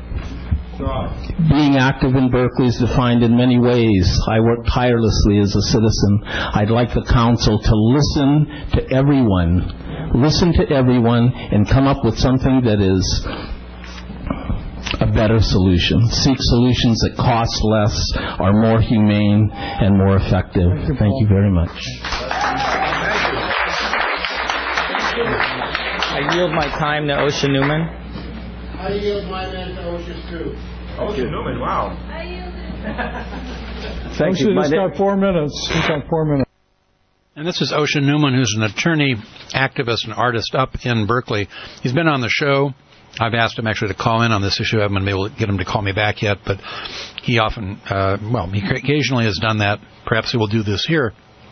Being active in Berkeley is defined in many ways. I work tirelessly as a citizen. I'd like the council to listen to everyone, and come up with something that is a better solution. Seek solutions that cost less, are more humane, and more effective. Thank you very much. I yield my time to Osha Newman. I yield my time to Osha too. Osha Newman, wow. Thank you. He's got 4 minutes. And this is Osha Newman, who's an attorney, activist, and artist up in Berkeley. He's been on the show. I've asked him actually to call in on this issue. I haven't been able to get him to call me back yet, but he often, he occasionally has done that. Perhaps he will do this here.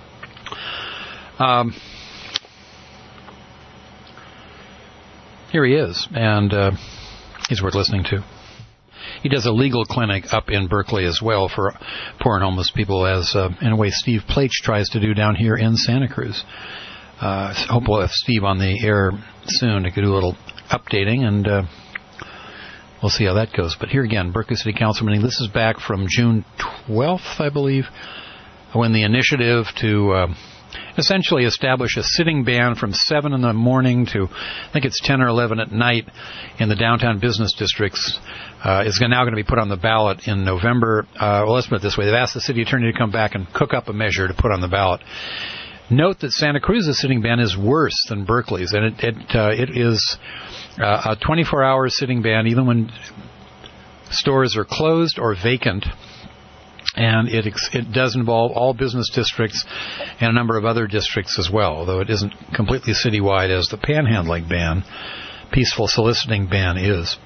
Here he is, and he's worth listening to. He does a legal clinic up in Berkeley as well for poor and homeless people, as in a way Steve Plach tries to do down here in Santa Cruz. Hope we'll have Steve on the air soon to do a little updating, and we'll see how that goes. But here again, Berkeley City Council meeting. This is back from June 12th, I believe, when the initiative to essentially establish a sitting ban from 7 in the morning to, I think it's 10 or 11 at night in the downtown business districts is now going to be put on the ballot in November. Well, let's put it this way. They've asked the city attorney to come back and cook up a measure to put on the ballot. Note that Santa Cruz's sitting ban is worse than Berkeley's, and it is a 24-hour sitting ban even when stores are closed or vacant. And it does involve all business districts and a number of other districts as well, although it isn't completely citywide as the panhandling ban, peaceful soliciting ban is.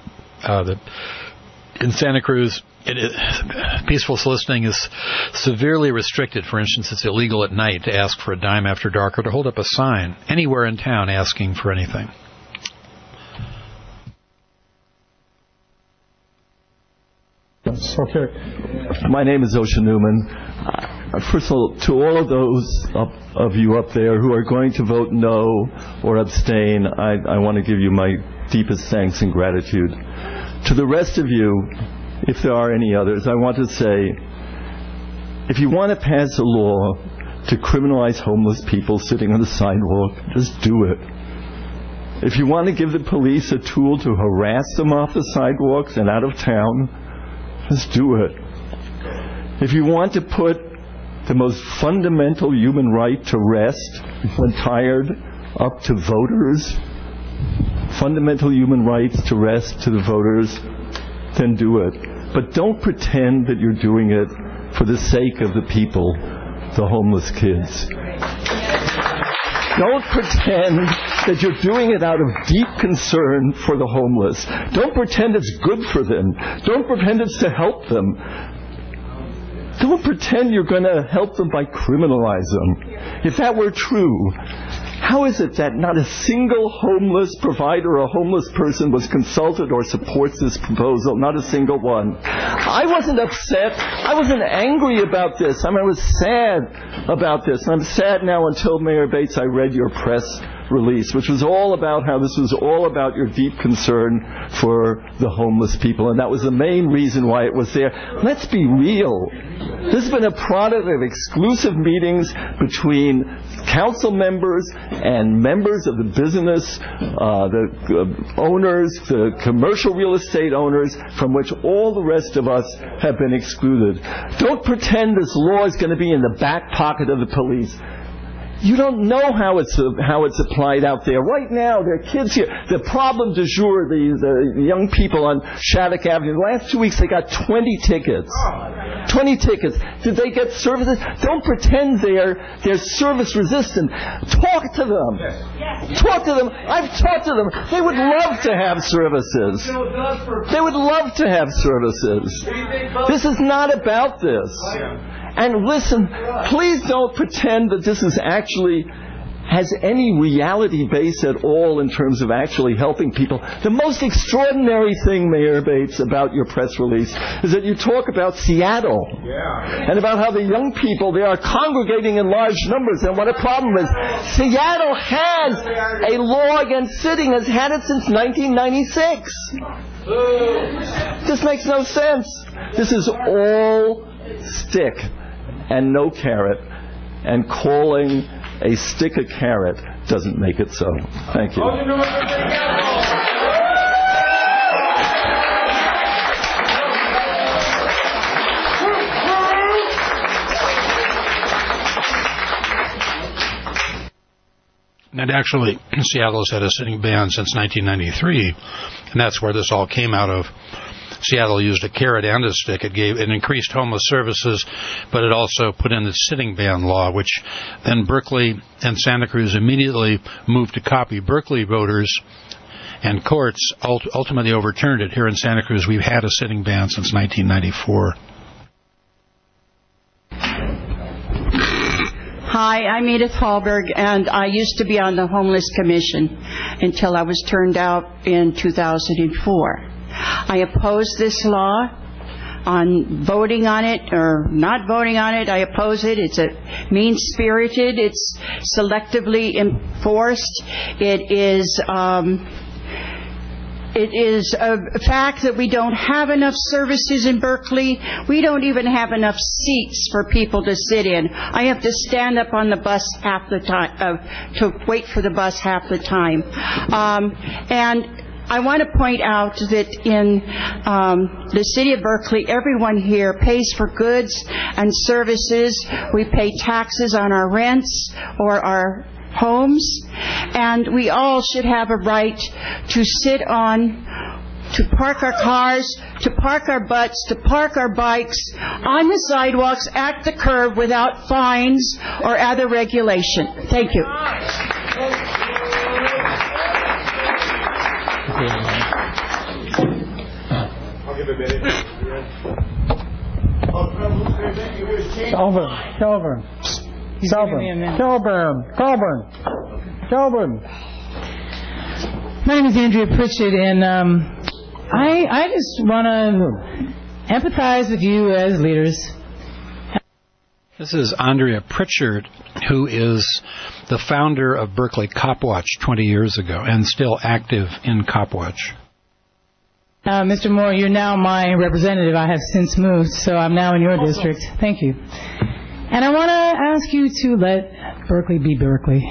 In Santa Cruz, peaceful soliciting is severely restricted. For instance, it's illegal at night to ask for a dime after dark or to hold up a sign anywhere in town asking for anything. Okay. My name is Osha Newman. First of all, to all of those of you up there who are going to vote no or abstain, I want to give you my deepest thanks and gratitude. To the rest of you, if there are any others, I want to say, if you want to pass a law to criminalize homeless people sitting on the sidewalk, just do it. If you want to give the police a tool to harass them off the sidewalks and out of town, just do it. If you want to put the most fundamental human right to rest when tired up to voters, fundamental human rights to rest to the voters, then do it. But don't pretend that you're doing it for the sake of the people, the homeless kids. Don't pretend that you're doing it out of deep concern for the homeless. Don't pretend it's good for them. Don't pretend it's to help them. Don't pretend you're going to help them by criminalizing them. If that were true, how is it that not a single homeless provider or homeless person was consulted or supports this proposal? Not a single one. I wasn't upset. I wasn't angry about this. I was sad about this. I'm sad now until Mayor Bates, I read your press release, which was all about how this was all about your deep concern for the homeless people, and that was the main reason why it was there. Let's be real. This has been a product of exclusive meetings between council members and members of the business, the owners, the commercial real estate owners, from which all the rest of us have been excluded. Don't pretend this law is going to be in the back pocket of the police. You don't know how it's applied out there. Right now, there are kids here. The problem du jour, the young people on Shattuck Avenue, the last 2 weeks they got 20 tickets. 20 tickets. Did they get services? Don't pretend they're service resistant. Talk to them. Talk to them. I've talked to them. They would love to have services. They would love to have services. This is not about this. And listen, please don't pretend that this is actually has any reality base at all in terms of actually helping people. The most extraordinary thing, Mayor Bates, about your press release is that you talk about Seattle and about how the young people, they are congregating in large numbers, and what a problem is. Seattle has a law against sitting, has had it since 1996. This makes no sense. This is all stick and no carrot, and calling a stick a carrot doesn't make it so. Thank you. And actually, Seattle's had a sitting ban since 1993, and that's where this all came out of. Seattle used a carrot and a stick. It increased homeless services, but it also put in the sitting ban law, which then Berkeley and Santa Cruz immediately moved to copy. Berkeley voters and courts ultimately overturned it. Here in Santa Cruz, we've had a sitting ban since 1994. Hi, I'm Edith Hallberg, and I used to be on the Homeless Commission until I was turned out in 2004. I oppose this law. On voting on it or not voting on it, I oppose it. It's mean-spirited. It's selectively enforced. It is a fact that we don't have enough services in Berkeley. We don't even have enough seats for people to sit in. I have to stand up on the bus half the time, to wait for the bus half the time. And I want to point out that in the city of Berkeley, everyone here pays for goods and services. We pay taxes on our rents or our homes, and we all should have a right to sit on, to park our cars, to park our butts, to park our bikes on the sidewalks at the curb without fines or other regulation. Thank you. I'll give a minute. Kelvin. My name is Andrea Pritchett, and I just want to empathize with you as leaders. This is Andrea Pritchard, who is the founder of Berkeley Copwatch 20 years ago and still active in Copwatch. Mr. Moore, you're now my representative. I have since moved, so I'm now in your district. Thank you. And I want to ask you to let Berkeley be Berkeley.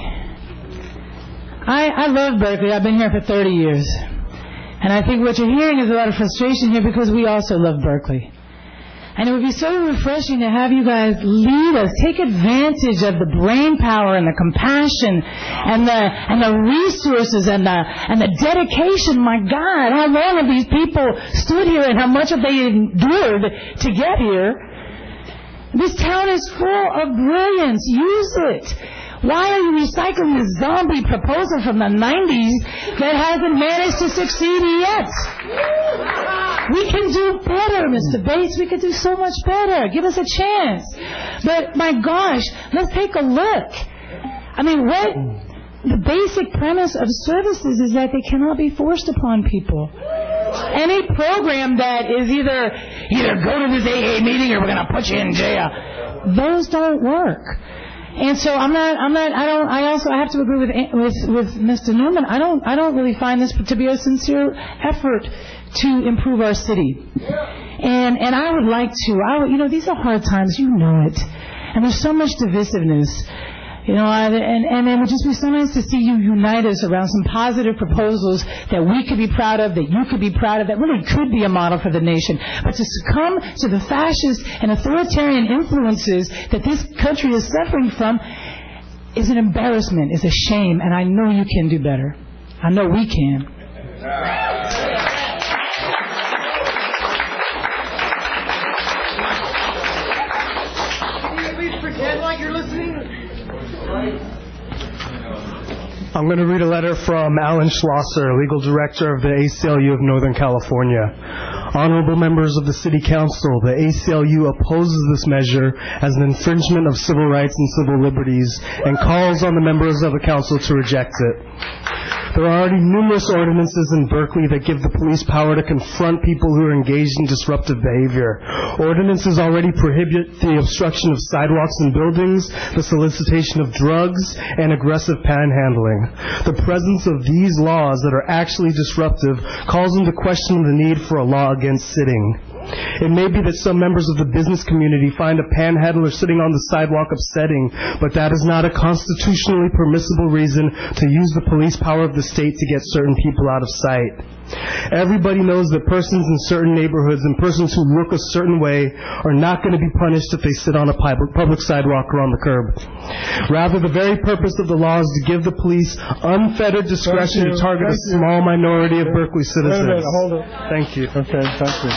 I love Berkeley. I've been here for 30 years. And I think what you're hearing is a lot of frustration here because we also love Berkeley. And it would be so refreshing to have you guys lead us, take advantage of the brain power and the compassion and the resources and the dedication. My God, how long have these people stood here and how much have they endured to get here? This town is full of brilliance. Use it. Why are you recycling this zombie proposal from the 90s that hasn't managed to succeed yet? We can do better, Mr. Bates. We could do so much better. Give us a chance. But, my gosh, let's take a look. I mean, the basic premise of services is that they cannot be forced upon people. Any program that is either go to this AA meeting or we're going to put you in jail, those don't work. And so I also have to agree with Mr. Newman. I don't really find this to be a sincere effort to improve our city. And I would like to, these are hard times, you know it. And there's so much divisiveness. And it would just be so nice to see you unite us around some positive proposals that we could be proud of, that you could be proud of, that really could be a model for the nation. But to succumb to the fascist and authoritarian influences that this country is suffering from, is an embarrassment, is a shame, and I know you can do better. I know we can. Please pretend like you're listening. I'm going to read a letter from Alan Schlosser, Legal Director of the ACLU of Northern California. Honorable members of the City Council, the ACLU opposes this measure as an infringement of civil rights and civil liberties and calls on the members of the Council to reject it. There are already numerous ordinances in Berkeley that give the police power to confront people who are engaged in disruptive behavior. Ordinances already prohibit the obstruction of sidewalks and buildings, the solicitation of drugs, and aggressive panhandling. The presence of these laws that are actually disruptive calls into question the need for a law against sitting. It may be that some members of the business community find a panhandler sitting on the sidewalk upsetting, but that is not a constitutionally permissible reason to use the police power of the state to get certain people out of sight. Everybody knows that persons in certain neighborhoods and persons who look a certain way are not going to be punished if they sit on a public sidewalk or on the curb. Rather, the very purpose of the law is to give the police unfettered discretion to target a small minority of Berkeley citizens. Hold it. Thank you. Okay, thank you.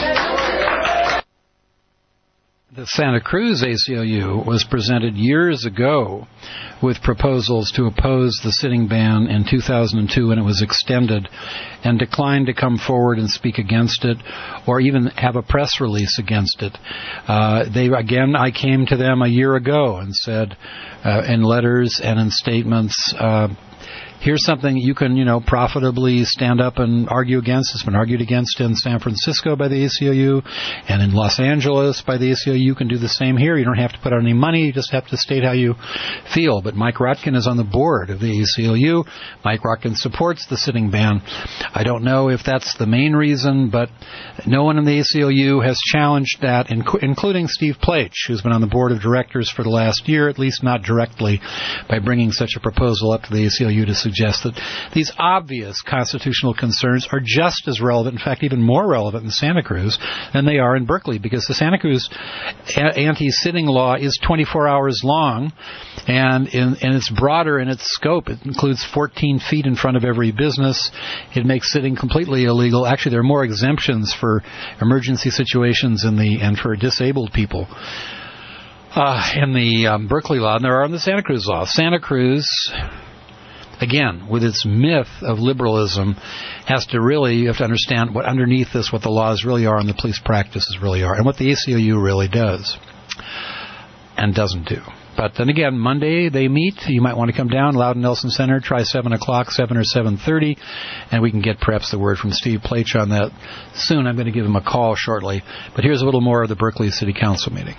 The Santa Cruz ACLU was presented years ago with proposals to oppose the sitting ban in 2002 when it was extended, and declined to come forward and speak against it or even have a press release against it. I came to them a year ago and said in letters and in statements, here's something you can, profitably stand up and argue against. It's been argued against in San Francisco by the ACLU and in Los Angeles by the ACLU. You can do the same here. You don't have to put out any money. You just have to state how you feel. But Mike Rotkin is on the board of the ACLU. Mike Rotkin supports the sitting ban. I don't know if that's the main reason, but no one in the ACLU has challenged that, including Steve Plach, who's been on the board of directors for the last year, at least not directly, by bringing such a proposal up to the ACLU to suggest that these obvious constitutional concerns are just as relevant, in fact, even more relevant in Santa Cruz than they are in Berkeley, because the Santa Cruz anti-sitting law is 24 hours long, and it's broader in its scope. It includes 14 feet in front of every business. It makes sitting completely illegal. Actually, there are more exemptions for emergency situations and for disabled people in the Berkeley law than there are in the Santa Cruz law. Santa Cruz, again, with its myth of liberalism, you have to understand what underneath this, what the laws really are and the police practices really are, and what the ACLU really does and doesn't do. But then again, Monday they meet. You might want to come down, Loudon Nelson Center, try 7 o'clock, 7 or 7:30, and we can get perhaps the word from Steve Plach on that soon. I'm going to give him a call shortly. But here's a little more of the Berkeley City Council meeting.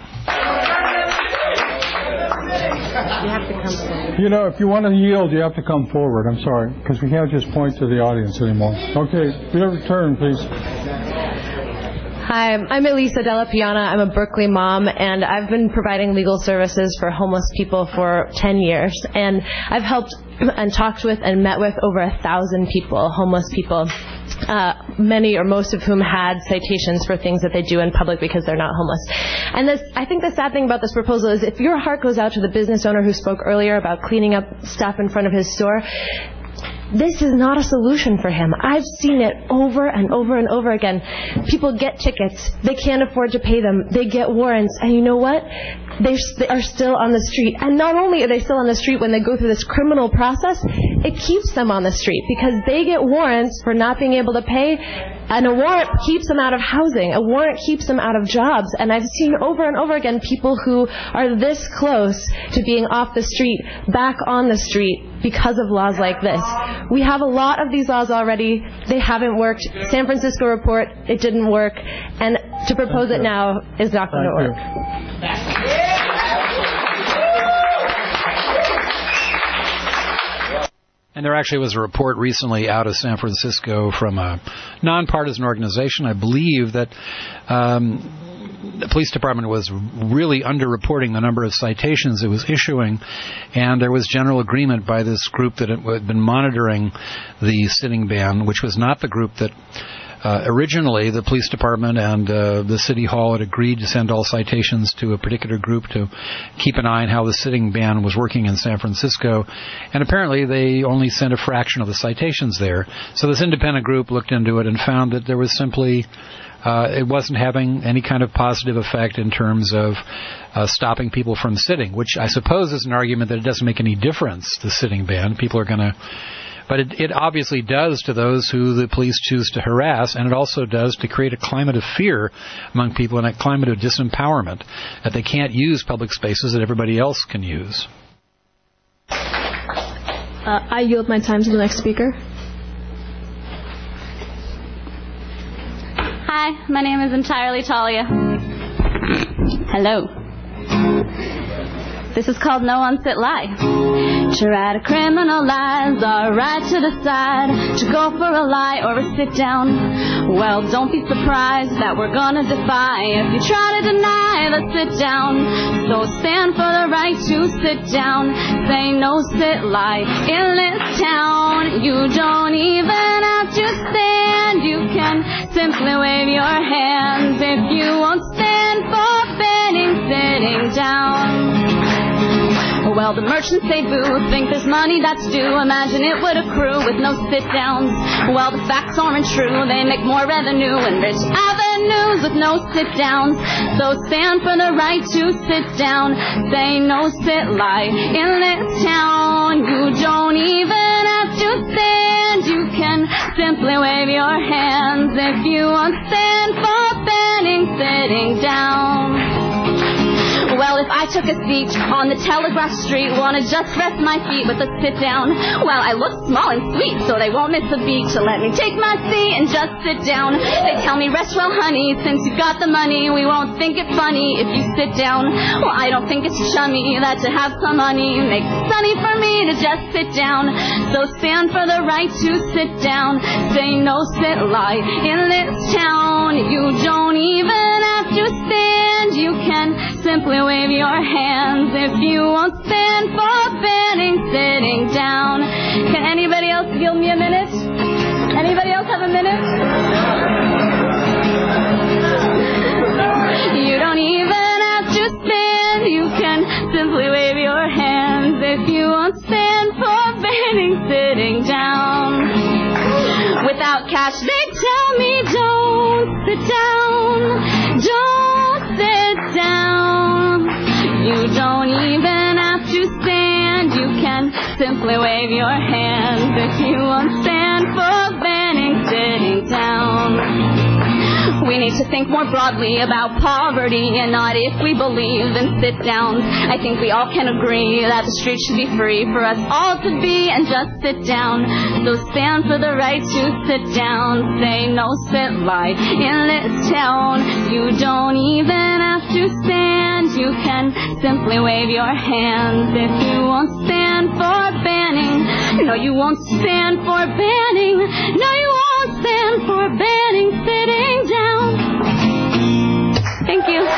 You have to come forward. If you want to yield, you have to come forward. I'm sorry, because we can't just point to the audience anymore. Okay, your turn, please. Hi, I'm Elisa Della Piana. I'm a Berkeley mom, and I've been providing legal services for homeless people for 10 years. And I've helped and talked with and met with over 1,000 people, homeless people. Many or most of whom had citations for things that they do in public because they're not homeless. And I think the sad thing about this proposal is if your heart goes out to the business owner who spoke earlier about cleaning up stuff in front of his store, this is not a solution for him. I've seen it over and over and over again. People get tickets. They can't afford to pay them. They get warrants. And you know what? They are still on the street. And not only are they still on the street when they go through this criminal process, it keeps them on the street because they get warrants for not being able to pay, and a warrant keeps them out of housing. A warrant keeps them out of jobs. And I've seen over and over again people who are this close to being off the street, back on the street because of laws like this. We have a lot of these laws already. They haven't worked. San Francisco report, it didn't work. And to propose it now is not going to work. And there actually was a report recently out of San Francisco from a nonpartisan organization, I believe, that the police department was really underreporting the number of citations it was issuing, and there was general agreement by this group that it had been monitoring the sitting ban, which was not the group that Originally, the police department and the city hall had agreed to send all citations to a particular group to keep an eye on how the sitting ban was working in San Francisco, and apparently they only sent a fraction of the citations there. So this independent group looked into it and found that there was simply it wasn't having any kind of positive effect in terms of stopping people from sitting, which I suppose is an argument that it doesn't make any difference, the sitting ban. People are going to... But it obviously does to those who the police choose to harass, and it also does to create a climate of fear among people and a climate of disempowerment, that they can't use public spaces that everybody else can use. I yield my time to the next speaker. Hi, my name is entirely Talia. Hello. This is called No Unfit Lie. To write a criminalize our right to decide to go for a lie or a sit down. Well, don't be surprised that we're gonna defy if you try to deny the sit down. So stand for the right to sit down. Say no sit lie in this town. You don't even have to stand. You can simply wave your hands if you won't stand for banning sitting down. Well, the merchants say boo, think there's money that's due. Imagine it would accrue with no sit-downs. Well, the facts aren't true. They make more revenue and rich avenues with no sit-downs. So stand for the right to sit down. Say no sit lie in this town. You don't even have to stand. You can simply wave your hands if you won't stand for banning sitting down. Well, if I took a seat on the Telegraph Street, wanna just rest my feet with a sit down. Well, I look small and sweet, so they won't miss a beat to let me take my seat and just sit down. They tell me, rest well, honey, since you've got the money, we won't think it funny if you sit down. Well, I don't think it's chummy that to have some money makes it sunny for me to just sit down. So stand for the right to sit down. Say no sit lie in this town. You don't even have to stand. You can simply wave your hands if you won't stand for banning sitting down. Can anybody else give me a minute? Anybody else have a minute? You don't even have to stand. You can simply wave your hands if you won't stand for banning sitting down. Without cash, they tell me don't sit down. Don't sit down. You don't even have to stand. You can simply wave your hands if you won't stand for banning sitting down. We need to think more broadly about poverty and not if we believe in sit-downs. I think we all can agree that the streets should be free for us all to be and just sit down. So stand for the right to sit down. Say no sit lie in this town. You don't even have to stand. You can simply wave your hands if you won't stand for banning. No, you won't stand for banning. No, you won't stand for banning sitting down. Thank you.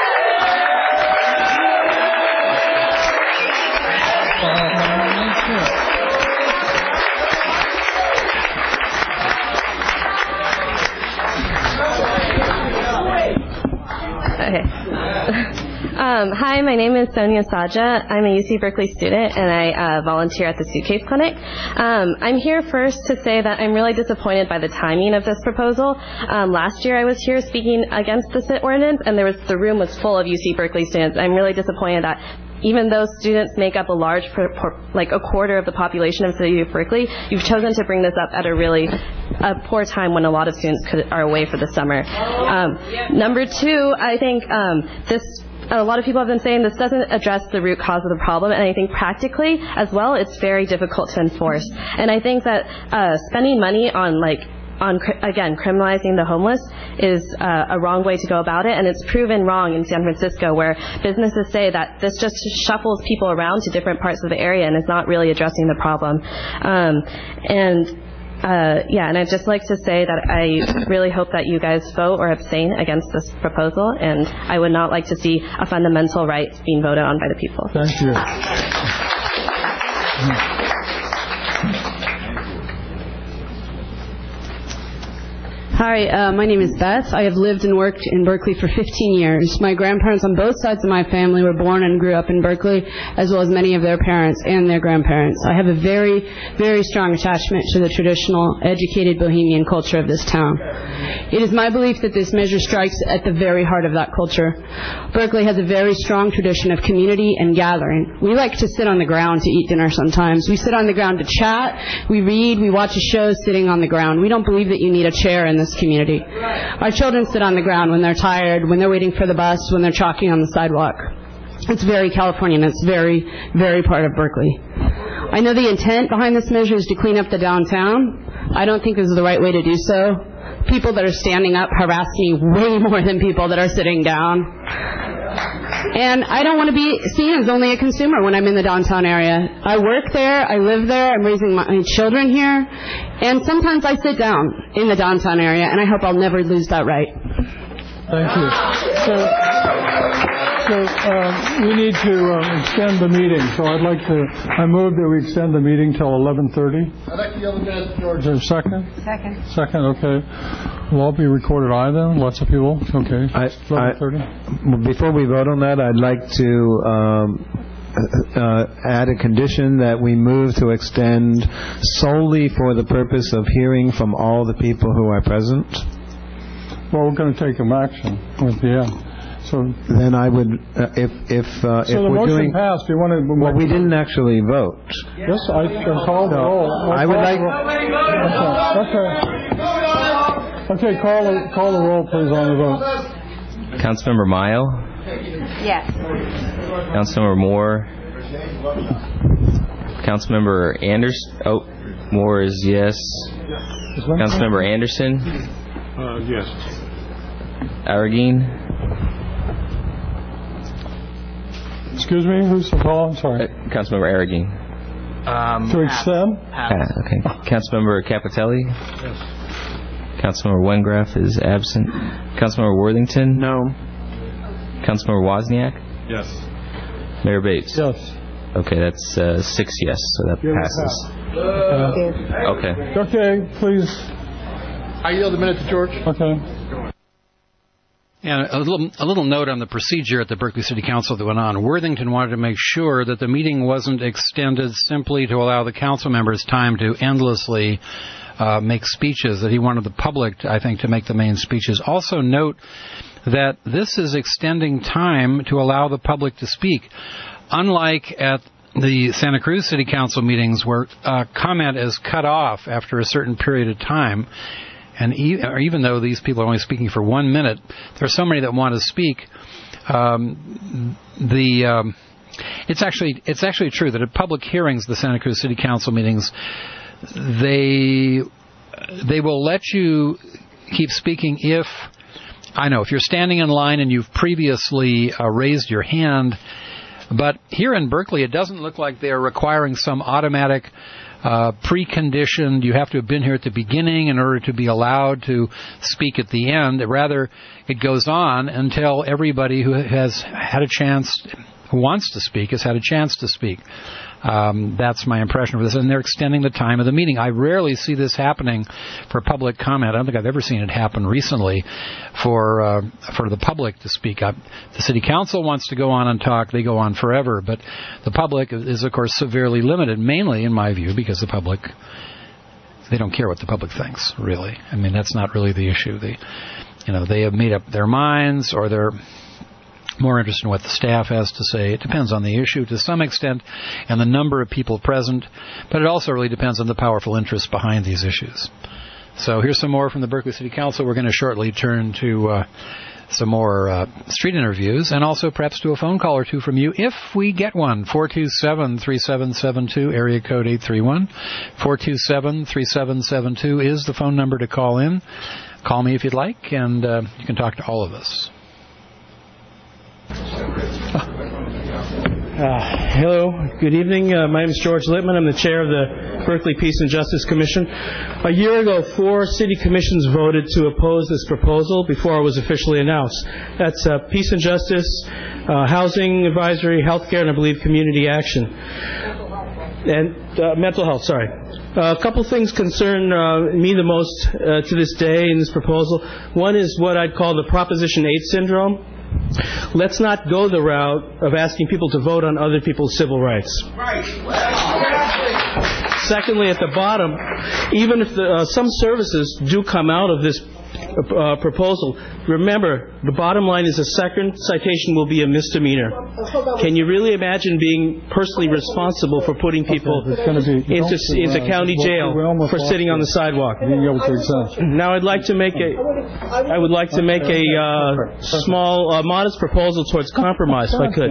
Okay. Hi, my name is Sonia Saja. I'm a UC Berkeley student, and I volunteer at the Suitcase Clinic. I'm here first to say that I'm really disappointed by the timing of this proposal. Last year I was here speaking against the SIT ordinance, and the room was full of UC Berkeley students. I'm really disappointed that even though students make up a large, like a quarter of the population of the city of Berkeley, you've chosen to bring this up at a poor time when a lot of students are away for the summer. Number two, I think a lot of people have been saying this doesn't address the root cause of the problem, and I think practically as well, it's very difficult to enforce. And I think that spending money on again, criminalizing the homeless is a wrong way to go about it, and it's proven wrong in San Francisco, where businesses say that this just shuffles people around to different parts of the area and is not really addressing the problem. And I'd just like to say that I really hope that you guys vote or abstain against this proposal, and I would not like to see a fundamental right being voted on by the people. Thank you. Hi, my name is Beth. I have lived and worked in Berkeley for 15 years. My grandparents on both sides of my family were born and grew up in Berkeley, as well as many of their parents and their grandparents. I have a very, very strong attachment to the traditional, educated bohemian culture of this town. It is my belief that this measure strikes at the very heart of that culture. Berkeley has a very strong tradition of community and gathering. We like to sit on the ground to eat dinner sometimes. We sit on the ground to chat, we read, we watch a show sitting on the ground. We don't believe that you need a chair in this community. Our children sit on the ground when they're tired, when they're waiting for the bus, when they're chalking on the sidewalk. It's very Californian. It's very, very part of Berkeley. I know the intent behind this measure is to clean up the downtown. I don't think this is the right way to do so. People that are standing up harass me way more than people that are sitting down. And I don't want to be seen as only a consumer when I'm in the downtown area. I work there, I live there, I'm raising my children here, and sometimes I sit down in the downtown area, and I hope I'll never lose that right. Thank you. So we need to extend the meeting. So I move that we extend the meeting till 11:30. I'd like to yield the minute to George. Is there a second? Second. Second, okay. Will all be recorded aye then? Lots of people? Okay. 11:30. Before we vote on that, I'd like to add a condition that we move to extend solely for the purpose of hearing from all the people who are present. Well, we're going to take some action at the end. So then I would, if so the we're motion doing, passed. You want to? Well, we didn't actually vote. Yes, I can call the roll. I would like. Okay, call the roll, please, on the vote. Councilmember Mayo. Yes. Councilmember Moore. Councilmember Anderson. Oh, Moore is yes. Councilmember Anderson. Yes. Arreguín. Excuse me, who's the call? I'm sorry. Councilmember Arreguín. To extend? Okay. Councilmember Capitelli. Yes. Councilmember Wengraf is absent. Councilmember Worthington. No. Councilmember Wozniak. Yes. Mayor Bates. Yes. Okay, that's 6 yes, so that passes. Okay. Okay, please. I yield the minute to George. Okay. And a little note on the procedure at the Berkeley City Council that went on. Worthington wanted to make sure that the meeting wasn't extended simply to allow the council members time to endlessly make speeches, that he wanted the public, I think, to make the main speeches. Also note that this is extending time to allow the public to speak. Unlike at the Santa Cruz City Council meetings where comment is cut off after a certain period of time, and even though these people are only speaking for 1 minute, there are so many that want to speak. It's actually true that at public hearings, the Santa Cruz City Council meetings, they will let you keep speaking if you're standing in line and you've previously raised your hand. But here in Berkeley, it doesn't look like they're requiring some automatic preconditioned, you have to have been here at the beginning in order to be allowed to speak at the end. Rather, it goes on until everybody who has had a chance, who wants to speak, has had a chance to speak. That's my impression of this. And they're extending the time of the meeting. I rarely see this happening for public comment. I don't think I've ever seen it happen recently for the public to speak up. The city council wants to go on and talk. They go on forever. But the public is, of course, severely limited, mainly, in my view, because the public, they don't care what the public thinks, really. I mean, that's not really the issue. They have made up their minds, or they're more interested in what the staff has to say. It depends on the issue to some extent and the number of people present, but it also really depends on the powerful interests behind these issues. So here's some more from the Berkeley City Council. We're going to shortly turn to some more street interviews and also perhaps to a phone call or two from you if we get one. 427-3772, area code 831. 427-3772 is the phone number to call in. Call me if you'd like, and you can talk to all of us. Hello, good evening. My name is George Littman. I'm the chair of the Berkeley Peace and Justice Commission. A year ago, 4 city commissions voted to oppose this proposal before it was officially announced. That's Peace and Justice, Housing Advisory, Healthcare, and I believe Community Action. And mental health, sorry. A couple things concern me the most to this day in this proposal. One is what I'd call the Proposition 8 syndrome. Let's not go the route of asking people to vote on other people's civil rights. Secondly, at the bottom, even if some services do come out of this proposal, remember, the bottom line is a second citation will be a misdemeanor. Can you really imagine being personally responsible for putting people into county jail for sitting on the sidewalk? Now, I would like to make a small, modest proposal towards compromise, if I could.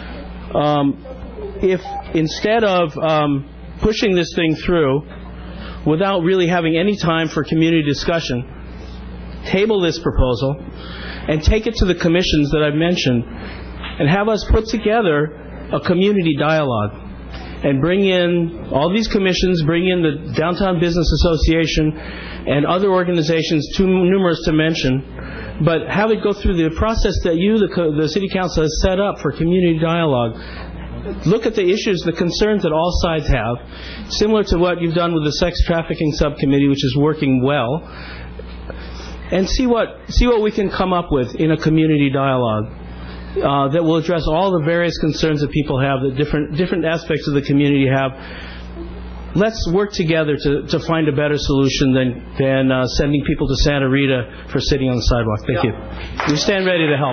If instead of pushing this thing through without really having any time for community discussion, table this proposal and take it to the commissions that I've mentioned and have us put together a community dialogue and bring in all these commissions, bring in the Downtown Business Association and other organizations, too numerous to mention, but have it go through the process that the City Council has set up for community dialogue. Look at the issues, the concerns that all sides have, similar to what you've done with the Sex Trafficking Subcommittee, which is working well, and see what we can come up with in a community dialogue that will address all the various concerns that people have, that different aspects of the community have. Let's work together to find a better solution than sending people to Santa Rita for sitting on the sidewalk. Thank you. We stand ready to help.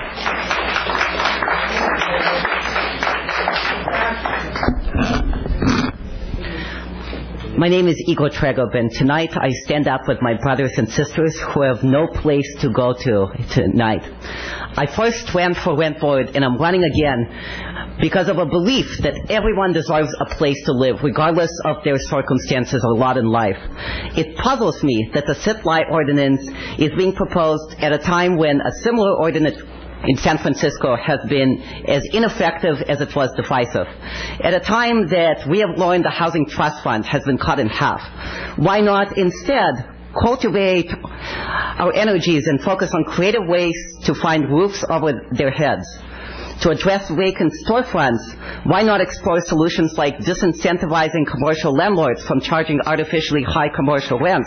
My name is Igor Tregov, and tonight I stand up with my brothers and sisters who have no place to go to tonight. I first ran for rent board, and I'm running again because of a belief that everyone deserves a place to live, regardless of their circumstances or lot in life. It puzzles me that the sit-lie ordinance is being proposed at a time when a similar ordinance in San Francisco has been as ineffective as it was divisive. At a time that we have learned the Housing Trust Fund has been cut in half, why not instead cultivate our energies and focus on creative ways to find roofs over their heads? To address vacant storefronts, why not explore solutions like disincentivizing commercial landlords from charging artificially high commercial rents?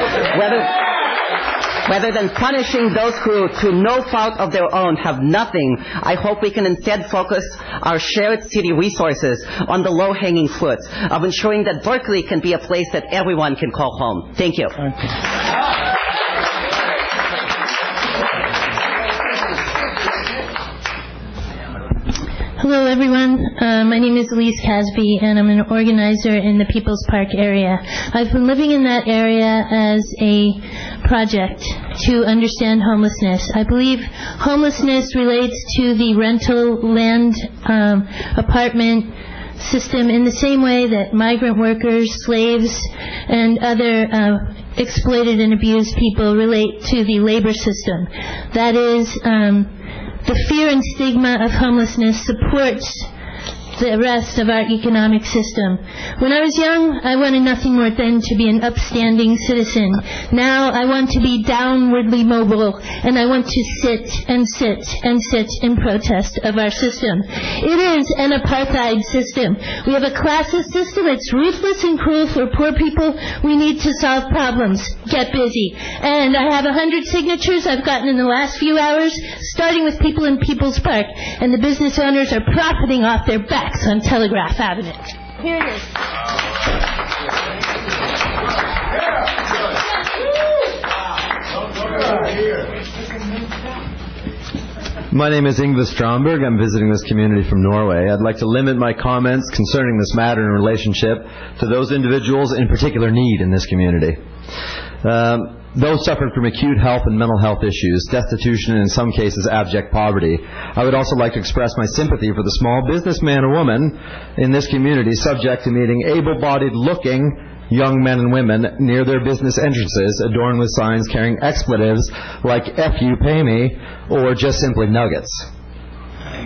Rather than punishing those who, through no fault of their own, have nothing, I hope we can instead focus our shared city resources on the low-hanging fruit of ensuring that Berkeley can be a place that everyone can call home. Thank you. Hello, everyone. My name is Elise Casby, and I'm an organizer in the People's Park area. I've been living in that area as a project to understand homelessness. I believe homelessness relates to the rental land apartment system in the same way that migrant workers, slaves, and other exploited and abused people relate to the labor system. That is, the fear and stigma of homelessness supports the rest of our economic system. When I was young, I wanted nothing more than to be an upstanding citizen. Now I want to be downwardly mobile, and I want to sit and sit and sit in protest of our system. It is an apartheid system. We have a classist system. It's ruthless and cruel for poor people. We need to solve problems. Get busy. And I have 100 signatures I've gotten in the last few hours, starting with people in People's Park. And the business owners are profiting off their backs on Telegraph Avenue. Here it is. My name is Ingve Stromberg. I'm visiting this community from Norway. I'd like to limit my comments concerning this matter in relationship to those individuals in particular need in this community. Those suffering from acute health and mental health issues, destitution, and in some cases abject poverty. I would also like to express my sympathy for the small businessman or woman in this community subject to meeting able-bodied looking young men and women near their business entrances adorned with signs carrying expletives like "F you, pay me," or just simply nuggets.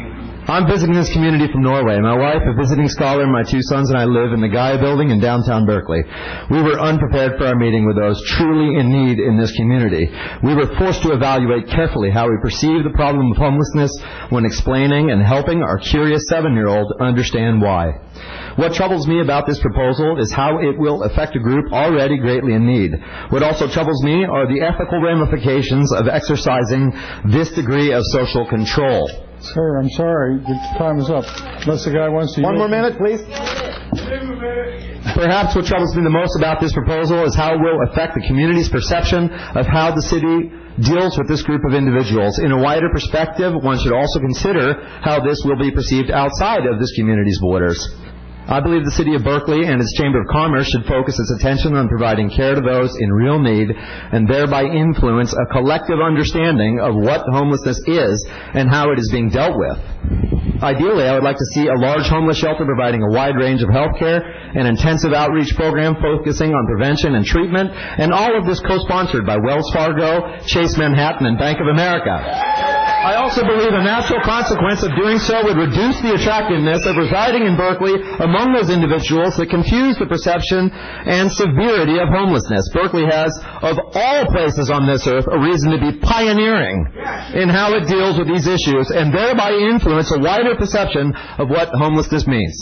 I'm visiting this community from Norway. My wife, a visiting scholar, and my 2 sons and I live in the Gaia Building in downtown Berkeley. We were unprepared for our meeting with those truly in need in this community. We were forced to evaluate carefully how we perceive the problem of homelessness when explaining and helping our curious 7-year-old understand why. What troubles me about this proposal is how it will affect a group already greatly in need. What also troubles me are the ethical ramifications of exercising this degree of social control. Sir, I'm sorry. The time is up. Unless the guy wants to... One more minute, please. Perhaps what troubles me the most about this proposal is how it will affect the community's perception of how the city deals with this group of individuals. In a wider perspective, one should also consider how this will be perceived outside of this community's borders. I believe the City of Berkeley and its Chamber of Commerce should focus its attention on providing care to those in real need and thereby influence a collective understanding of what homelessness is and how it is being dealt with. Ideally, I would like to see a large homeless shelter providing a wide range of health care, an intensive outreach program focusing on prevention and treatment, and all of this co-sponsored by Wells Fargo, Chase Manhattan, and Bank of America. I also believe a natural consequence of doing so would reduce the attractiveness of residing in Berkeley among those individuals that confuse the perception and severity of homelessness. Berkeley has, of all places on this earth, a reason to be pioneering in how it deals with these issues and thereby influence a wider perception of what homelessness means.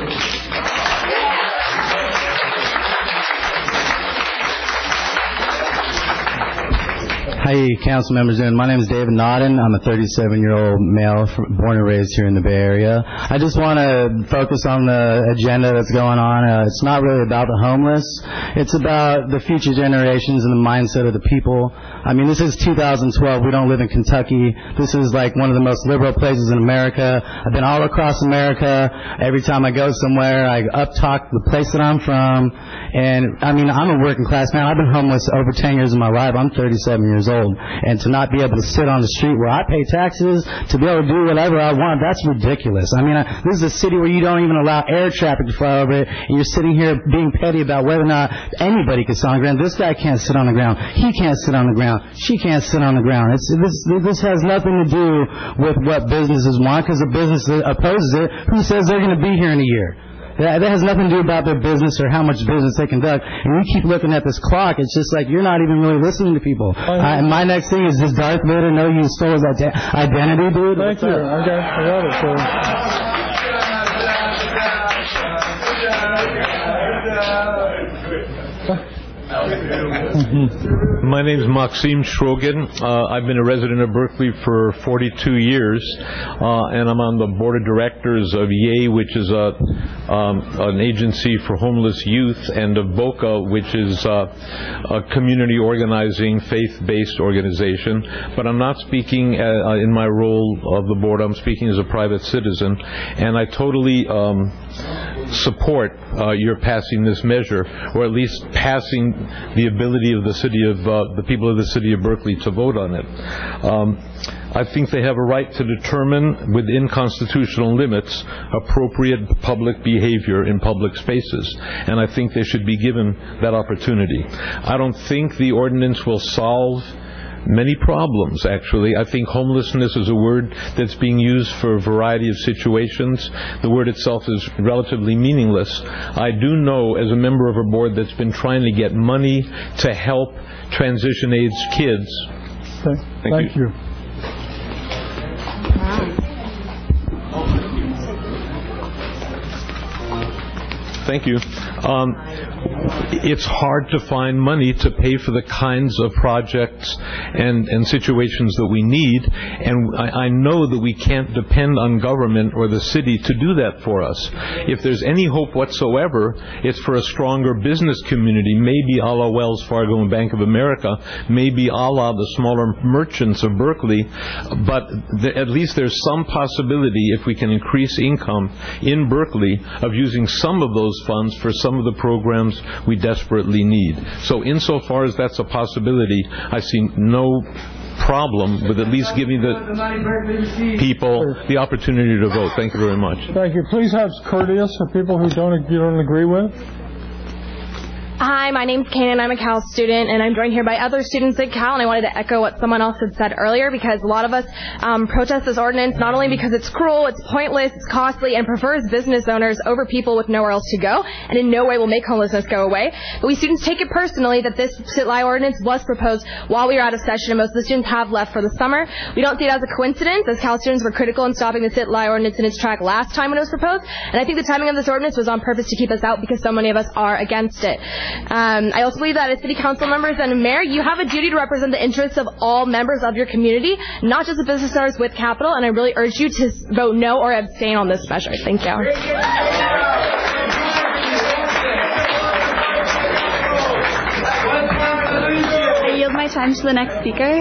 Hi, council members. My name is David Nodden. I'm a 37-year-old male born and raised here in the Bay Area. I just want to focus on the agenda that's going on. It's not really about the homeless. It's about the future generations and the mindset of the people. I mean, this is 2012. We don't live in Kentucky. This is like one of the most liberal places in America. I've been all across America. Every time I go somewhere, I up-talk the place that I'm from. And, I mean, I'm a working-class man. I've been homeless over 10 years of my life. I'm 37 years old. And to not be able to sit on the street where I pay taxes, to be able to do whatever I want, that's ridiculous. I mean, this is a city where you don't even allow air traffic to fly over it, and you're sitting here being petty about whether or not anybody can sit on the ground. This guy can't sit on the ground. He can't sit on the ground. She can't sit on the ground. This has nothing to do with what businesses want, because the business that opposes it, who says they're going to be here in a year? That has nothing to do about their business or how much business they conduct. And we keep looking at this clock. It's just like you're not even really listening to people. And my next thing is, does Darth Vader know you stole his identity, dude? Thank you. I got it, sir. My name is Maxim Shrogin. I've been a resident of Berkeley for 42 years, and I'm on the board of directors of YEA, which is an agency for homeless youth, and of BOCA, which is a community organizing, faith-based organization. But I'm not speaking in my role of the board. I'm speaking as a private citizen, and I totally support your passing this measure, or at least passing the ability of the city of the people of the city of Berkeley to vote on it. I think they have a right to determine within constitutional limits appropriate public behavior in public spaces, and I think they should be given that opportunity. I don't think the ordinance will solve many problems, actually. I think homelessness is a word that's being used for a variety of situations. The word itself is relatively meaningless. I do know, as a member of a board that's been trying to get money to help transition-age kids. Thank you. Thank you. It's hard to find money to pay for the kinds of projects and situations that we need, and I know that we can't depend on government or the city to do that for us. If there's any hope whatsoever, it's for a stronger business community, maybe a la Wells Fargo and Bank of America, maybe a la the smaller merchants of Berkeley, but at least there's some possibility, if we can increase income in Berkeley, of using some of those funds for some of the programs we desperately need. So insofar as that's a possibility, I see no problem with at least giving the people the opportunity to vote. Thank you very much. Thank you. Please have courteous for people who you don't agree with. Hi, my name's Kanan. I'm a Cal student, and I'm joined here by other students at Cal, and I wanted to echo what someone else had said earlier, because a lot of us protest this ordinance not only because it's cruel, it's pointless, it's costly, and prefers business owners over people with nowhere else to go, and in no way will make homelessness go away. But we students take it personally that this sit-lie ordinance was proposed while we were out of session, and most of the students have left for the summer. We don't see it as a coincidence, as Cal students were critical in stopping the sit-lie ordinance in its track last time when it was proposed, and I think the timing of this ordinance was on purpose to keep us out because so many of us are against it. I also believe that as city council members and mayor, you have a duty to represent the interests of all members of your community, not just the business owners with capital, and I really urge you to vote no or abstain on this measure. Thank you. I yield my time to the next speaker.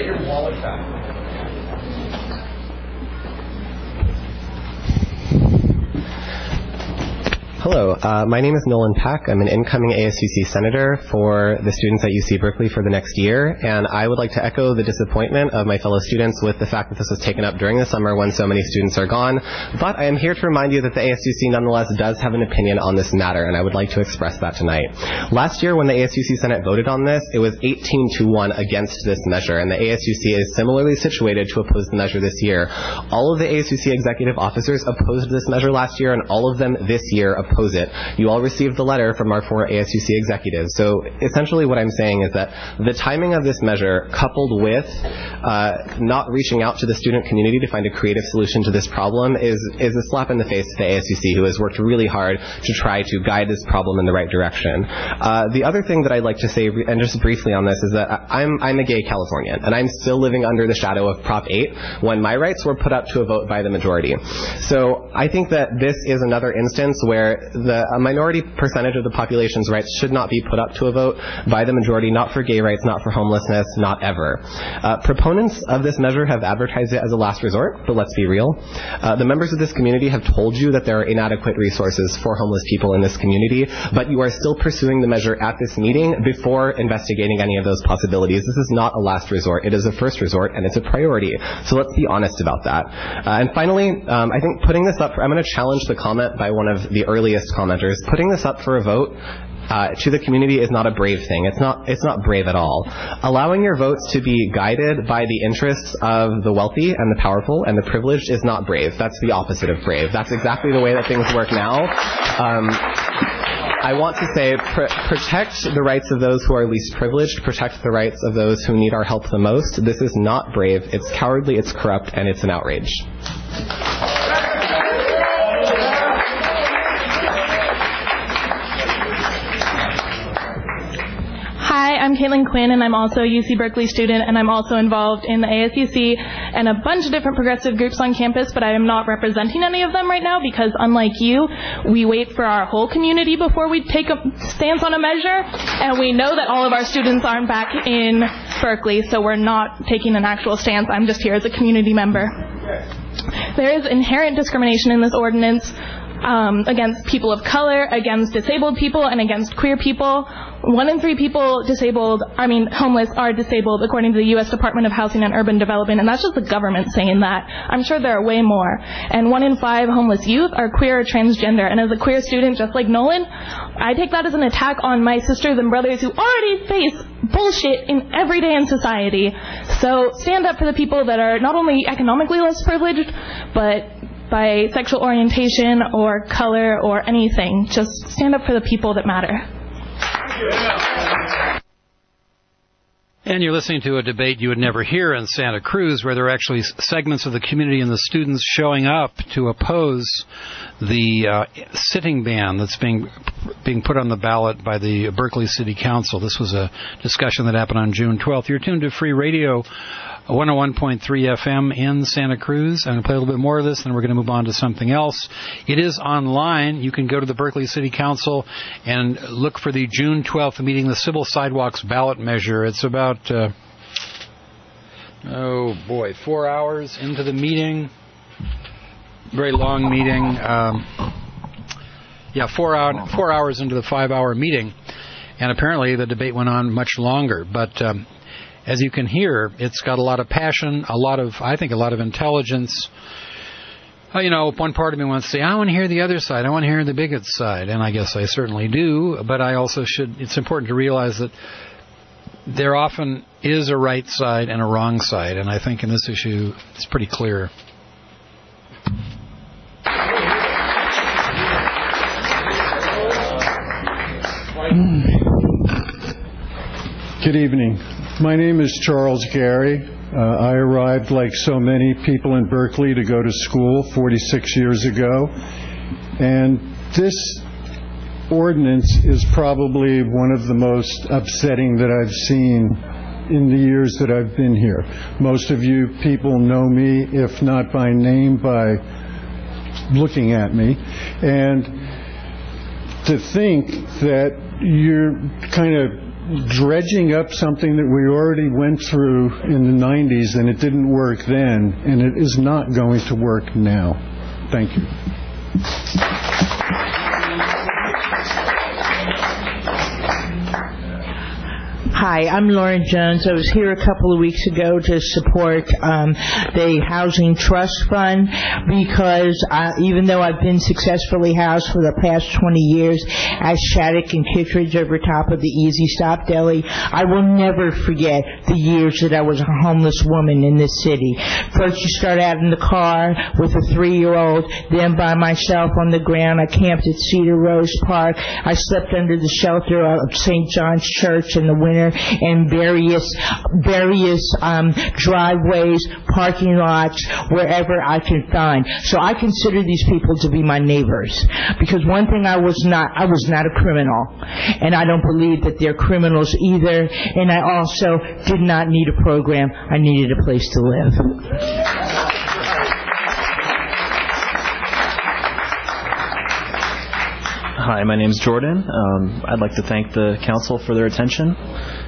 Hello, my name is Nolan Pack. I'm an incoming ASUC senator for the students at UC Berkeley for the next year, and I would like to echo the disappointment of my fellow students with the fact that this was taken up during the summer when so many students are gone. But I am here to remind you that the ASUC nonetheless does have an opinion on this matter, and I would like to express that tonight. Last year when the ASUC Senate voted on this, it was 18-1 against this measure, and the ASUC is similarly situated to oppose the measure this year. All of the ASUC executive officers opposed this measure last year, and all of them this year oppose it. You all received the letter from our 4 ASUC executives. So essentially what I'm saying is that the timing of this measure, coupled with not reaching out to the student community to find a creative solution to this problem, is a slap in the face to the ASUC, who has worked really hard to try to guide this problem in the right direction. The other thing that I'd like to say, and just briefly on this, is that I'm a gay Californian, and I'm still living under the shadow of Prop 8 when my rights were put up to a vote by the majority. So I think that this is another instance where a minority percentage of the population's rights should not be put up to a vote by the majority, not for gay rights, not for homelessness, not ever. Proponents of this measure have advertised it as a last resort, but let's be real. The members of this community have told you that there are inadequate resources for homeless people in this community, but you are still pursuing the measure at this meeting before investigating any of those possibilities. This is not a last resort. It is a first resort, and it's a priority. So let's be honest about that. And finally, I think putting this up, I'm going to challenge the comment by one of the earliest commenters. Putting this up for a vote to the community is not a brave thing. It's not brave at all. Allowing your votes to be guided by the interests of the wealthy and the powerful and the privileged is not brave. That's the opposite of brave. That's exactly the way that things work now. I want to say protect the rights of those who are least privileged, protect the rights of those who need our help the most. This is not brave. It's cowardly, it's corrupt, and it's an outrage. Hi, I'm Caitlin Quinn, and I'm also a UC Berkeley student, and I'm also involved in the ASUC and a bunch of different progressive groups on campus, but I am not representing any of them right now because, unlike you, we wait for our whole community before we take a stance on a measure, and we know that all of our students aren't back in Berkeley, so we're not taking an actual stance. I'm just here as a community member. There is inherent discrimination in this ordinance against people of color, against disabled people, and against queer people. 1 in 3 people homeless are disabled according to the U.S. Department of Housing and Urban Development, and that's just the government saying that. I'm sure there are way more. And 1 in 5 homeless youth are queer or transgender, and as a queer student just like Nolan, I take that as an attack on my sisters and brothers who already face bullshit in every day in society. So stand up for the people that are not only economically less privileged, but by sexual orientation or color or anything. Just stand up for the people that matter. And you're listening to a debate you would never hear in Santa Cruz, where there are actually segments of the community and the students showing up to oppose the sitting ban that's being put on the ballot by the Berkeley City Council. This was a discussion that happened on June 12th. You're tuned to Free Radio 101.3 FM in Santa Cruz. I'm going to play a little bit more of this, then we're going to move on to something else. It is online. You can go to the Berkeley City Council and look for the June 12th meeting, the Civil Sidewalks ballot measure. It's about, 4 hours into the meeting. Very long meeting. 4 hours into the 5-hour meeting. And apparently the debate went on much longer. But as you can hear, it's got a lot of passion, a lot of intelligence. One part of me wants to say, I want to hear the other side. I want to hear the bigot's side. And I guess I certainly do. But I also it's important to realize that there often is a right side and a wrong side. And I think in this issue, it's pretty clear. Good evening. My name is Charles Gary. I arrived, like so many people in Berkeley, to go to school 46 years ago. And this ordinance is probably one of the most upsetting that I've seen in the years that I've been here. Most of you people know me, if not by name, by looking at me. And to think that you're kind of dredging up something that we already went through in the 90s, and it didn't work then, and it is not going to work now. Thank you. Hi, I'm Lauren Jones. I was here a couple of weeks ago to support the Housing Trust Fund because even though I've been successfully housed for the past 20 years at Shattuck and Kittredge over top of the Easy Stop Deli, I will never forget the years that I was a homeless woman in this city. First you start out in the car with a 3-year-old, then by myself on the ground. I camped at Cedar Rose Park. I slept under the shelter of St. John's Church in the winter, and various driveways, parking lots, wherever I can find. So I consider these people to be my neighbors. Because one thing I was not a criminal. And I don't believe that they're criminals either. And I also did not need a program. I needed a place to live. Hi, my name's Jordan. I'd like to thank the council for their attention.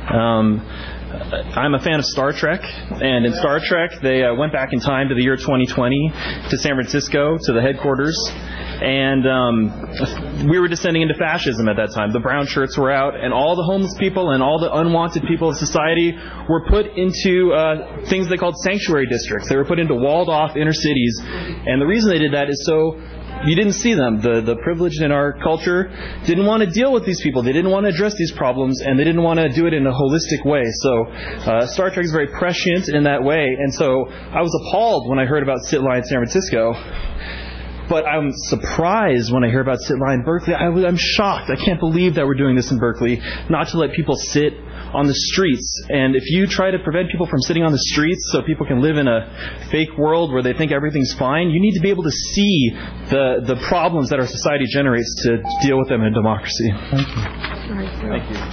I'm a fan of Star Trek, and in Star Trek, they went back in time to the year 2020, to San Francisco, to the headquarters, and we were descending into fascism at that time. The brown shirts were out, and all the homeless people and all the unwanted people of society were put into things they called sanctuary districts. They were put into walled-off inner cities, and the reason they did that is so you didn't see them. The privileged in our culture didn't want to deal with these people. They didn't want to address these problems, and they didn't want to do it in a holistic way. So Star Trek is very prescient in that way. And so I was appalled when I heard about Sit-Lie in San Francisco. But I'm surprised when I hear about Sit-Lie in Berkeley. I'm shocked. I can't believe that we're doing this in Berkeley, not to let people sit on the streets. And if you try to prevent people from sitting on the streets so people can live in a fake world where they think everything's fine, you need to be able to see the problems that our society generates to deal with them in democracy. Thank you. Thank you.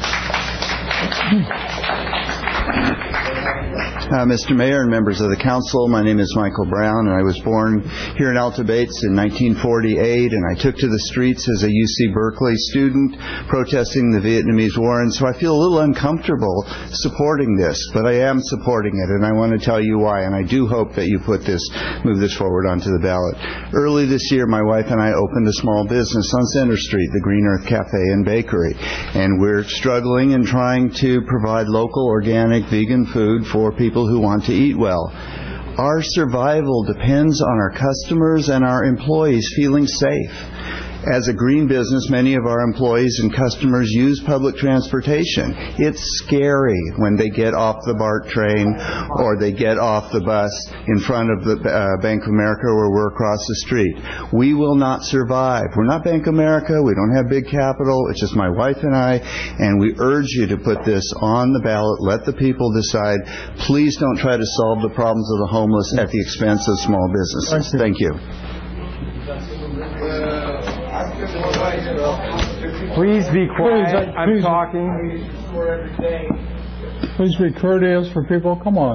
Mr. Mayor and members of the council, my name is Michael Brown, and I was born here in Alta Bates in 1948, and I took to the streets as a UC Berkeley student protesting the Vietnamese War, and so I feel a little uncomfortable supporting this, but I am supporting it, and I want to tell you why, and I do hope that you move this forward onto the ballot. Early this year, my wife and I opened a small business on Center Street, the Green Earth Cafe and Bakery, and we're struggling and trying to provide local, organic, vegan food for people who want to eat well. Our survival depends on our customers and our employees feeling safe. As a green business, many of our employees and customers use public transportation. It's scary when they get off the BART train or they get off the bus in front of the Bank of America where we're across the street. We will not survive. We're not Bank of America. We don't have big capital. It's just my wife and I, and we urge you to put this on the ballot. Let the people decide. Please don't try to solve the problems of the homeless at the expense of small businesses. Thank you. Please be quiet. I'm talking. Please be courteous for people. Come on.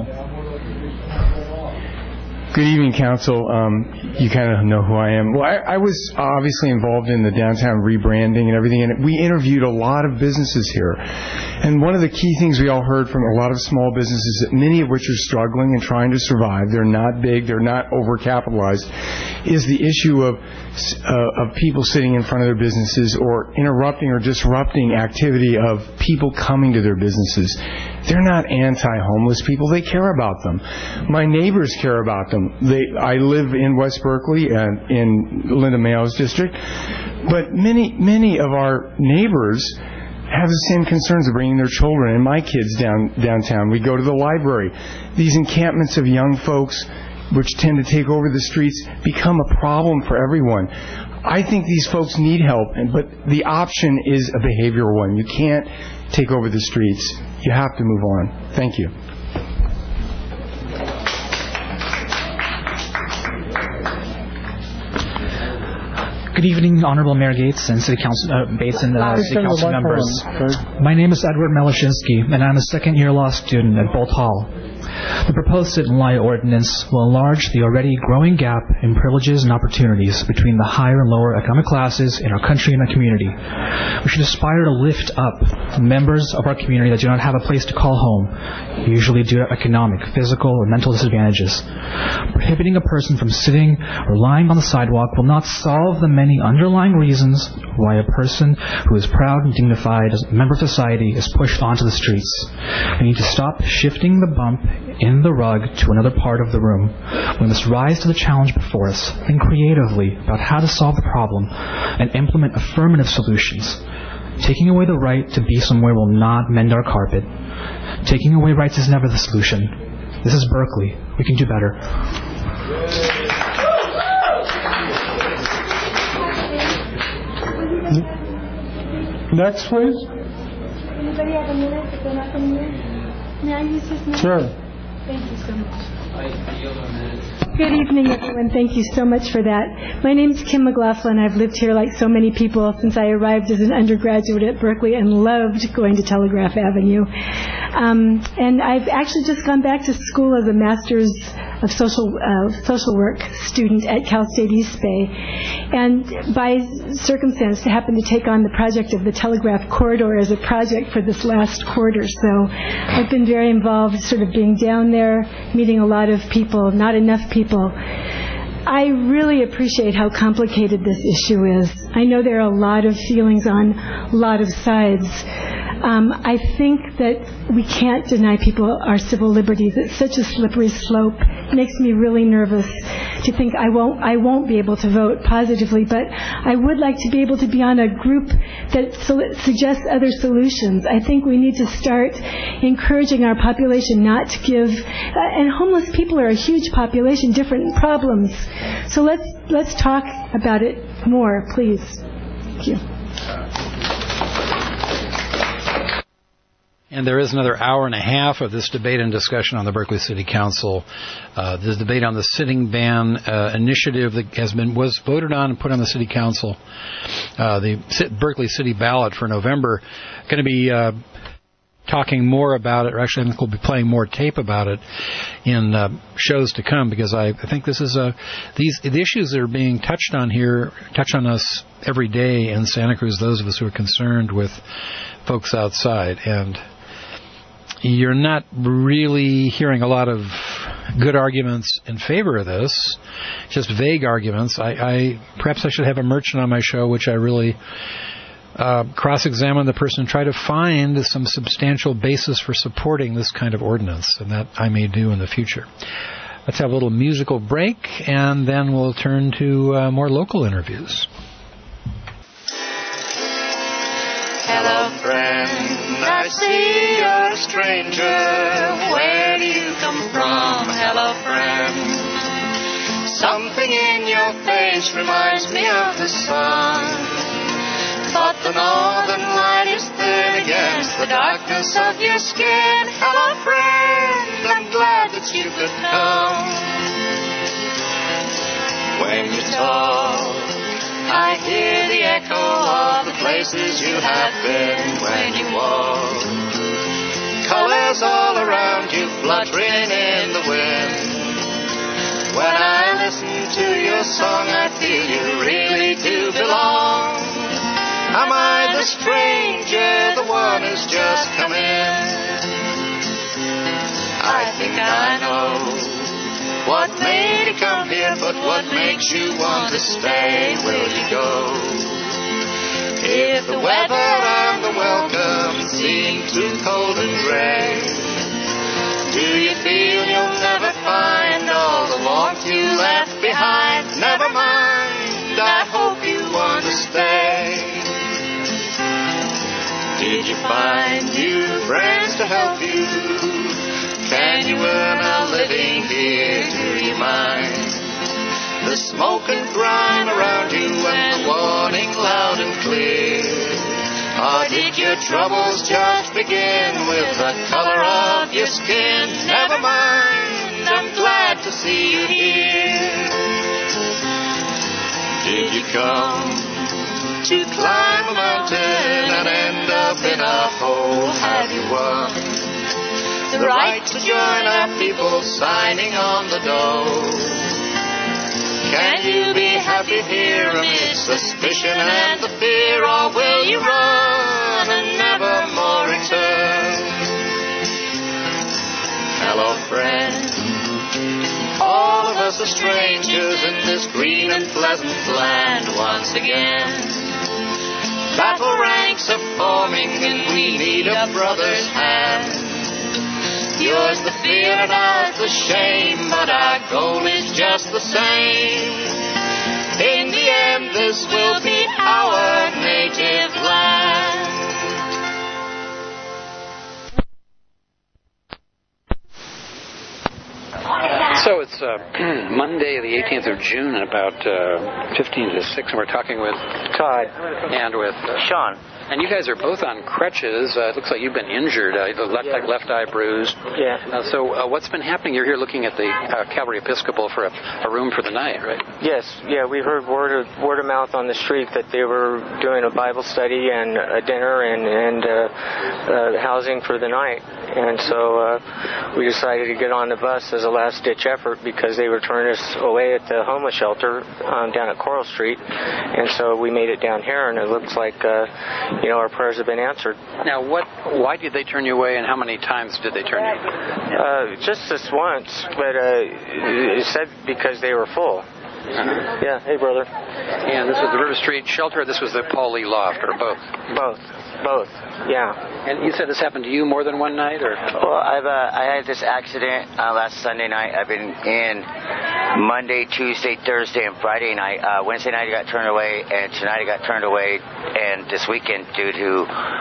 Good evening, Council. You kind of know who I am. Well, I was obviously involved in the downtown rebranding and everything, and we interviewed a lot of businesses here. And one of the key things we all heard from a lot of small businesses, many of which are struggling and trying to survive, they're not big, they're not overcapitalized, is the issue of people sitting in front of their businesses or interrupting or disrupting activity of people coming to their businesses. They're not anti-homeless people. They care about them. My neighbors care about them. I live in West Berkeley in Linda Mayo's district, but many of our neighbors have the same concerns of bringing their children and my kids downtown. We go to the library. These encampments of young folks, which tend to take over the streets, become a problem for everyone. I think these folks need help, but the option is a behavioral one. You can't take over the streets. You have to move on. Thank you. Good evening, Honorable Mayor Gates and City Council City Council members. My name is Edward Melashinsky, and I'm a second-year law student at Bolt Hall. The proposed sit-and-lie ordinance will enlarge the already growing gap in privileges and opportunities between the higher and lower economic classes in our country and our community. We should aspire to lift up members of our community that do not have a place to call home, usually due to economic, physical, or mental disadvantages. Prohibiting a person from sitting or lying on the sidewalk will not solve the many underlying reasons why a person who is proud and dignified as a member of society is pushed onto the streets. We need to stop shifting the bump in the rug to another part of the room. We must rise to the challenge before us, think creatively about how to solve the problem, and implement affirmative solutions. Taking away the right to be somewhere will not mend our carpet. Taking away rights is never the solution. This is Berkeley. We can do better. Next, please. Anybody have a minute if they're not coming in? May I use this minute? Sure. Thank you so much. Good evening, everyone. Thank you so much for that. My name is Kim McLaughlin. I've lived here like so many people since I arrived as an undergraduate at Berkeley and loved going to Telegraph Avenue. And I've actually just gone back to school as a master's of social work student at Cal State East Bay, and by circumstance happened to take on the project of the Telegraph Corridor as a project for this last quarter. So I've been very involved, sort of being down there, meeting a lot of people, not enough people. I really appreciate how complicated this issue is. I know there are a lot of feelings on a lot of sides. I think that we can't deny people our civil liberties. It's such a slippery slope. It makes me really nervous to think I won't be able to vote positively, but I would like to be able to be on a group that suggests other solutions. I think we need to start encouraging our population not to give, and homeless people are a huge population, different problems. So let's talk about it more, please. Thank you. And there is another hour and a half of this debate and discussion on the Berkeley City Council. This debate on the sitting ban initiative that was voted on and put on the City Council, the Berkeley City ballot for November. Going to be talking more about it, or actually I think we'll be playing more tape about it in shows to come, because I think this is the issues that are being touched on here touch on us every day in Santa Cruz, those of us who are concerned with folks outside. And you're not really hearing a lot of good arguments in favor of this, just vague arguments. Perhaps I should have a merchant on my show, which I really cross-examine the person and try to find some substantial basis for supporting this kind of ordinance, and that I may do in the future. Let's have a little musical break, and then we'll turn to more local interviews. Hello, friend. I see you're a stranger. Where do you come from? Hello, friend. Something in your face reminds me of the sun. But the northern light is thin against the darkness of your skin. Hello, friend. I'm glad that you could come. When you talk, I hear the echo of the places you have been. When you walk, colors all around you fluttering in the wind. When I listen to your song, I feel you really do belong. Am I the stranger, the one who's just come in? I think I know What made you come here, but what makes you want to stay? Will you go? If the weather and the welcome seem too cold and gray, do you feel you'll never find all the warmth you left behind? Never mind, I hope you want to stay. Did you find new friends to help you? Can you earn a living here? Do you mind the smoke and grime around you and the warning loud and clear? Or did your troubles just begin with the color of your skin? Never mind, I'm glad to see you here. Did you come to climb a mountain and end up in a hole? Have you won the right to join our people signing on the door? Can you be happy here amid suspicion and the fear, or will you run and never more return? Hello, friend. All of us are strangers in this green and pleasant land once again. Battle ranks are forming and we need a brother's hand. Yours the fear and ours the shame, but our goal is just the same. In the end, this will be our native land. So it's Monday, the 18th of June, at about 15 to 6, and we're talking with Todd and with Sean. And you guys are both on crutches. It looks like you've been injured. Left eye bruised. Yeah. So what's been happening? You're here looking at the Calvary Episcopal for a room for the night, right? Yes. Yeah, we heard word of mouth on the street that they were doing a Bible study and a dinner and housing for the night. And so we decided to get on the bus as a last-ditch effort because they were turning us away at the homeless shelter down at Coral Street. And so we made it down here, and it looks like our prayers have been answered. Now, why did they turn you away, and how many times did they turn you away? Just this once, but it said because they were full. Uh-huh. Yeah, hey, brother. And this was the River Street shelter, or this was the Paul Lee Loft, or both? Both, yeah. And you said this happened to you more than one night, or? Well, I had this accident last Sunday night. I've been in Monday, Tuesday, Thursday, and Friday night. Wednesday night I got turned away, and tonight I got turned away, and this weekend due to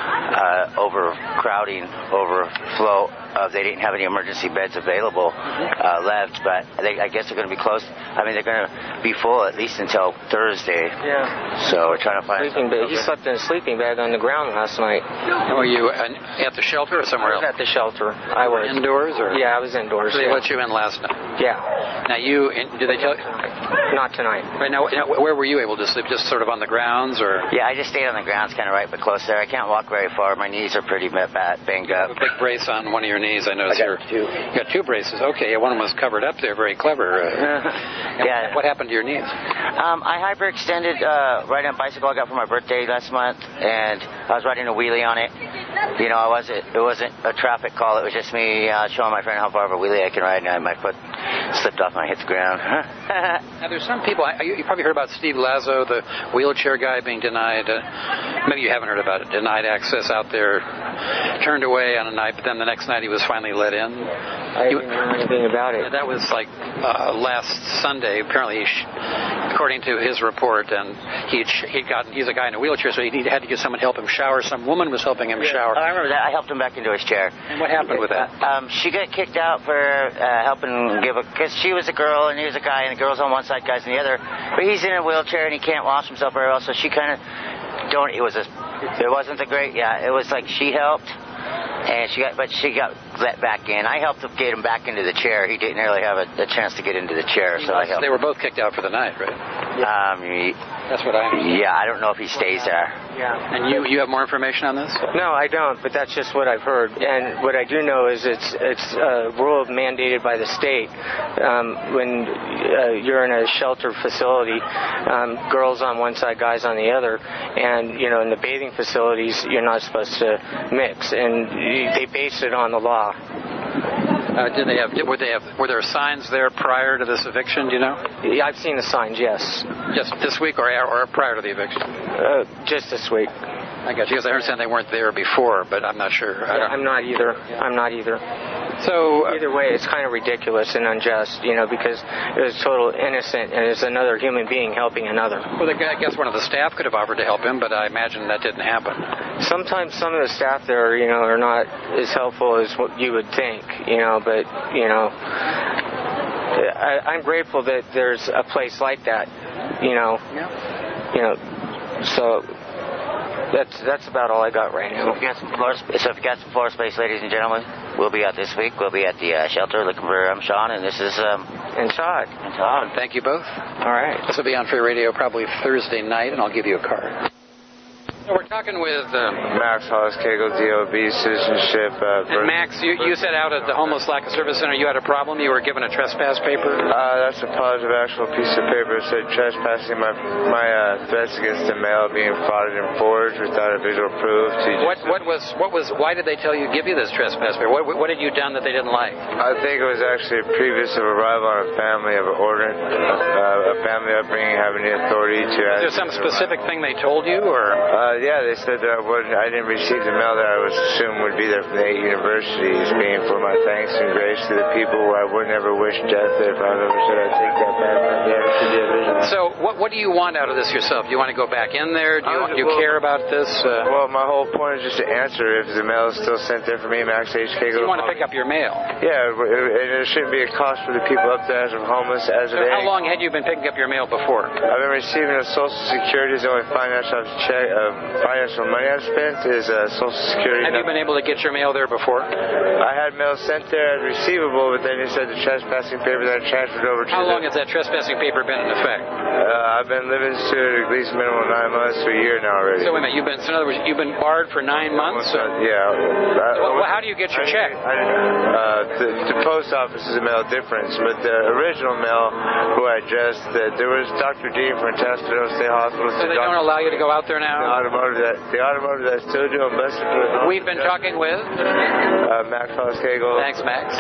overcrowding, overflow. They didn't have any emergency beds available left, but I guess they're going to be closed. I mean, they're going to be full at least until Thursday. Yeah. So we're trying to find sleeping bag. He slept in a sleeping bag on the ground last night. And were you at the shelter or somewhere else? I was at the shelter. I was. Indoors? Or? Yeah, I was indoors. So they let you in last night? Yeah. Now did they tell you? Not tonight. Right now, where were you able to sleep? Just sort of on the grounds, or? Yeah, I just stayed on the grounds, kind of right but close there. I can't walk very far. My knees are pretty banged up. A big brace on one of your knees, I noticed. I got two. You got two braces. Okay, one of them was covered up there. Very clever. Yeah. What happened to your knees? I hyperextended riding a bicycle I got for my birthday last month, and I was riding a wheelie on it. It wasn't a traffic call. It was just me showing my friend how far of a wheelie I can ride, and my foot slipped off and I hit the ground. Now, there's some people, you probably heard about Steve Lazo, the wheelchair guy being denied, maybe you haven't heard about it, denied access out there, turned away on a night, but then the next night he was finally let in. I didn't know anything about it. That was like last Sunday, apparently, according to his report, and he's a guy in a wheelchair, so he had to get someone to help him shower. Some woman was helping him shower. I remember that. I helped him back into his chair. And what happened with that? She got kicked out for helping because she was a girl and he was a guy, and the girl's on one side, guy's on the other. But he's in a wheelchair and he can't wash himself very well, so she kind of it wasn't a great, it was like she helped. And she got let back in. I helped get him back into the chair. He didn't really have a chance to get into the chair, so I helped. They were both kicked out for the night, right? That's what I mean. Yeah, I don't know if he stays there. Yeah. And you have more information on this? No, I don't, but that's just what I've heard. And what I do know is it's a rule mandated by the state. When you're in a shelter facility, girls on one side, guys on the other, and in the bathing facilities, you're not supposed to mix, and they base it on the law. Were there signs there prior to this eviction? Do you know? Yeah, I've seen the signs. Yes. Just this week or prior to the eviction? Just this week. I got you, because I understand they weren't there before, but I'm not sure. I'm not either. I'm not either. So either way, it's kind of ridiculous and unjust, because it was total innocent and it's another human being helping another. Well, I guess one of the staff could have offered to help him, but I imagine that didn't happen. Sometimes some of the staff there, are not as helpful as what you would think, but I'm grateful that there's a place like that, so. That's about all I got right now. So if you got some floor space, ladies and gentlemen, we'll be out this week. We'll be at the shelter looking for Sean, and this is and Todd. Thank you both. All right. This will be on Free Radio probably Thursday night, and I'll give you a card. So we're talking with Max Hollis-Cagle, DOB, Citizenship. And Max, you set out at the Homeless Lack of Service Center. You had a problem. You were given a trespass paper. That's a positive actual piece of paper. It said trespassing my threats against the mail being frauded and forged without a visual proof. Why did they tell you give you this trespass paper? What had you done that they didn't like? I think it was actually previous of arrival on a family of ordinance, a family upbringing having the authority to. Is there some specific thing they told you, or? Yeah, they said that I didn't receive the mail that I was assumed would be there from the 8 universities, being for my thanks and grace to the people who I would never wish death if I ever said I'd take that back. So what do you want out of this yourself? Do you want to go back in there? Do you care about this? Well, my whole point is just to answer if the mail is still sent there for me, Max H. Cagle. You want to pick up your mail? Yeah, and it shouldn't be a cost for the people up there as of homeless as of how long had you been picking up your mail before? I've been receiving a Social Security. The only financial money I've spent is Social Security. Have you been able to get your mail there before? I had mail sent there as receivable, but then they said the trespassing paper that transferred over to. How long has that trespassing paper been in effect? I've been living to at least minimum 9 months to a year now already. So wait a minute, in other words, you've been barred for 9 months? Yeah. Well, how do you get your check? The post office is a mail difference, but the original mail, who I addressed, there was Dr. Dean from Tascadero State Hospital. So they don't allow you to go out there now? The automotive that still doing best. We've been talking with Max Hollis-Cagle. Thanks, Max.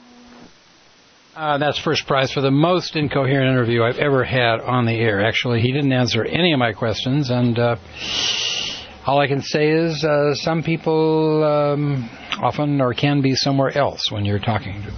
That's first prize for the most incoherent interview I've ever had on the air. Actually, he didn't answer any of my questions, and all I can say is some people often or can be somewhere else when you're talking to them.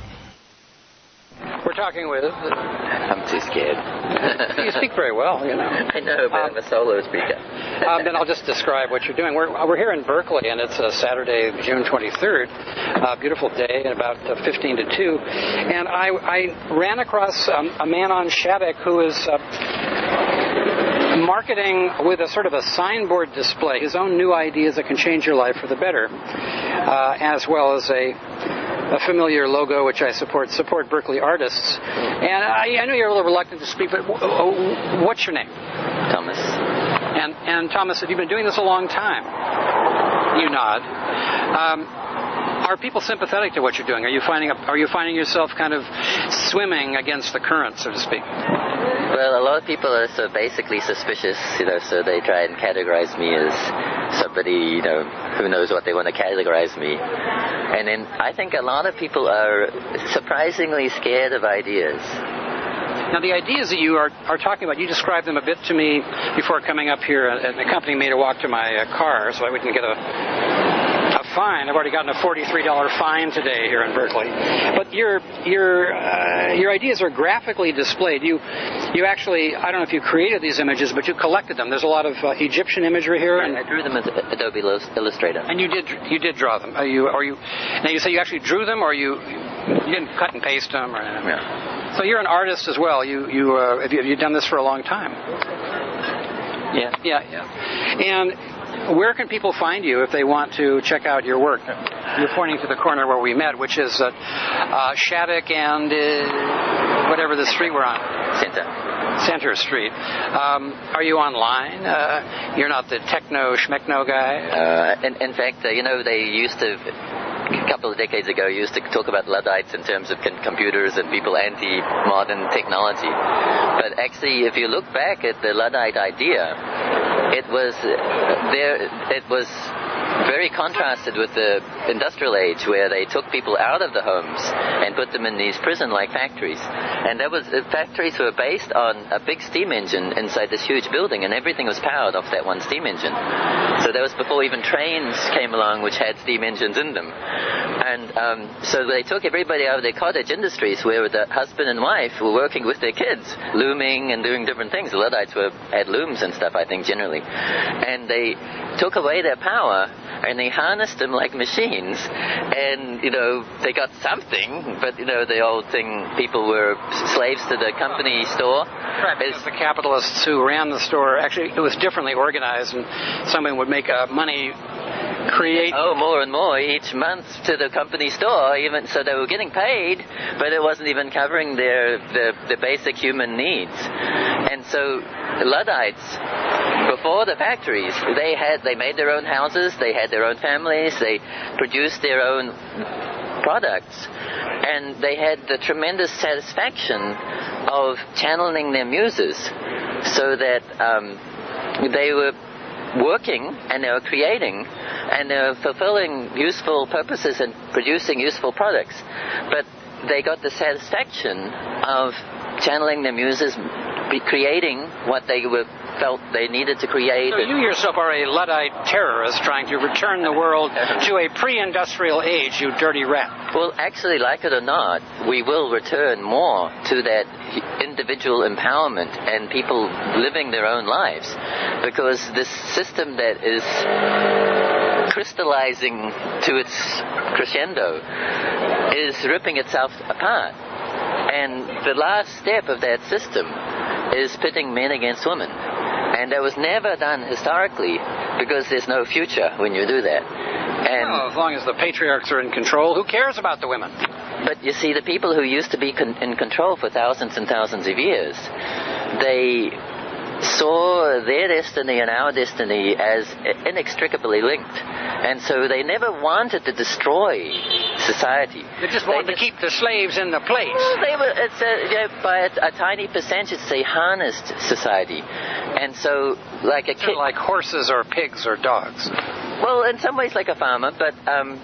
We're talking with... I'm too scared. You speak very well, I know, but I'm a solo speaker. Then I'll just describe what you're doing. We're here in Berkeley, and it's Saturday, June 23rd. A beautiful day, and about 15 to 2. And I ran across a man on Shattuck who is... marketing with a sort of a signboard display, his own new ideas that can change your life for the better, as well as a familiar logo which I support Berkeley artists. And I know you're a little reluctant to speak, but what's your name? Thomas. And Thomas, have you been doing this a long time? You nod. Are people sympathetic to what you're doing? Are you finding yourself kind of swimming against the current, so to speak? Well, a lot of people are basically suspicious, so they try and categorize me as somebody, who knows what they want to categorize me. And then I think a lot of people are surprisingly scared of ideas. Now, the ideas that you are talking about, you described them a bit to me before coming up here and accompanying me to walk to my car so I wouldn't get a fine. I've already gotten a $43 fine today here in Berkeley. But your ideas are graphically displayed. You actually, I don't know if you created these images, but you collected them. There's a lot of Egyptian imagery here. And I drew them as Adobe Illustrator. And you did draw them. Now you say you actually drew them, or you didn't cut and paste them? Or, yeah. So you're an artist as well. Have you done this for a long time? Yeah. And where can people find you if they want to check out your work? You're pointing to the corner where we met, which is Shattuck and whatever the street we're on. Center Street. Are you online? You're not the techno-schmechno guy? In fact, they used to... A couple of decades ago, used to talk about Luddites in terms of computers and people anti-modern technology. But actually, if you look back at the Luddite idea, it was very contrasted with the industrial age, where they took people out of the homes and put them in these prison-like factories. And the factories were based on a big steam engine inside this huge building, and everything was powered off that one steam engine. So that was before even trains came along which had steam engines in them. And so they took everybody out of their cottage industries, where the husband and wife were working with their kids, looming and doing different things. The Luddites had looms and stuff, I think, generally. And they took away their power, and they harnessed them like machines. And, they got something, but, the old thing, people were slaves to the company store. Right, because the capitalists who ran the store, actually, it was differently organized, and someone would make money create... Oh, more and more each month to the company store, even so they were getting paid, but it wasn't even covering the basic human needs. And so the Luddites, before the factories, they made their own houses, they had their own families, they produced their own products, and they had the tremendous satisfaction of channeling their muses, so that they were working and they were creating and they were fulfilling useful purposes and producing useful products. But they got the satisfaction of channeling their muses, creating what they felt they needed to create. So you yourself are a Luddite terrorist trying to return the world to a pre-industrial age, you dirty rat. Well, actually, like it or not, we will return more to that individual empowerment and people living their own lives, because this system that is crystallizing to its crescendo is ripping itself apart. And the last step of that system is pitting men against women. And that was never done historically, because there's no future when you do that. And well, as long as the patriarchs are in control, who cares about the women? But you see, the people who used to be in control for thousands and thousands of years, they saw their destiny and our destiny as inextricably linked. And so they never wanted to destroy society. They just wanted to keep the slaves in the place. Well, by a tiny percentage, they harnessed society. And so, like a kid, like horses or pigs or dogs. Well, in some ways like a farmer, but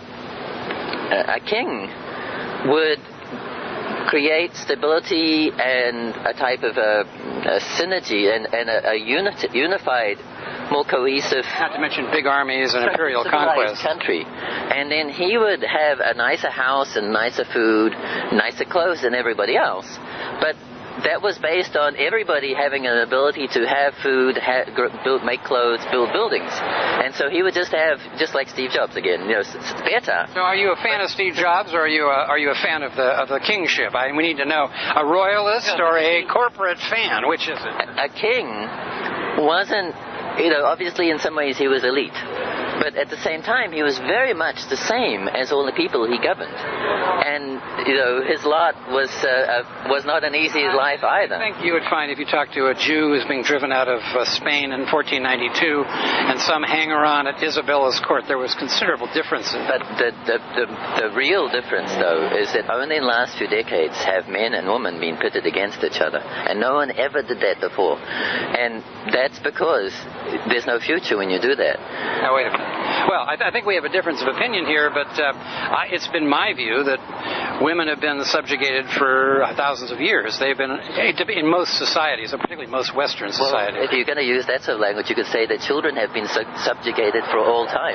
a king would create stability and a type of a synergy and a unified, more cohesive, not to mention big armies and imperial conquest country. And then he would have a nicer house and nicer food, nicer clothes than everybody else. But that was based on everybody having an ability to have food, make clothes, build buildings. And so he would just have, just like Steve Jobs again, better. So are you a fan of Steve Jobs, or are you a fan of the kingship? We need to know, a royalist or a corporate fan? Which is it? A king wasn't, obviously in some ways he was elite. But at the same time, he was very much the same as all the people he governed. And, his lot was not an easy life either. I think you would find if you talked to a Jew who's being driven out of Spain in 1492 and some hanger-on at Isabella's court, there was considerable difference. But the real difference, though, is that only in the last few decades have men and women been pitted against each other. And no one ever did that before. And that's because there's no future when you do that. Now, wait a minute. Well, I think we have a difference of opinion here, but it's been my view that women have been subjugated for thousands of years. They've been, in most societies, particularly most Western societies. Well, if you're going to use that sort of language, you could say that children have been subjugated for all time.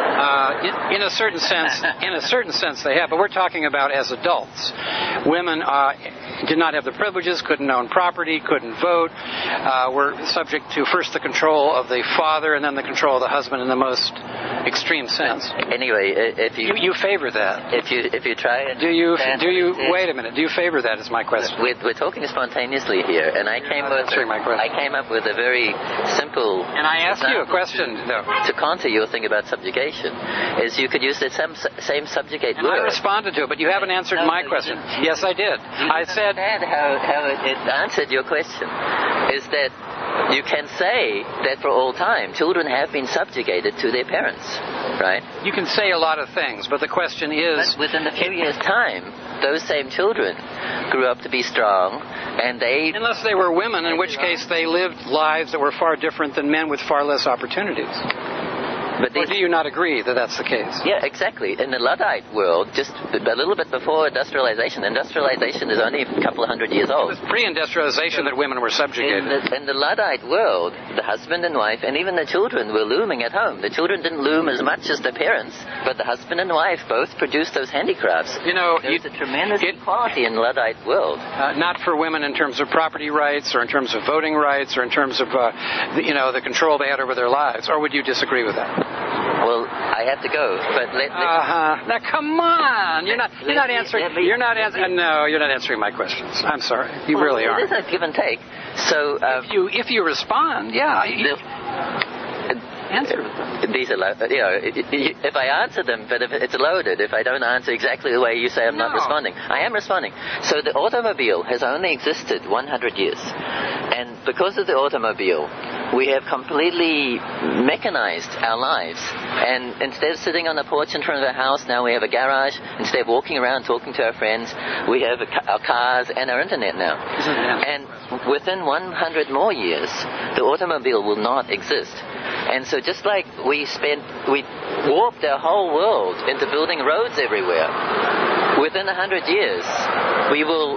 In a certain sense, they have. But we're talking about as adults. Women did not have the privileges, couldn't own property, couldn't vote, were subject to first the control of the father and then the control of the husband in the most extreme sense. Anyway, if you favor that, if you try and wait a minute, do you favor that? Is my question. We're talking spontaneously here, and I came up with a very simple. And I asked you a question to counter your thing about subjugation. Is you could use the same subjugate and word. I responded to it, but you haven't answered my question. Yes, I did. I said how it answered your question is that you can say that for all time children have been subjugated to their parents, right? You can say a lot of things, but the question is, but within a few years' time, those same children grew up to be strong, and unless they were women, in which case they lived lives that were far different than men with far less opportunities. But or do you not agree that that's the case? Yeah, exactly. In the Luddite world, just a little bit before industrialization is only a couple of hundred years old. It was pre-industrialization that women were subjugated. In the Luddite world, the husband and wife and even the children were looming at home. The children didn't loom as much as the parents, but the husband and wife both produced those handicrafts. There's a tremendous equality in the Luddite world. Not for women in terms of property rights or in terms of voting rights or in terms of the control they had over their lives. Or would you disagree with that? Well, I have to go, but Now, come on! You're not answering my questions. I'm sorry. You really aren't. It is a give and take. So if you respond, yeah. Answer these are if I answer them, but if it's loaded, if I don't answer exactly the way you say, I'm not responding. I am responding. So the automobile has only existed 100 years. And because of the automobile, we have completely mechanized our lives. And instead of sitting on the porch in front of our house, now we have a garage. Instead of walking around talking to our friends, we have our cars and our internet now. And within 100 more years, the automobile will not exist. And so just like we warped our whole world into building roads everywhere, within 100 years, we will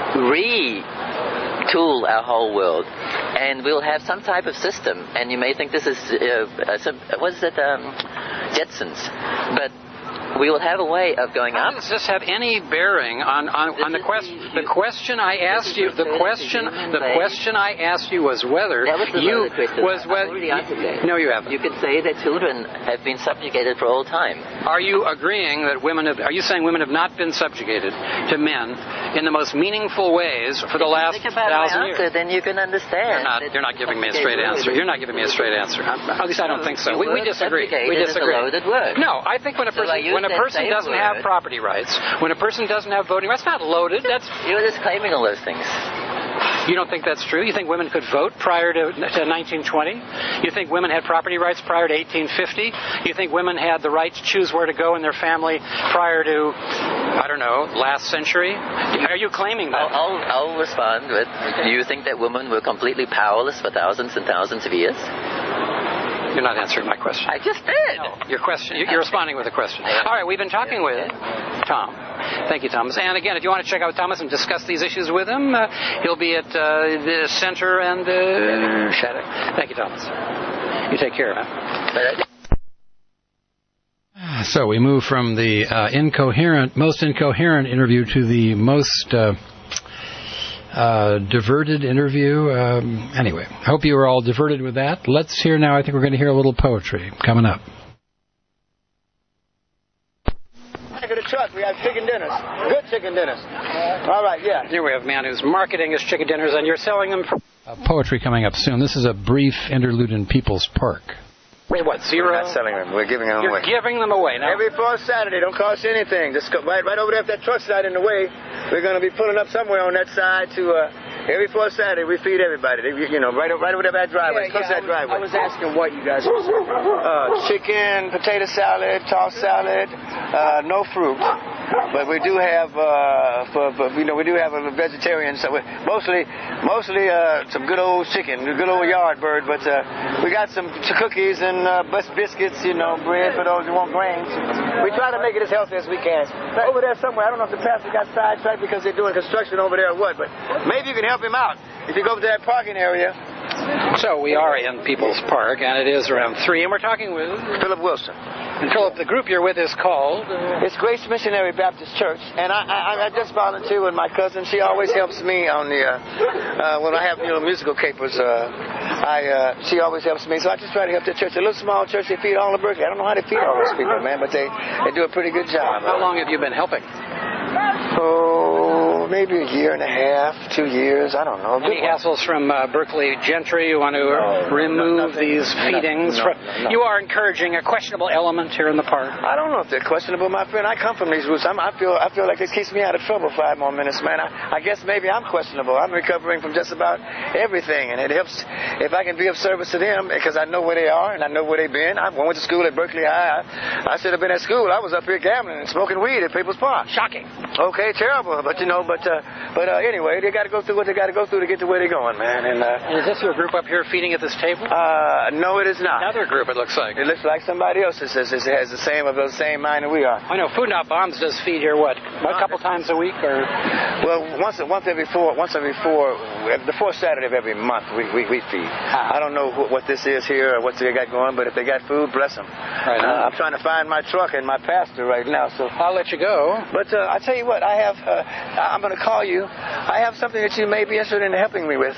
retool our whole world, and we'll have some type of system. And you may think this is, Jetsons, but we will have a way of going up. How does this have any bearing on the question? The question I asked you. The question I asked you was whether you was whether. No, you haven't. You could say that children have been subjugated for all time. Are you agreeing that women have? Are you saying women have not been subjugated to men in the most meaningful ways for the last 1,000 years? Then you can understand. You're not giving me a straight answer. You're not giving me a straight answer. At least I don't think so. We disagree. We disagree. No, I think when a person doesn't have property rights, when a person doesn't have voting rights, not loaded. You're just claiming all those things. You don't think that's true? You think women could vote prior to 1920? You think women had property rights prior to 1850? You think women had the right to choose where to go in their family prior to, last century? Are you claiming that? I'll respond with, do you think that women were completely powerless for thousands and thousands of years? You're not answering my question. I just did. No, your question. You're responding with a question. All right, we've been talking with Tom. Thank you, Thomas. And again, if you want to check out Thomas and discuss these issues with him, he'll be at the center and Shattuck. Thank you, Thomas. You take care, huh? So we move from the most incoherent interview to the most diverted interview. Anyway, I hope you were all diverted with that. Let's hear now, I think we're going to hear a little poetry coming up. Back of the truck, we have chicken dinners. Good chicken dinners. All right, yeah. Here we have a man who's marketing his chicken dinners, and you're selling them for... Poetry coming up soon. This is a brief interlude in People's Park. Wait, what, zero? We're not selling them. We're giving them away. You're giving them away now? Every fourth Saturday. Don't cost you anything. Just go right over there if that truck's not in the way. We're going to be pulling up somewhere on that side to... every fourth Saturday, we feed everybody. Right over there by that driveway. Close that driveway. I was asking what you guys were serving. Chicken, potato salad, tossed salad, no fruit. But we do have, we do have a vegetarian. So mostly some good old chicken, good old yard bird. But we got some cookies and biscuits, bread for those who want grains. We try to make it as healthy as we can. Over there somewhere, I don't know if the pastor got sidetracked because they're doing construction over there or what, but maybe you can help him out if you go to that parking area. So we are in People's Park, and it is around 3, and we're talking with Philip Wilson. And Philip, the group you're with is called? It's Grace Missionary Baptist Church, and I just volunteer with my cousin. She always helps me on the when I have musical capers. She always helps me, so I just try to help the church. A little small church, they feed all of Berkeley. I don't know how they feed all those people, man, but they do a pretty good job. How long have you been helping? Oh, maybe a year and a half, 2 years. I don't know. Any hassles from Berkeley gentry who want to remove these feedings? You are encouraging a questionable element here in the park. I don't know if they're questionable, my friend. I come from these roots. I feel like it keeps me out of trouble 5 more minutes, man. I guess maybe I'm questionable. I'm recovering from just about everything, and it helps if I can be of service to them because I know where they are and I know where they've been. I went to school at Berkeley High. I should have been at school. I was up here gambling and smoking weed at People's Park. Shocking. Okay, terrible, but But anyway, they got to go through what they got to go through to get to where they're going, man. And is this your group up here feeding at this table? No, it is not. Another group, it looks like. It looks like somebody else has the same mind that we are. I know Food Not Bombs does feed here, a couple times a week, or? Well, once every four, the fourth Saturday of every month, we feed. I don't know what this is here or what they got going, but if they got food, bless them. Right. I'm trying to find my truck and my pastor right now, so I'll let you go. But I tell you what, I'm going to call you. I have something that you may be interested in helping me with.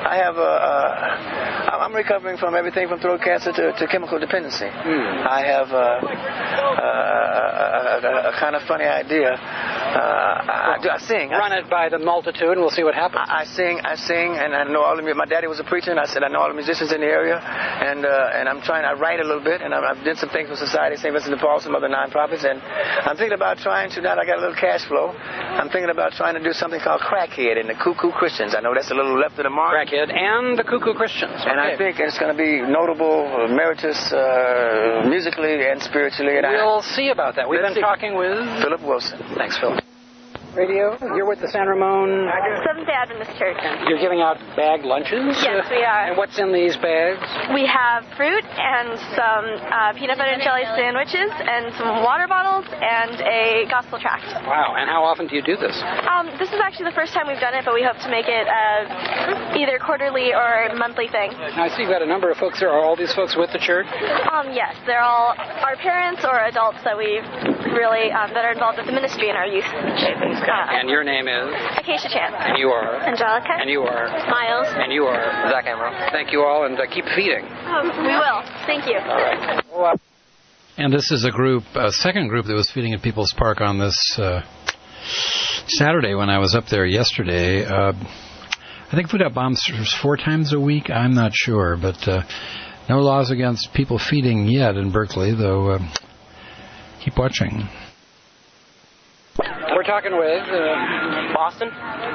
I'm recovering from everything from throat cancer to chemical dependency. I have a kind of funny idea. I sing. Run it by the multitude, and we'll see what happens. I sing, and I know all of my daddy was a preacher, and I said I know all the musicians in the area, and I write a little bit, and I've done some things for Society St. Vincent de Paul, some other nonprofits, and I'm thinking about trying to, now that I got a little cash flow, I'm thinking about trying to do something called Crackhead and the Cuckoo Christians. I know that's a little left of the mark. Crackhead and the Cuckoo Christians. And I think it's going to be notable, meritorious, musically and spiritually. And we'll see about that. We've been talking with Philip Wilson. Thanks, Phil. Radio, you're with the San Ramon Seventh-day Adventist Church. You're giving out bag lunches? Yes, we are. And what's in these bags? We have fruit and some peanut butter and jelly sandwiches and some water bottles and a gospel tract. Wow, and how often do you do this? This is actually the first time we've done it, but we hope to make it either quarterly or monthly thing. Now, I see you've got a number of folks here. Are all these folks with the church? Yes, they're all our parents or adults that we've really, that are involved with the ministry in our youth. And your name is? Acacia Chance. And you are? Angelica. And you are? Miles. And you are? Zach Emerald. Thank you all, and keep feeding. We will. Thank you. All right. And this is a second group that was feeding at People's Park on this Saturday when I was up there yesterday. I think Food Not Bombs serves 4 times a week. I'm not sure, but no laws against people feeding yet in Berkeley, though keep watching. We're talking with Boston.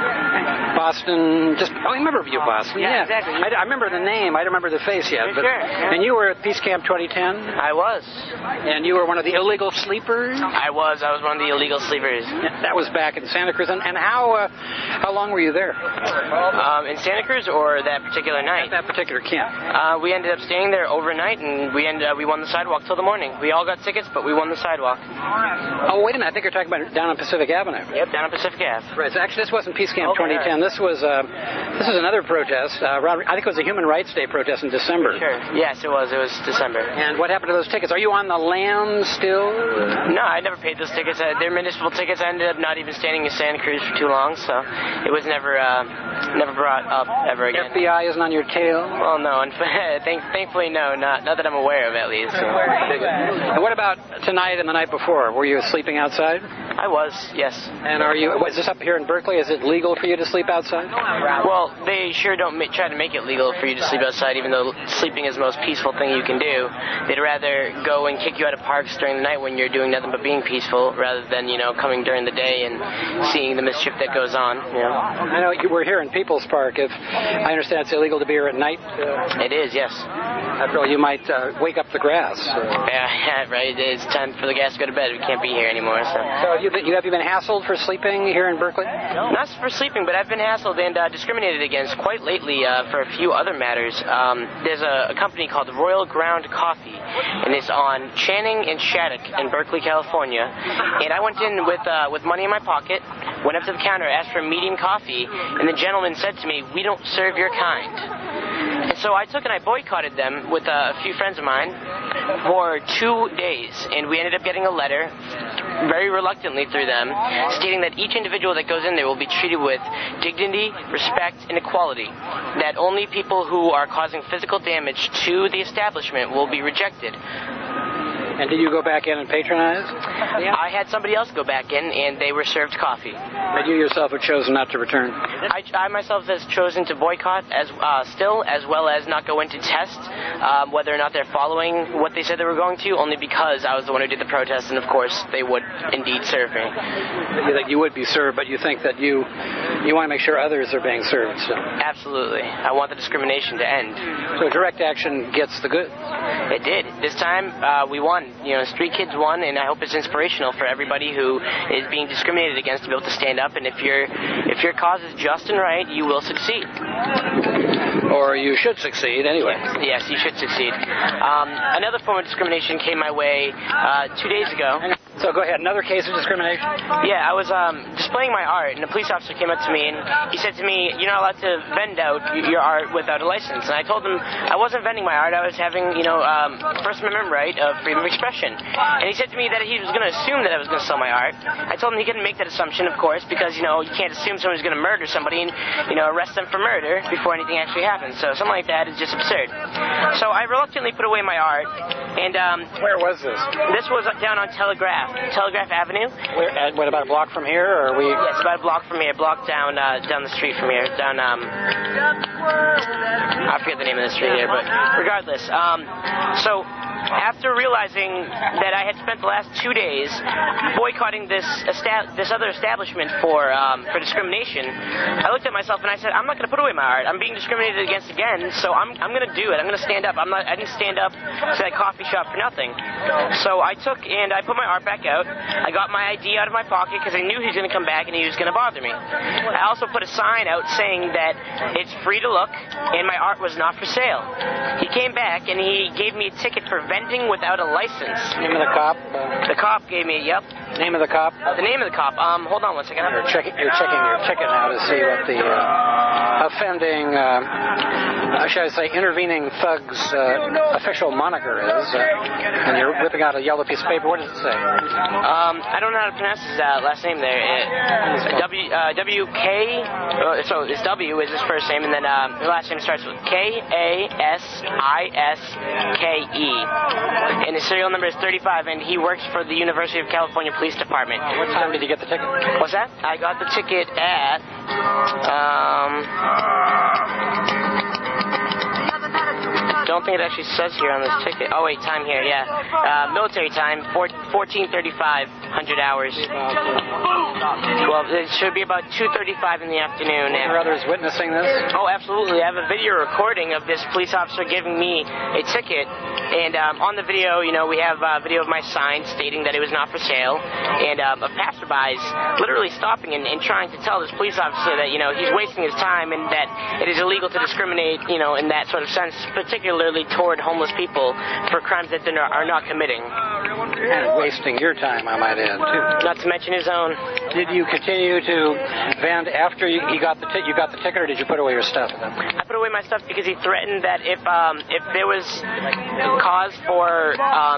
I remember you, Boston. Yeah, exactly. I remember the name. I don't remember the face yet. But, sure. Yeah. And you were at Peace Camp 2010? I was. And you were one of the illegal sleepers? I was one of the illegal sleepers. That was back in Santa Cruz. And how long were you there? In Santa Cruz or that particular night? At that particular camp. We ended up staying there overnight, and we won the sidewalk till the morning. We all got tickets, but we won the sidewalk. Oh, wait a minute. I think you're talking about down on Pacific Avenue. Yep, down on Pacific Ave. Right. So actually, this wasn't Peace Camp 2010. This was another protest. I think it was a Human Rights Day protest in December. Sure. Yes, it was. It was December. And what happened to those tickets? Are you on the lam still? No, I never paid those tickets. They're municipal tickets. I ended up not even standing in Santa Cruz for too long, so it was never brought up ever again. FBI isn't on your tail? Well, no. Thankfully, no. Not that I'm aware of, at least. So. And what about tonight and the night before? Were you sleeping outside? I was, yes. And is this up here in Berkeley? Is it legal for you to sleep outside? Well, they sure don't try to make it legal for you to sleep outside, even though sleeping is the most peaceful thing you can do. They'd rather go and kick you out of parks during the night when you're doing nothing but being peaceful, rather than, coming during the day and seeing the mischief that goes on. I know we're here in People's Park. If I understand it's illegal to be here at night. It is, yes. After all, you might wake up the grass. Yeah, right. It's time for the grass to go to bed. We can't be here anymore. So have you been hassled for sleeping here in Berkeley? Not for sleeping, but I've been hassled and discriminated against quite lately for a few other matters. There's a company called Royal Ground Coffee, and it's on Channing and Shattuck in Berkeley, California. And I went in with money in my pocket, went up to the counter, asked for medium coffee, and the gentleman said to me, "We don't serve your kind." And so I took and I boycotted them with a few friends of mine for 2 days, and we ended up getting a letter very reluctantly through them, stating that each individual that goes in there will be treated with dignity, respect, and equality. That only people who are causing physical damage to the establishment will be rejected. And did you go back in and patronize? Yeah. I had somebody else go back in, and they were served coffee. But you yourself have chosen not to return? I myself has chosen to boycott as well as not go in to test whether or not they're following what they said they were going to, only because I was the one who did the protest, and of course they would indeed serve me. You think you would be served, but you think that you You want to make sure others are being served. So. Absolutely. I want the discrimination to end. So direct action gets the goods. It did. This time, we won. Street Kids won, and I hope it's inspirational for everybody who is being discriminated against to be able to stand up. And if your cause is just and right, you will succeed. Or you should succeed, anyway. Yes, you should succeed. Another form of discrimination came my way 2 days ago. So go ahead, another case of discrimination? Yeah, I was displaying my art, and a police officer came up to me, and he said to me, you're not allowed to vend out your art without a license. And I told him I wasn't vending my art, I was having, First Amendment right of freedom of expression. And he said to me that he was going to assume that I was going to sell my art. I told him he couldn't make that assumption, of course, because, you can't assume someone's going to murder somebody and, arrest them for murder before anything actually happens. So something like that is just absurd. So I reluctantly put away my art, and... Where was this? This was down on Telegraph Avenue. What, about a block from here, or are we... Yes, about a block from here, a block down the street from here, down, I forget the name of the street here, but regardless, so... After realizing that I had spent the last 2 days boycotting this other establishment for discrimination, I looked at myself and I said, I'm not going to put away my art. I'm being discriminated against again, so I'm going to do it. I'm going to stand up. I didn't stand up to that coffee shop for nothing. So I took and I put my art back out. I got my ID out of my pocket because I knew he was going to come back and he was going to bother me. I also put a sign out saying that it's free to look and my art was not for sale. He came back and he gave me a ticket for vending without a license. Name of the cop? The cop gave me, yep. Name of the cop? The name of the cop. Hold on one second. You're checking your ticket now to see what the offending, shall I say, intervening thug's official moniker is. And you're whipping out a yellow piece of paper. What does it say? I don't know how to pronounce his last name there. W-K. So it's W is his first name, and then his last name starts with K-A-S-I-S-K-E. And his serial number is 35, and he works for the University of California Police Department. What time did you get the ticket? What's that? I got the ticket at... don't think it actually says here on this ticket. Oh, wait, time here, yeah. Military time, 14:35, 100 hours. Well, it should be about 2:35 in the afternoon. Are there others witnessing this? Oh, absolutely. I have a video recording of this police officer giving me a ticket. And on the video, we have a video of my sign stating that it was not for sale. And of passerbys literally stopping and trying to tell this police officer that, he's wasting his time and that it is illegal to discriminate, in that sort of sense, particularly toward homeless people for crimes that they are not committing. And wasting your time, I might add, too. Not to mention his own. Did you continue to vend after you got the ticket, or did you put away your stuff? I put away my stuff because he threatened that if there was cause for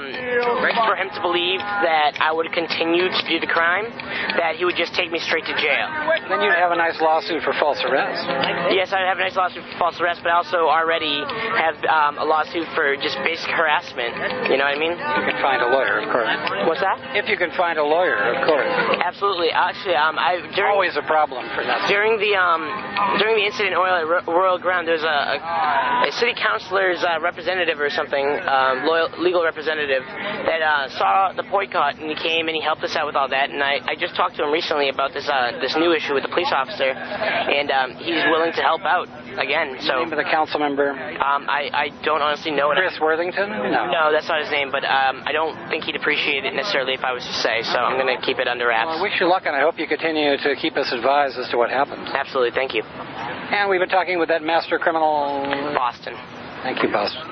him to believe that I would continue to do the crime, that he would just take me straight to jail. Then you'd have a nice lawsuit for false arrest. Yes, I'd have a nice lawsuit for false arrest, but I also already have a lawsuit for just basic harassment. You know what I mean? You can find a lawyer, of course. What's that? If you can find a lawyer, of course. Absolutely. Actually, always a problem for that. During the incident at Royal Ground, there's a city councilor's representative or something, legal representative, that saw the boycott, and he came and he helped us out with all that. And I just talked to him recently about this new issue with the police officer, and he's willing to help out again. So name of the council member? I don't honestly know. Chris Worthington? No, that's not his name. But I don't think he'd appreciate it necessarily if I was to say. So I'm going to keep it under wraps. Well, I wish you luck, and I hope you continue to keep us advised as to what happens. Absolutely, thank you. And we've been talking with that master criminal... Boston. Thank you, Boston,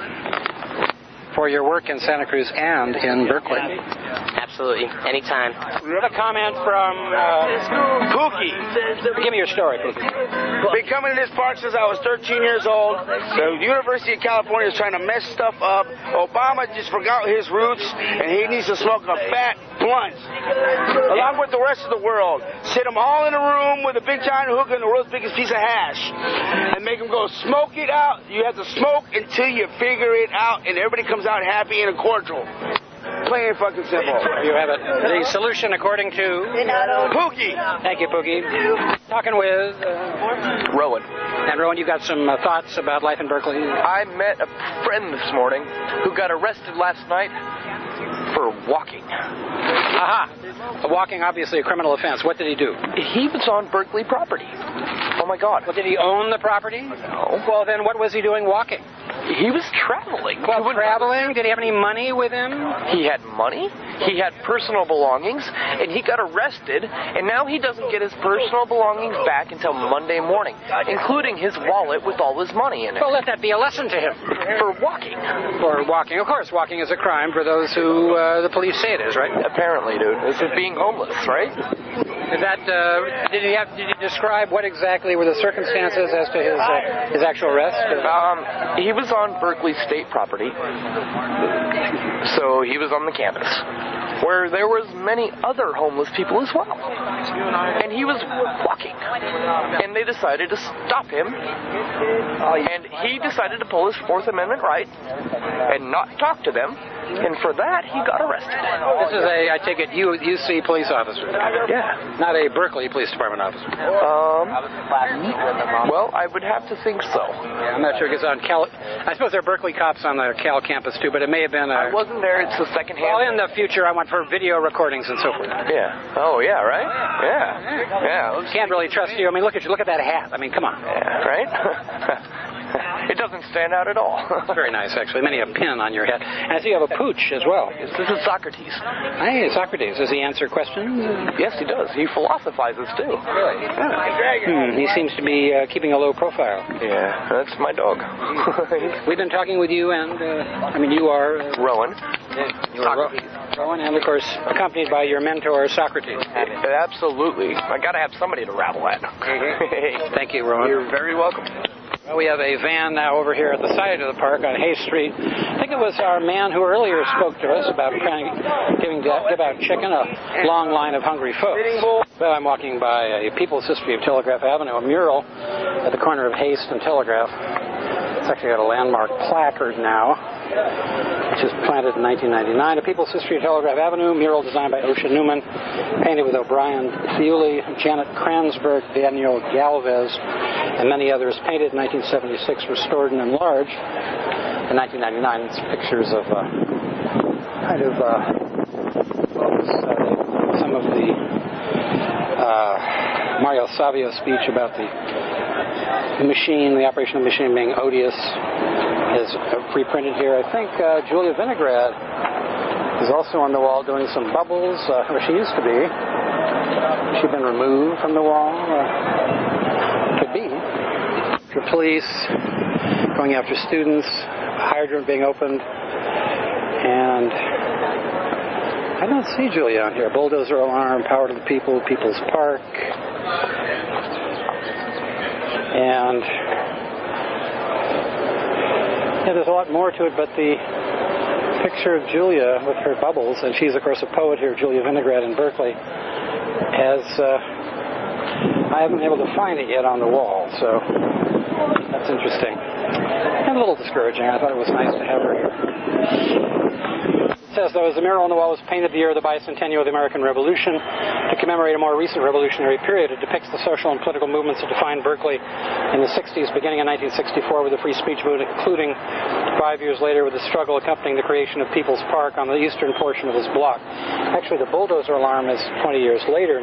for your work in Santa Cruz and in Berkeley. Absolutely, anytime. We have a comment from Pookie. Give me your story, Pookie. Been coming to this park since I was 13 years old. The University of California is trying to mess stuff up. Obama just forgot his roots, and he needs to smoke a fat blunt, along with the rest of the world. Sit them all in a room with a big giant hookah and the world's biggest piece of hash, and make them go smoke it out. You have to smoke until you figure it out, and everybody comes out happy and cordial. Plain and fucking simple. You have it. The solution according to Pookie. Thank you, Pookie. Talking with Rowan. And Rowan, you got some thoughts about life in Berkeley? I met a friend this morning who got arrested last night for walking. Aha. Walking, obviously a criminal offense. What did he do? He was on Berkeley property. Oh my God. Well, did he own the property? No. Well, then what was he doing walking? He was traveling. Well, traveling? Did he have any money with him? He had money. He had personal belongings, and he got arrested, and now he doesn't get his personal belongings back until Monday morning, including his wallet with all his money in it. Well, let that be a lesson to him. For walking. For walking. Of course, walking is a crime for those who the police say it is, right? Apparently, dude. This is being homeless, right? Is that, did he describe what exactly were the circumstances as to his actual arrest? He was on Berkeley State property, so he was on the campus, where there was many other homeless people as well. And he was walking, and they decided to stop him, and he decided to pull his Fourth Amendment right and not talk to them. And for that, he got arrested. This is I take it, UC police officer. Yeah. Not a Berkeley Police Department officer. Well, I would have to think so. Yeah, I'm not sure, because on Cal... I suppose there are Berkeley cops on the Cal campus, too, but it may have been I wasn't there. It's the second hand. Well, in the future, I want for video recordings and so forth. Yeah. Oh, yeah, right? Yeah. Yeah. Can't really trust you. I mean, look at you. Look at that hat. I mean, come on. Yeah, right? It doesn't stand out at all. It's very nice, actually. Many a pin on your head. And I see you have a pooch as well. Yes, this is Socrates. Hey, Socrates. Does he answer questions? Yes, he does. He philosophizes, too. Really? Yeah. He seems to be keeping a low profile. Yeah, that's my dog. We've been talking with you, and, you are... Rowan. You are Rowan, and, of course, accompanied by your mentor, Socrates. Absolutely. I got to have somebody to rabble at. Thank you, Rowan. You're very welcome. Well, we have a van now over here at the side of the park on Hay Street. I think it was our man who earlier spoke to us about give out chicken, a long line of hungry folks. Well, I'm walking by a People's History of Telegraph Avenue, a mural at the corner of Haste and Telegraph. It's actually got a landmark placard now, which was planted in 1999. A People's History of Telegraph Avenue, mural designed by Osha Newman, painted with O'Brien Thiuli, Janet Kranzberg, Daniel Galvez, and many others, painted in 1976, restored and enlarged in 1999. It's pictures of some of the Mario Savio speech about the machine, the operation of the machine being odious, is reprinted here. I think Julia Vinograd is also on the wall doing some bubbles, where she used to be. She's been removed from the wall. Could be. The police going after students, hydrant being opened, and I don't see Julia on here. Bulldozer alarm, power to the people, People's Park. And there's a lot more to it, but the picture of Julia with her bubbles, and she's of course a poet here, Julia Vinograd in Berkeley, I haven't been able to find it yet on the wall, so that's interesting. And a little discouraging. I thought it was nice to have her here. It says, though, as the mural on the wall was painted the year of the bicentennial of the American Revolution to commemorate a more recent revolutionary period, it depicts the social and political movements that defined Berkeley in the 60s, beginning in 1964 with the free speech movement, concluding 5 years later with the struggle accompanying the creation of People's Park on the eastern portion of this block. Actually, the bulldozer alarm is 20 years later,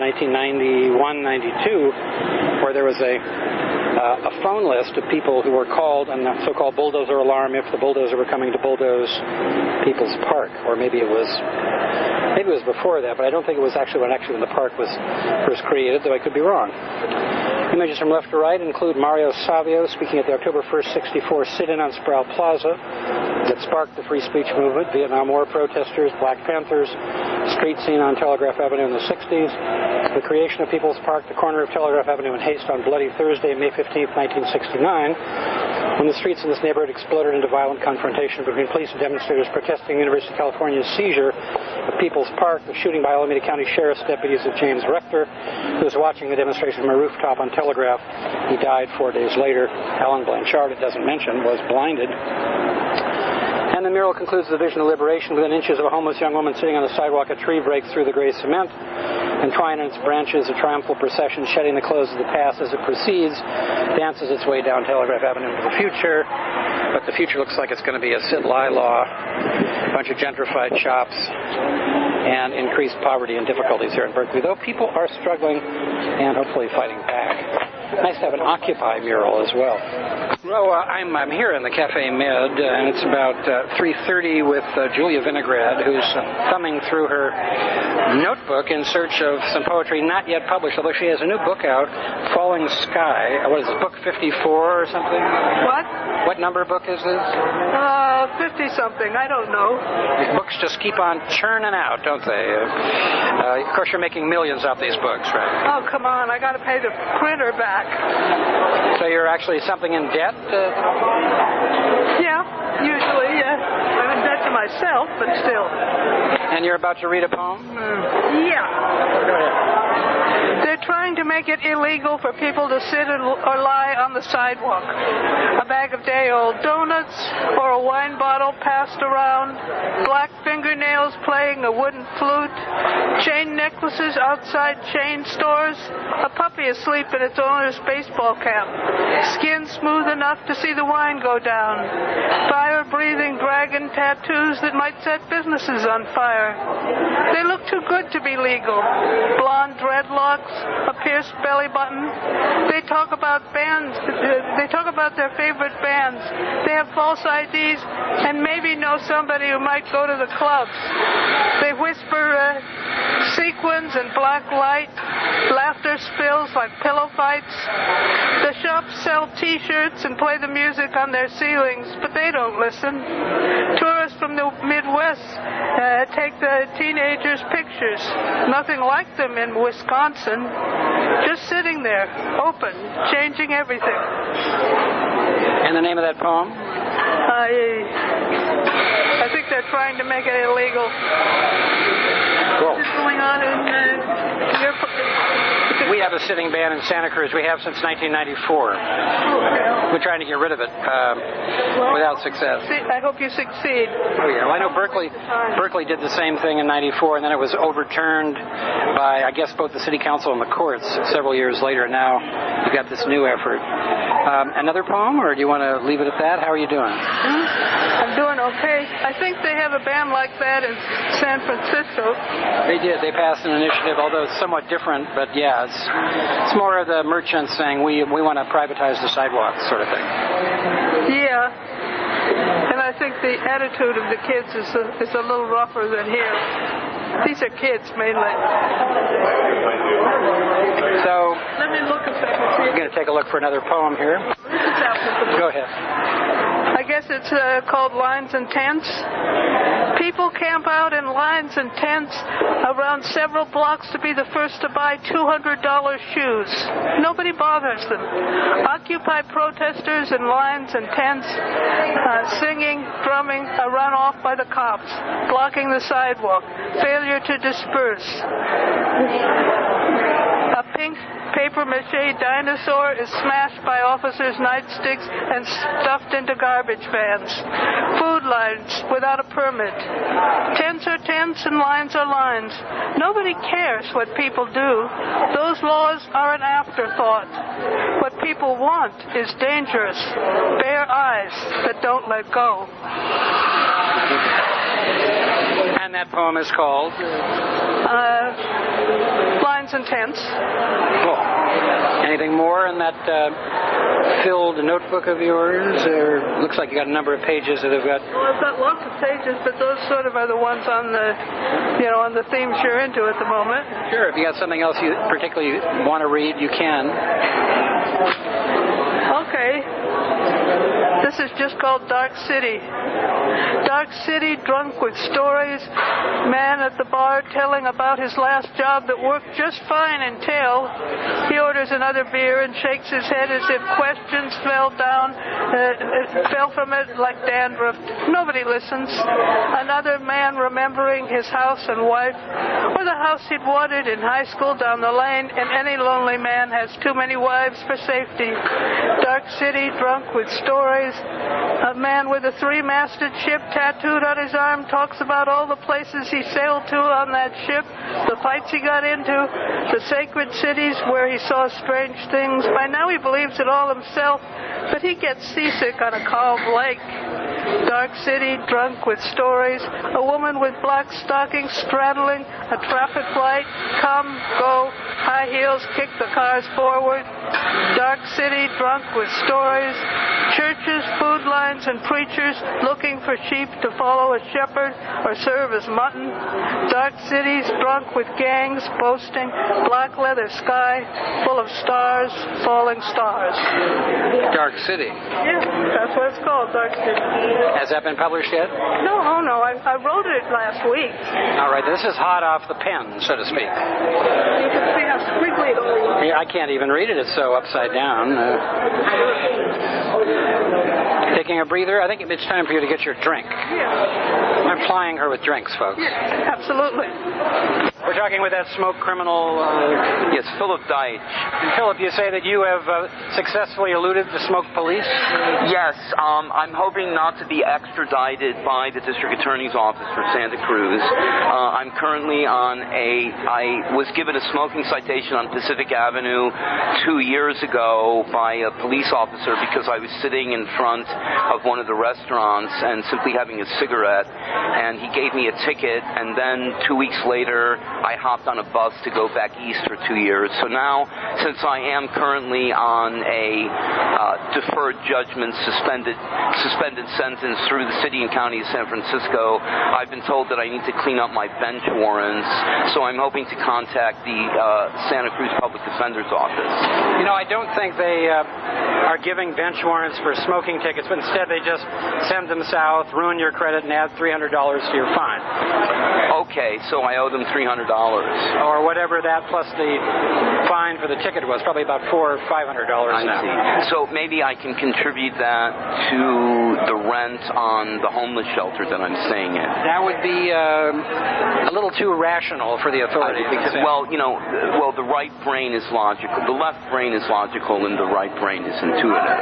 1991-92, where there was a phone list of people who were called on the so-called bulldozer alarm if the bulldozer were coming to bulldoze People's Park, or maybe it was before that, but I don't think it was actually when the park was first created, though I could be wrong. Images from left to right include Mario Savio speaking at the October 1st, 64 sit-in on Sproul Plaza that sparked the free speech movement, Vietnam War protesters, Black Panthers, street scene on Telegraph Avenue in the 60s, the creation of People's Park, the corner of Telegraph Avenue in Haste on Bloody Thursday, May 15th, 1969, when the streets in this neighborhood exploded into violent confrontation between police and demonstrators protesting the University of California's seizure of People's Park, the shooting by Alameda County Sheriff's deputies of James Rector, who was watching the demonstration from a rooftop on Telegraph. He died 4 days later. Alan Blanchard, it doesn't mention, was blinded. And the mural concludes the vision of liberation. Within inches of a homeless young woman sitting on the sidewalk, a tree breaks through the gray cement. Entwined in its branches, a triumphal procession shedding the clothes of the past as it proceeds, dances its way down Telegraph Avenue into the future. But the future looks like it's going to be a sit-lie law, a bunch of gentrified shops, and increased poverty and difficulties here in Berkeley, though people are struggling and hopefully fighting back. Nice to have an Occupy mural as well. Well, I'm here in the Cafe Med, and it's about 3:30 with Julia Vinograd, who's thumbing through her notebook in search of some poetry not yet published, although she has a new book out, Falling Sky. What is it, book 54 or something? What number book is this? 50-something. I don't know. These books just keep on churning out, don't they? Of course, you're making millions off these books, right? Oh, come on. I got to pay the printer back. So you're actually something in debt? Yeah, usually, yeah. I'm in debt to myself, but still. And you're about to read a poem? Yeah. Go ahead. They're trying to make it illegal for people to sit or lie on the sidewalk. A bag of day-old donuts or a wine bottle passed around, black fingernails playing a wooden flute, chain necklaces outside chain stores, a puppy asleep in its owner's baseball cap, skin smooth enough to see the wine go down, fire-breathing dragon tattoos that might set businesses on fire. They look too good to be legal. Blonde dreadlocks, a pierced belly button. They talk about bands. They talk about their favorite bands. They have false IDs and maybe know somebody who might go to the clubs. They whisper sequins and black light. Laughter spills like pillow fights. The shops sell T-shirts and play the music on their ceilings, but they don't listen. Tourists from the Midwest take the teenagers' pictures. Nothing like them in Wisconsin. Just sitting there, open, changing everything. And the name of that poem? I think they're trying to make it illegal. Cool. What's going on in your... We have a sitting ban in Santa Cruz. We have since 1994. We're trying to get rid of it without success. I hope you succeed. Oh, yeah. Well, I know Berkeley did the same thing in 94, and then it was overturned by, I guess, both the city council and the courts several years later. Now you've got this new effort. Another poem, or do you want to leave it at that? How are you doing? I'm doing okay. I think they have a ban like that in San Francisco. They did. They passed an initiative, although it's somewhat different, but yeah, it's more of the merchants saying we want to privatize the sidewalks sort of thing. Yeah. And I think the attitude of the kids is a little rougher than here. These are kids mainly. So let me look a second. I'm going to take a look for another poem here. Go ahead. I guess it's called Lines and Tents. People camp out in lines and tents around several blocks to be the first to buy $200 shoes. Nobody bothers them. Occupy protesters in lines and tents, singing, drumming, are run off by the cops, blocking the sidewalk, failure to disperse. A pink papier-mâché dinosaur is smashed by officers' nightsticks and stuffed into garbage vans. Food lines without a permit. Tents are tents and lines are lines. Nobody cares what people do. Those laws are an afterthought. What people want is dangerous. Bare eyes that don't let go. And that poem is called? Lines and Tents. Cool. Anything more in that filled notebook of yours? Or looks like you got a number of pages that have got... Well, I've got lots of pages, but those sort of are the ones on the, on the themes you're into at the moment. Sure. If you got something else you particularly want to read, you can. Okay. This is just called Dark City. Dark City, drunk with stories. Man at the bar telling about his last job that worked just fine until he orders another beer and shakes his head as if questions fell from it like dandruff. Nobody listens. Another man remembering his house and wife, or the house he'd wanted in high school down the lane, and any lonely man has too many wives for safety. Dark City, drunk with stories. A man with a 3-masted ship tattooed on his arm talks about all the places he sailed to on that ship, the fights he got into, the sacred cities where he saw strange things. By now he believes it all himself, but he gets seasick on a calm lake. Dark city, drunk with stories, a woman with black stockings straddling a traffic light, come, go, high heels kick the cars forward. Dark city, drunk with stories, churches, food lines, and preachers looking for sheep to follow a shepherd or serve as mutton. Dark cities, drunk with gangs, boasting, black leather sky, full of stars, falling stars. Dark City. Yeah, that's what it's called, Dark City. Has that been published yet? No, I wrote it last week. All right, this is hot off the pen, so to speak. You can see how squiggly it all is. I can't even read it. It's so upside down. Taking a breather. I think it's time for you to get your drink. Yeah. I'm plying her with drinks, folks. Yeah, absolutely. We're talking with that smoke criminal. Yes, Philip Deitch. And Philip, you say that you have successfully eluded the smoke police? Yes, I'm hoping not to be extradited by the district attorney's office for Santa Cruz. I'm currently I was given a smoking citation on Pacific Avenue 2 years ago by a police officer because I was sitting in front of one of the restaurants and simply having a cigarette, and he gave me a ticket, and then 2 weeks later I hopped on a bus to go back east for 2 years. So now, since I am currently on a deferred judgment suspended sentence through the city and county of San Francisco, I've been told that I need to clean up my bench warrants, so I'm hoping to contact the Santa Cruz Public Defender's Office. You know, I don't think they are giving bench warrants for smoking tickets, but instead they just send them south, ruin your credit, and add $300 to your fine. Okay, so I owe them $300. Or whatever that plus the fine for the ticket was, probably about $400 or $500 now. See. So maybe I can contribute that to the rent on the homeless shelter that I'm staying in. That would be a little too rational for the authorities. Well, the right brain is logical. The left brain is logical, and the right brain is intuitive.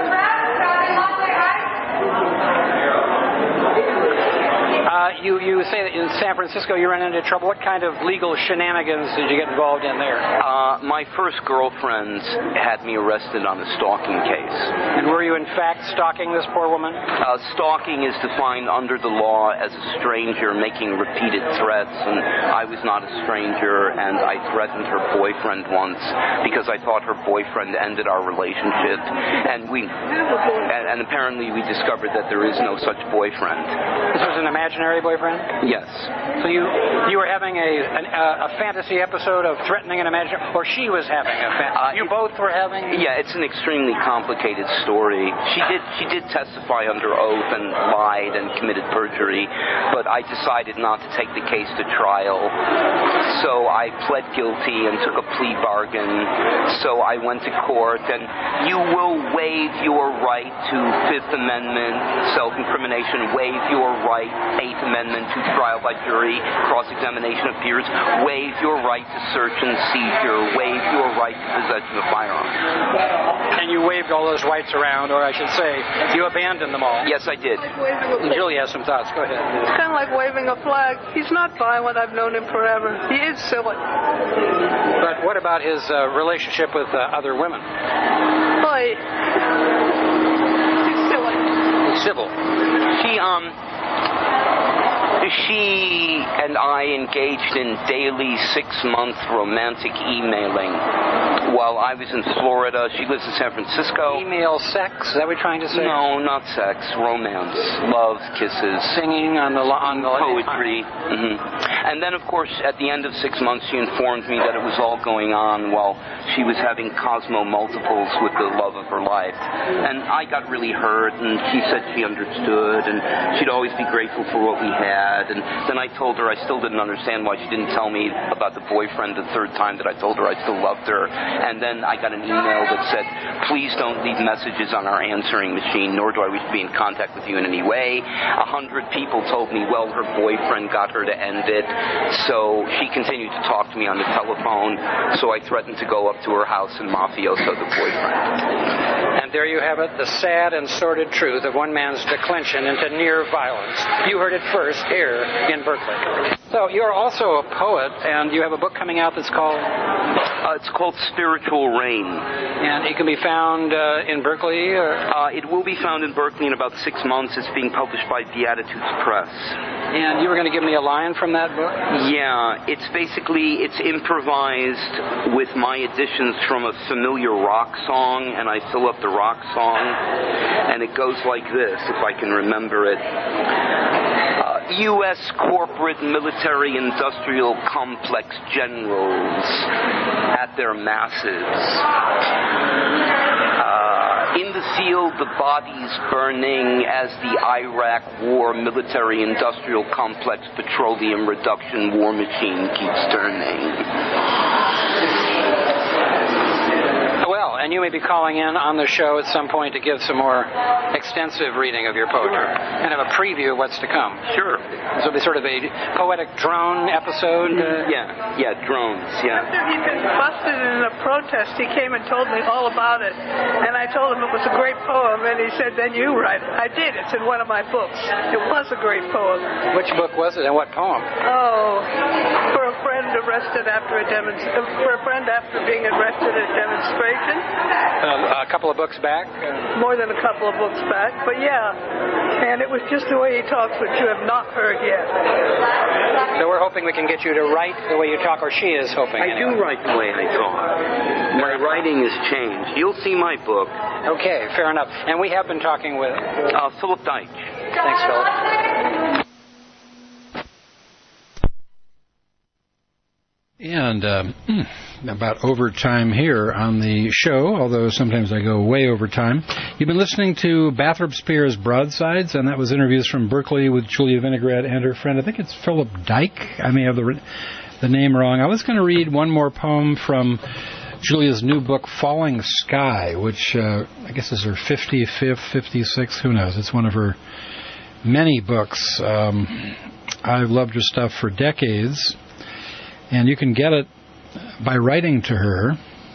You say that in San Francisco you ran into trouble. What kind of legal shenanigans did you get involved in there? My first girlfriend had me arrested on a stalking case. And were you in fact stalking this poor woman? Stalking is defined under the law as a stranger making repeated threats, and I was not a stranger, and I threatened her boyfriend once because I thought her boyfriend ended our relationship, and apparently we discovered that there is no such boyfriend. This was an imaginary boyfriend? Yes. So you were having a fantasy episode of threatening an imaginary, or she was having a fantasy? You both were having? Yeah, it's an extremely complicated story. She did testify under oath and lied and committed perjury, but I decided not to take the case to trial. So I pled guilty and took a plea bargain. So I went to court, and you will waive your right to Fifth Amendment self-incrimination, waive your right, Eighth Amendment to trial by jury, cross-examination of peers, waive your right to search and seizure, waive your right to possession of firearms. And you waived all those rights around, or I should say, you abandoned them all. Yes, I did. Julie has some thoughts. Go ahead. It's kind of like waving a flag. He's not violent. I've known him forever. He is silly. But what about his relationship with other women? Boy, he's silly. Civil. She and I engaged in daily 6-month romantic emailing while I was in Florida. She lives in San Francisco. Email sex? Is that what you're trying to say? No, not sex. Romance. Love, kisses. Singing on the poetry. Mm-hmm. And then, of course, at the end of 6 months, she informed me that it was all going on while she was having Cosmo multiples with the love of her life. And I got really hurt, and she said she understood, and she'd always be grateful for what we had. And then I told her I still didn't understand why she didn't tell me about the boyfriend the third time that I told her I still loved her. And then I got an email that said, please don't leave messages on our answering machine, nor do I wish to be in contact with you in any way. 100 people told me, well, her boyfriend got her to end it. So she continued to talk to me on the telephone, so I threatened to go up to her house and mafioso the boyfriend. And there you have it, the sad and sordid truth of one man's declension into near violence. You heard it first here in Berkeley. So you're also a poet, and you have a book coming out that's called? It's called Spiritual Rain. And it can be found in Berkeley? It will be found in Berkeley in about 6 months. It's being published by Beatitudes Press. And you were going to give me a line from that book? Yeah, it's improvised with my additions from a familiar rock song, and I fill up the rock song, and it goes like this, if I can remember it. U.S. corporate military industrial complex generals at their masses. In the field, the bodies burning as the Iraq war military industrial complex petroleum reduction war machine keeps turning. Well, and you may be calling in on the show at some point to give some more extensive reading of your poetry and have a preview of what's to come. Sure. This will be sort of a poetic drone episode. Yeah, drones, yeah. After he'd been busted in a protest, he came and told me all about it. And I told him it was a great poem, and he said, then you write it. I did. It's in one of my books. It was a great poem. Which book was it and what poem? Oh, for a friend arrested after being arrested at a demonstration. A couple of books back? More than a couple of books back, but yeah. And it was just the way he talks, which you have not heard yet. So we're hoping we can get you to write the way you talk, or she is hoping. I do write the way I talk. My writing has changed. You'll see my book. Okay, fair enough. And we have been talking with? Philip Deitch. Thanks, Philip. And about overtime here on the show, although sometimes I go way over time. You've been listening to Bathrop Spears' Broadsides, and that was interviews from Berkeley with Julia Vinograd and her friend. I think it's Philip Dyke. I may have the name wrong. I was going to read one more poem from Julia's new book, Falling Sky, which I guess is her 55th, 56th, who knows. It's one of her many books. I've loved her stuff for decades. And you can get it by writing to her.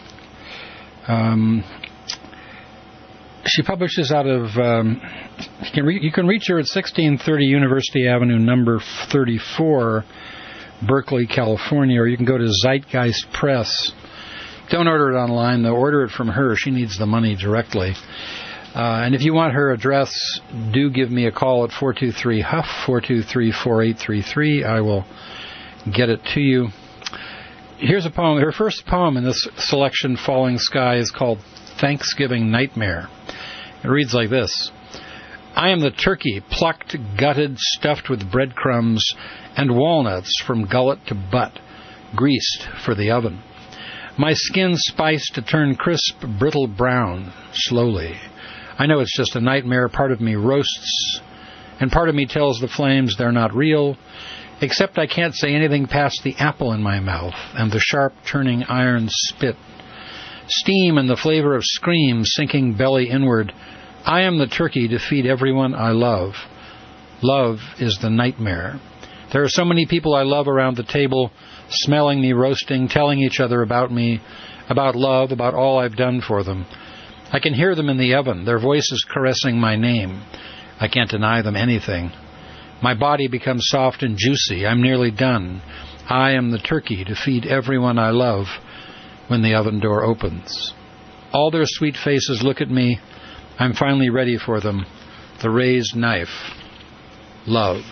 She publishes out of... you can reach her at 1630 University Avenue, number 34, Berkeley, California, or you can go to Zeitgeist Press. Don't order it online, though. Order it from her. She needs the money directly. And if you want her address, do give me a call at 423-HUFF, 423-4833. I will get it to you. Here's a poem. Her first poem in this selection, Falling Sky, is called Thanksgiving Nightmare. It reads like this. I am the turkey, plucked, gutted, stuffed with breadcrumbs and walnuts from gullet to butt, greased for the oven. My skin spiced to turn crisp, brittle brown, slowly. I know it's just a nightmare. Part of me roasts, and part of me tells the flames they're not real, except I can't say anything past the apple in my mouth and the sharp turning iron spit. Steam and the flavor of scream sinking belly inward. I am the turkey to feed everyone I love. Love is the nightmare. There are so many people I love around the table, smelling me roasting, telling each other about me, about love, about all I've done for them. I can hear them in the oven, their voices caressing my name. I can't deny them anything. My body becomes soft and juicy. I'm nearly done. I am the turkey to feed everyone I love when the oven door opens. All their sweet faces look at me. I'm finally ready for them. The raised knife. Love.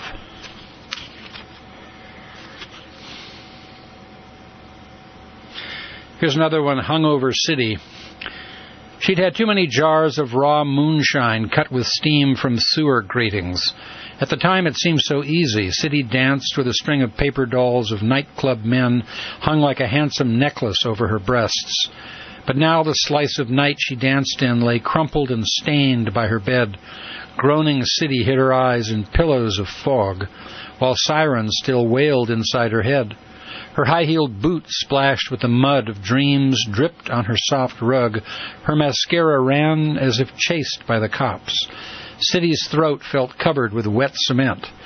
Here's another one, Hungover City. She'd had too many jars of raw moonshine cut with steam from sewer gratings. At the time, it seemed so easy. City danced with a string of paper dolls of nightclub men hung like a handsome necklace over her breasts. But now the slice of night she danced in lay crumpled and stained by her bed. Groaning city hid her eyes in pillows of fog, while sirens still wailed inside her head. Her high-heeled boots splashed with the mud of dreams dripped on her soft rug. Her mascara ran as if chased by the cops. City's throat felt covered with wet cement.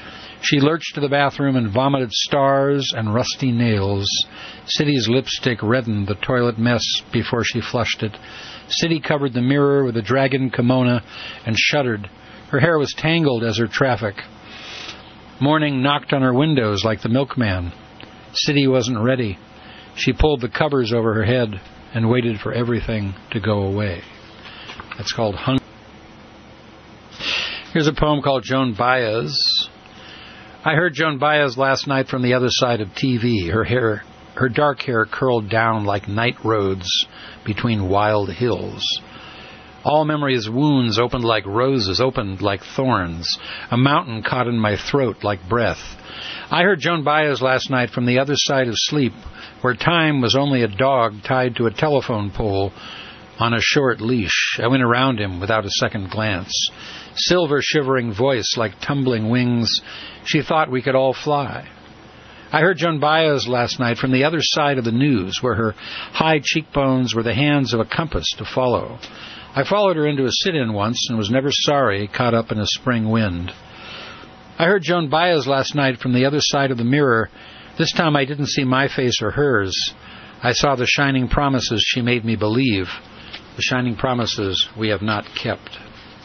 She lurched to the bathroom and vomited stars and rusty nails. City's lipstick reddened the toilet mess before she flushed it. City covered the mirror with a dragon kimono and shuddered. Her hair was tangled as her traffic. Morning knocked on her windows like the milkman. City wasn't ready. She pulled the covers over her head and waited for everything to go away. That's called Hunger. Here's a poem called Joan Baez. I heard Joan Baez last night from the other side of TV. Her dark hair curled down like night roads between wild hills. All memory's wounds opened like roses, opened like thorns. A mountain caught in my throat like breath. I heard Joan Baez last night from the other side of sleep, where time was only a dog tied to a telephone pole on a short leash. I went around him without a second glance. Silver shivering voice like tumbling wings. She thought we could all fly. I heard Joan Baez last night from the other side of the news, where her high cheekbones were the hands of a compass to follow. I followed her into a sit-in once and was never sorry, caught up in a spring wind. I heard Joan Baez last night from the other side of the mirror. This time I didn't see my face or hers. I saw the shining promises she made me believe, the shining promises we have not kept.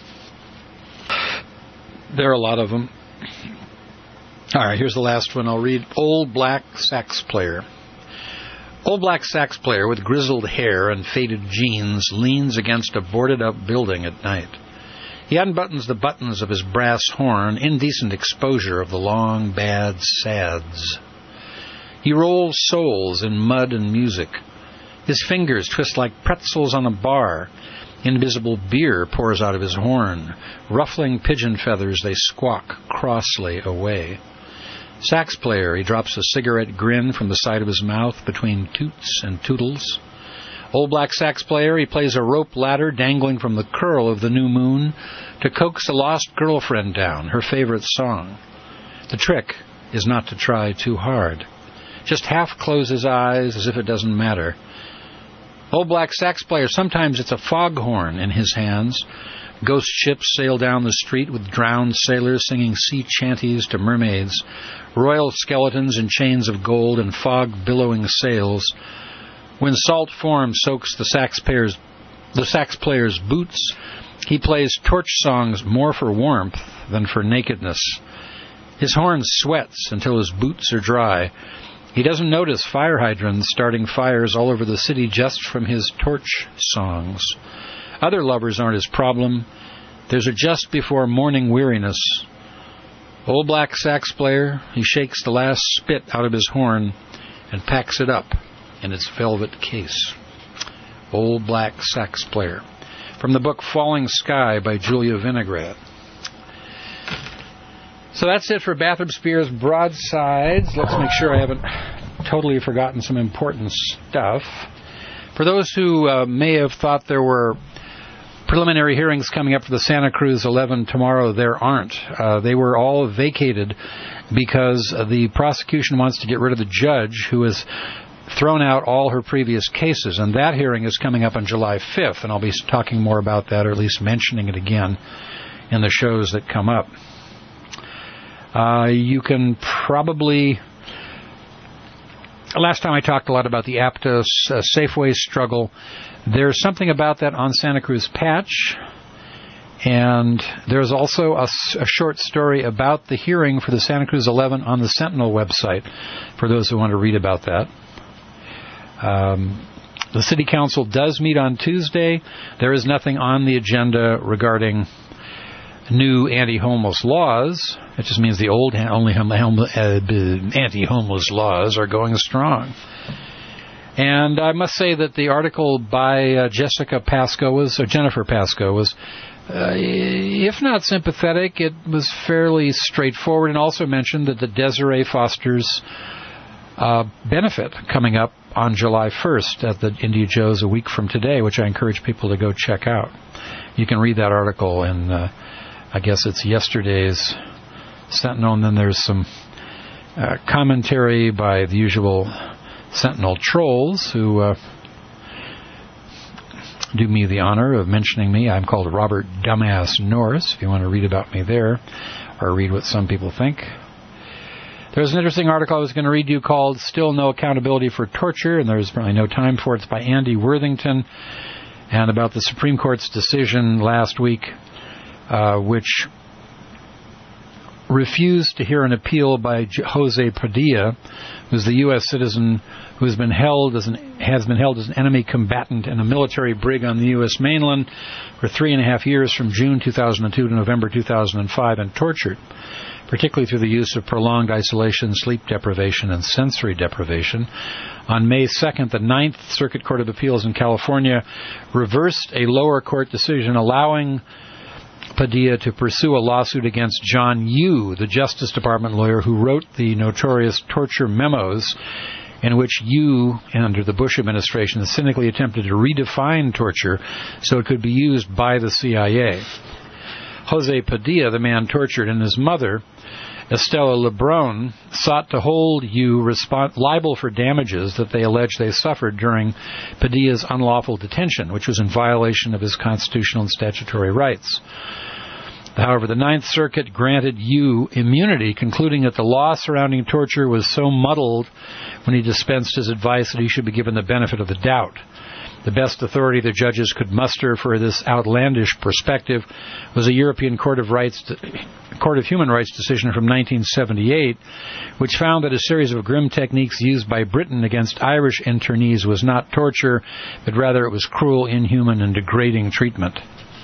There are a lot of them. All right, here's the last one I'll read. Old black sax player. Old black sax player with grizzled hair and faded jeans leans against a boarded-up building at night. He unbuttons the buttons of his brass horn, indecent exposure of the long, bad sads. He rolls soles in mud and music. His fingers twist like pretzels on a bar. Invisible beer pours out of his horn. Ruffling pigeon feathers, they squawk crossly away. Sax player, he drops a cigarette grin from the side of his mouth between toots and tootles. Old black sax player, he plays a rope ladder dangling from the curl of the new moon to coax a lost girlfriend down, her favorite song. The trick is not to try too hard. Just half close his eyes as if it doesn't matter. Old black sax player, sometimes it's a foghorn in his hands. Ghost ships sail down the street with drowned sailors singing sea chanties to mermaids. Royal skeletons in chains of gold and fog-billowing sails. When salt form soaks the sax player's boots, he plays torch songs more for warmth than for nakedness. His horn sweats until his boots are dry. He doesn't notice fire hydrants starting fires all over the city just from his torch songs. Other lovers aren't his problem. There's a just before morning weariness. Old black sax player, he shakes the last spit out of his horn and packs it up in its velvet case. Old black sax player. From the book Falling Sky by Julia Vinograd. So that's it for Bathrop Spears Broadsides. Let's make sure I haven't totally forgotten some important stuff. For those who may have thought there were preliminary hearings coming up for the Santa Cruz 11 tomorrow, there aren't. They were all vacated because the prosecution wants to get rid of the judge who has thrown out all her previous cases, and that hearing is coming up on July 5th, and I'll be talking more about that, or at least mentioning it again in the shows that come up. You can probably... Last time I talked a lot about the Aptos Safeway struggle. There's something about that on Santa Cruz Patch, and there's also a short story about the hearing for the Santa Cruz 11 on the Sentinel website, for those who want to read about that. The City Council does meet on Tuesday. There is nothing on the agenda regarding new anti-homeless laws. It just means the old anti-homeless laws are going strong. And I must say that the article by Jennifer Pascoe was, if not sympathetic, it was fairly straightforward, and also mentioned that the Desiree Foster's benefit coming up on July 1st at the India Joe's a week from today, which I encourage people to go check out. You can read that article in, I guess it's yesterday's Sentinel, and then there's some commentary by the usual Sentinel trolls who do me the honor of mentioning me. I'm called Robert Dumbass Norris, if you want to read about me there, or read what some people think. There's an interesting article I was going to read you called Still No Accountability for Torture, and there's probably no time for it. It's by Andy Worthington, and about the Supreme Court's decision last week, which refused to hear an appeal by Jose Padilla, who's the U.S. citizen who has been held as an enemy combatant in a military brig on the U.S. mainland for 3.5 years from June 2002 to November 2005 and tortured, particularly through the use of prolonged isolation, sleep deprivation, and sensory deprivation. On May 2nd, the Ninth Circuit Court of Appeals in California reversed a lower court decision allowing Padilla to pursue a lawsuit against John Yoo, the Justice Department lawyer who wrote the notorious torture memos in which Yoo, under the Bush administration, cynically attempted to redefine torture so it could be used by the CIA. Jose Padilla, the man tortured, and his mother, Estela Lebron, sought to hold Yoo liable for damages that they allege they suffered during Padilla's unlawful detention, which was in violation of his constitutional and statutory rights. However, the Ninth Circuit granted Yoo immunity, concluding that the law surrounding torture was so muddled when he dispensed his advice that he should be given the benefit of the doubt. The best authority the judges could muster for this outlandish perspective was a European Court of Human Rights decision from 1978, which found that a series of grim techniques used by Britain against Irish internees was not torture, but rather it was cruel, inhuman, and degrading treatment.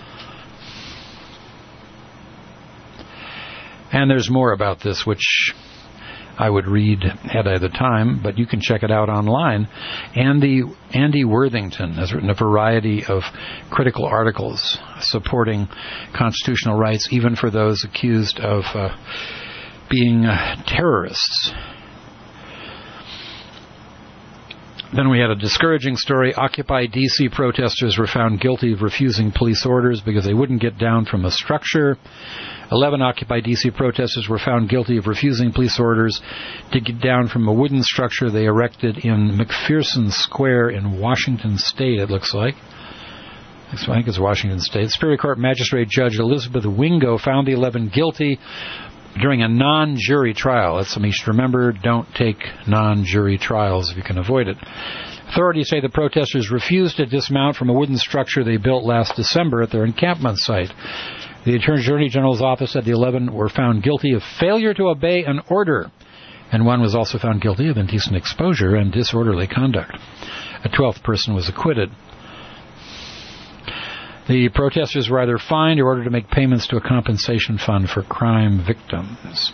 And there's more about this, which I would read had I the time, but you can check it out online. Andy Worthington has written a variety of critical articles supporting constitutional rights, even for those accused of being terrorists. Then we had a discouraging story. Occupy D.C. protesters were found guilty of refusing police orders because they wouldn't get down from a structure. 11 Occupy D.C. protesters were found guilty of refusing police orders to get down from a wooden structure they erected in McPherson Square in Washington State, it looks like. I think it's Washington State. Superior Court Magistrate Judge Elizabeth Wingo found the 11 guilty during a non-jury trial. That's something you should remember. Don't take non-jury trials if you can avoid it. Authorities say the protesters refused to dismount from a wooden structure they built last December at their encampment site. The Attorney General's office said the 11 were found guilty of failure to obey an order, and one was also found guilty of indecent exposure and disorderly conduct. A 12th person was acquitted. The protesters were either fined or ordered to make payments to a compensation fund for crime victims.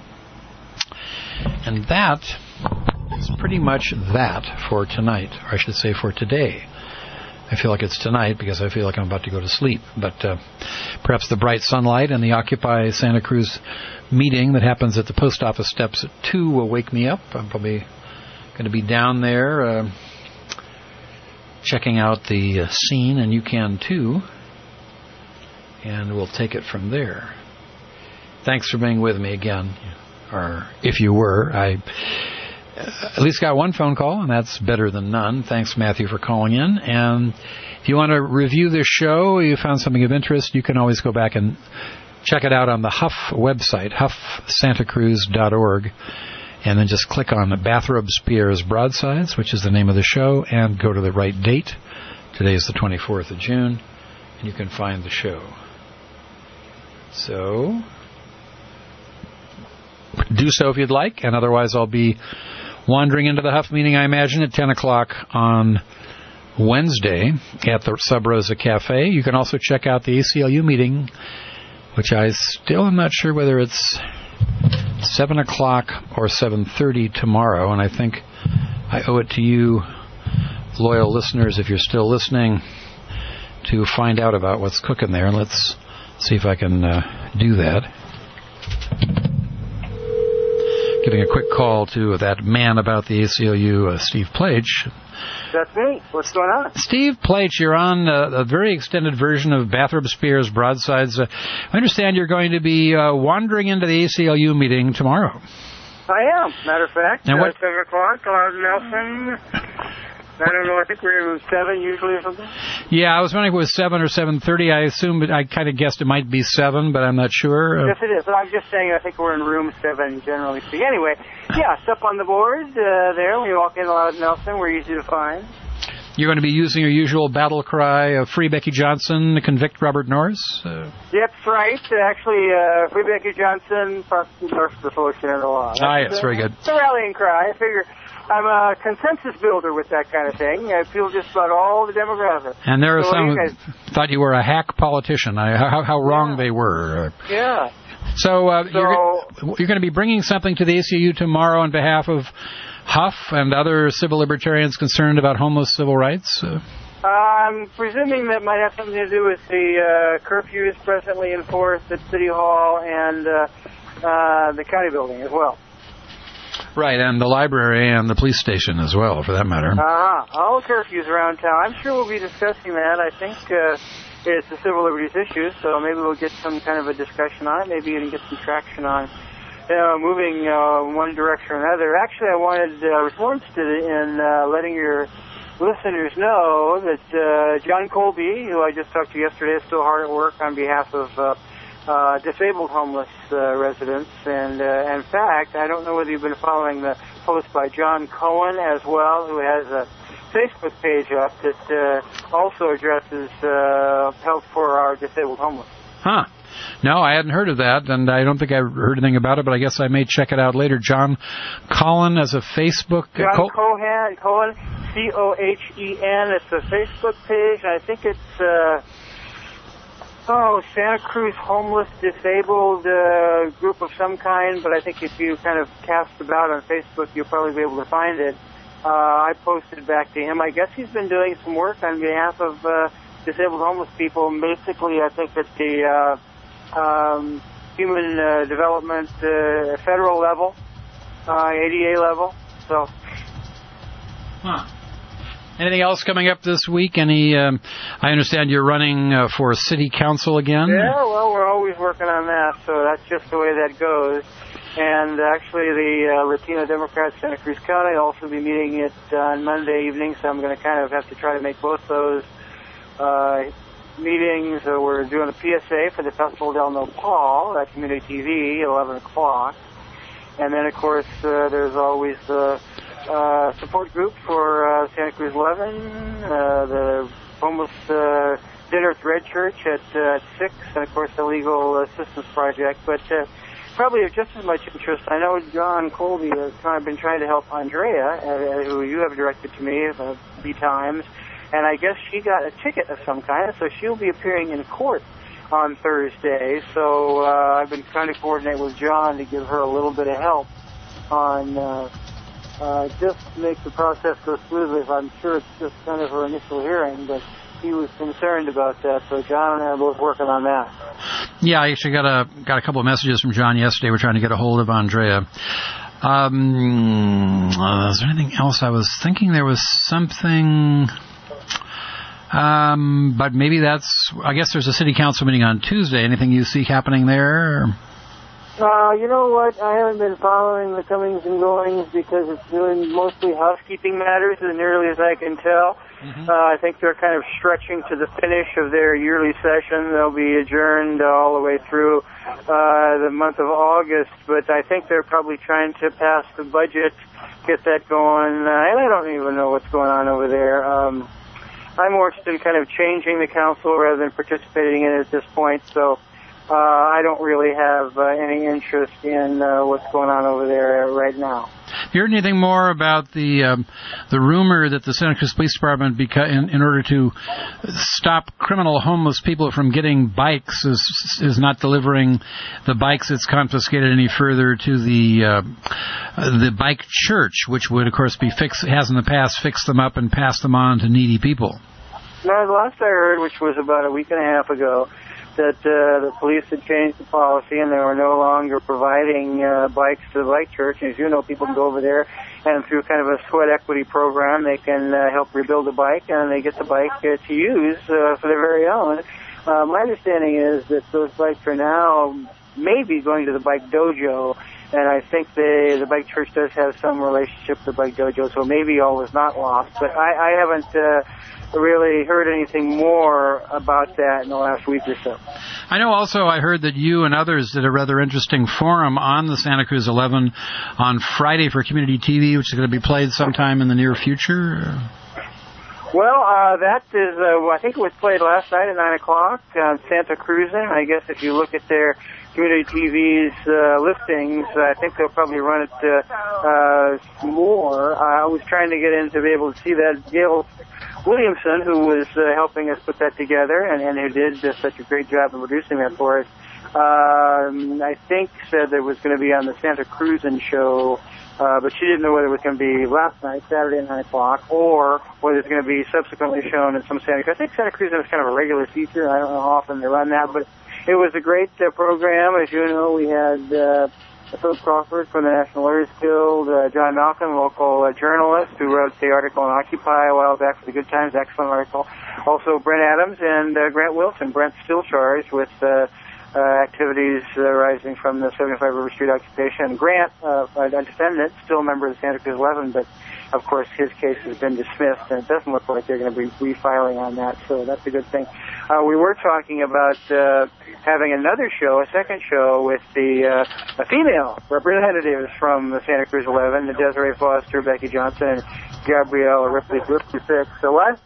And that is pretty much that for tonight, or I should say for today. I feel like it's tonight because I feel like I'm about to go to sleep. But perhaps the bright sunlight and the Occupy Santa Cruz meeting that happens at the post office steps at 2 will wake me up. I'm probably going to be down there checking out the scene, and you can too. And we'll take it from there. Thanks for being with me again. Or if you were, I at least got one phone call, and that's better than none. Thanks, Matthew, for calling in. And if you want to review this show, you found something of interest, you can always go back and check it out on the Huff website, huffsantacruz.org, and then just click on the Bathrobe Spears Broadsides, which is the name of the show, and go to the right date. Today is the 24th of June, and you can find the show. So do so if you'd like, and otherwise I'll be wandering into the Huff meeting, I imagine, at 10 o'clock on Wednesday at the Sub Rosa Cafe. You can also check out the ACLU meeting, which I still am not sure whether it's 7 o'clock or 7:30 tomorrow, and I think I owe it to you, loyal listeners, if you're still listening, to find out about what's cooking there. And let's see if I can do that. Giving a quick call to that man about the ACLU, Steve Plage. That's me. What's going on? Steve Plage, you're on a very extended version of Bathrobe Spears Broadsides. I understand you're going to be wandering into the ACLU meeting tomorrow. I am, matter of fact. Now 7 o'clock, Nelson. I don't know, I think we're 7 usually or something. Yeah, I was wondering if it was 7 or 7:30. I assumed, I kind of guessed it might be 7, but I'm not sure. Yes, it is. But I'm just saying I think we're in room 7 generally speaking. Anyway, Yeah, step on the board there. When you walk in Loud Nelson, we're easy to find. You're going to be using your usual battle cry of Free Becky Johnson, convict Robert Norris? That's right. Actually, Free Becky Johnson, prosecute Norris for solution of the law. Yes, very good. It's a rallying cry. I figure I'm a consensus builder with that kind of thing. I feel just about all the demographics. And there are some who thought you were a hack politician. How wrong they were. Yeah. So you're going to be bringing something to the ACLU tomorrow on behalf of Huff and other civil libertarians concerned about homeless civil rights? I'm presuming that might have something to do with the curfews presently enforced at City Hall and the county building as well. Right, and the library and the police station as well, for that matter. All the curfews around town. I'm sure we'll be discussing that. I think it's a civil liberties issue, so maybe we'll get some kind of a discussion on it, maybe even get some traction on moving one direction or another. Actually, I was more interested in letting your listeners know that John Colby, who I just talked to yesterday, is still hard at work on behalf of disabled homeless residents. And in fact, I don't know whether you've been following the post by John Cohen as well, who has a Facebook page up that also addresses help for our disabled homeless. Huh. No, I hadn't heard of that, and I don't think I heard anything about it, but I guess I may check it out later. John Cohen as a Facebook... John Cohen, C-O-H-E-N. It's a Facebook page. I think it's... Santa Cruz Homeless Disabled group of some kind, but I think if you kind of cast about on Facebook, you'll probably be able to find it. I posted back to him. I guess he's been doing some work on behalf of disabled homeless people, basically, I think at the human development federal level, ADA level. So. Anything else coming up this week? I understand you're running for city council again? Yeah, well, we're always working on that, so that's just the way that goes. And actually, the Latino Democrats Santa Cruz County will also be meeting it on Monday evening, so I'm going to kind of have to try to make both those meetings. We're doing a PSA for the Festival del Nopal at Community TV at 11 o'clock. And then, of course, there's always the support group for Santa Cruz 11, the homeless dinner at Red Church at 6, and, of course, the Legal Assistance Project. But probably of just as much interest, I know John Colby has been trying to help Andrea, who you have directed to me a few times, and I guess she got a ticket of some kind, so she'll be appearing in court on Thursday. So I've been trying to coordinate with John to give her a little bit of help on just to make the process go smoothly. I'm sure it's just kind of her initial hearing, but he was concerned about that, so John and I are both working on that. Yeah, I actually got a couple of messages from John yesterday. We're trying to get a hold of Andrea. Is there anything else? I was thinking there was something, but maybe I guess there's a city council meeting on Tuesday. Anything you see happening there? You know what? I haven't been following the comings and goings because it's doing mostly housekeeping matters, as nearly as I can tell. Mm-hmm. I think they're kind of stretching to the finish of their yearly session. They'll be adjourned all the way through the month of August, but I think they're probably trying to pass the budget, get that going, and I don't even know what's going on over there. I'm more interested in kind of changing the council rather than participating in it at this point, so I don't really have any interest in what's going on over there right now. Have you heard anything more about the rumor that the Santa Cruz Police Department, in order to stop criminal homeless people from getting bikes, is not delivering the bikes it's confiscated any further to the bike church, which would, of course, has in the past fixed them up and passed them on to needy people? No, the last I heard, which was about a week and a half ago, that the police had changed the policy and they were no longer providing bikes to the bike church. As you know, people can go over there and through kind of a sweat equity program, they can help rebuild a bike and they get the bike to use for their very own. My understanding is that those bikes are now maybe going to the bike dojo And I think the Bike Church does have some relationship with the Bike Dojo, so maybe all is not lost. But I haven't really heard anything more about that in the last week or so. I know also I heard that you and others did a rather interesting forum on the Santa Cruz 11 on Friday for Community TV, which is going to be played sometime in the near future. Well, that is, I think it was played last night at 9 o'clock on Santa Cruzan. I guess if you look at their Community TV's listings, I think they'll probably run it more. I was trying to get in to be able to see that. Gail Williamson, who was helping us put that together and who did such a great job in producing that for us, I think said that it was going to be on the Santa Cruzan show, but she didn't know whether it was going to be last night, Saturday at 9 o'clock, or whether it's going to be subsequently shown in some Santa Cruz. I think Santa Cruzan was kind of a regular feature. I don't know how often they run that, but it was a great program. As you know, we had Philip Crawford from the National Lawyers Guild, John Malcolm, local journalist who wrote the article on Occupy a while back for the Good Times, excellent article. Also Brent Adams and Grant Wilson. Brent's still charged with activities arising from the 75 River Street occupation. Grant, a defendant, still a member of the Santa Cruz 11, but of course his case has been dismissed, and it doesn't look like they're going to be refiling on that, so that's a good thing. We were talking about having another show, a second show, with the female representatives from the Santa Cruz 11, Desiree Foster, Becky Johnson, and Gabrielle Ripley Fix. So what?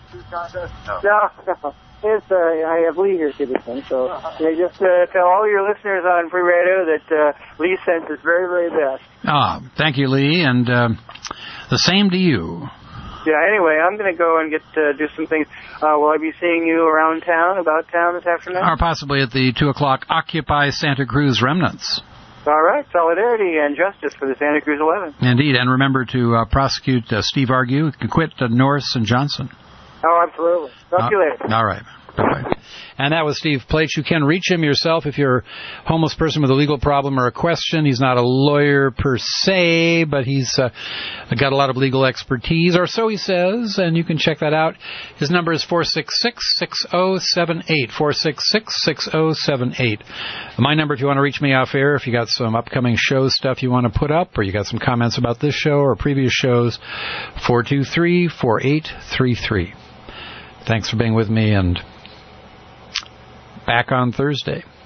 No. I have Lee here to this thing, so just tell all your listeners on Free Radio that Lee sent his very, very best. Thank you, Lee, and the same to you. Yeah, anyway, I'm going to go and do some things. Will I be seeing you around town, about town this afternoon? Or possibly at the 2 o'clock Occupy Santa Cruz Remnants. All right, solidarity and justice for the Santa Cruz 11. Indeed, and remember to prosecute Steve Argue, acquit Norris and Johnson. Oh, absolutely. Talk to you later. All right. Bye-bye. And that was Steve Plates. You can reach him yourself if you're a homeless person with a legal problem or a question. He's not a lawyer per se, but he's got a lot of legal expertise, or so he says, and you can check that out. His number is 466-6078, 466-6078. My number if you want to reach me off air, if you got some upcoming show stuff you want to put up, or you got some comments about this show or previous shows, 423-4833. Thanks for being with me, and back on Thursday.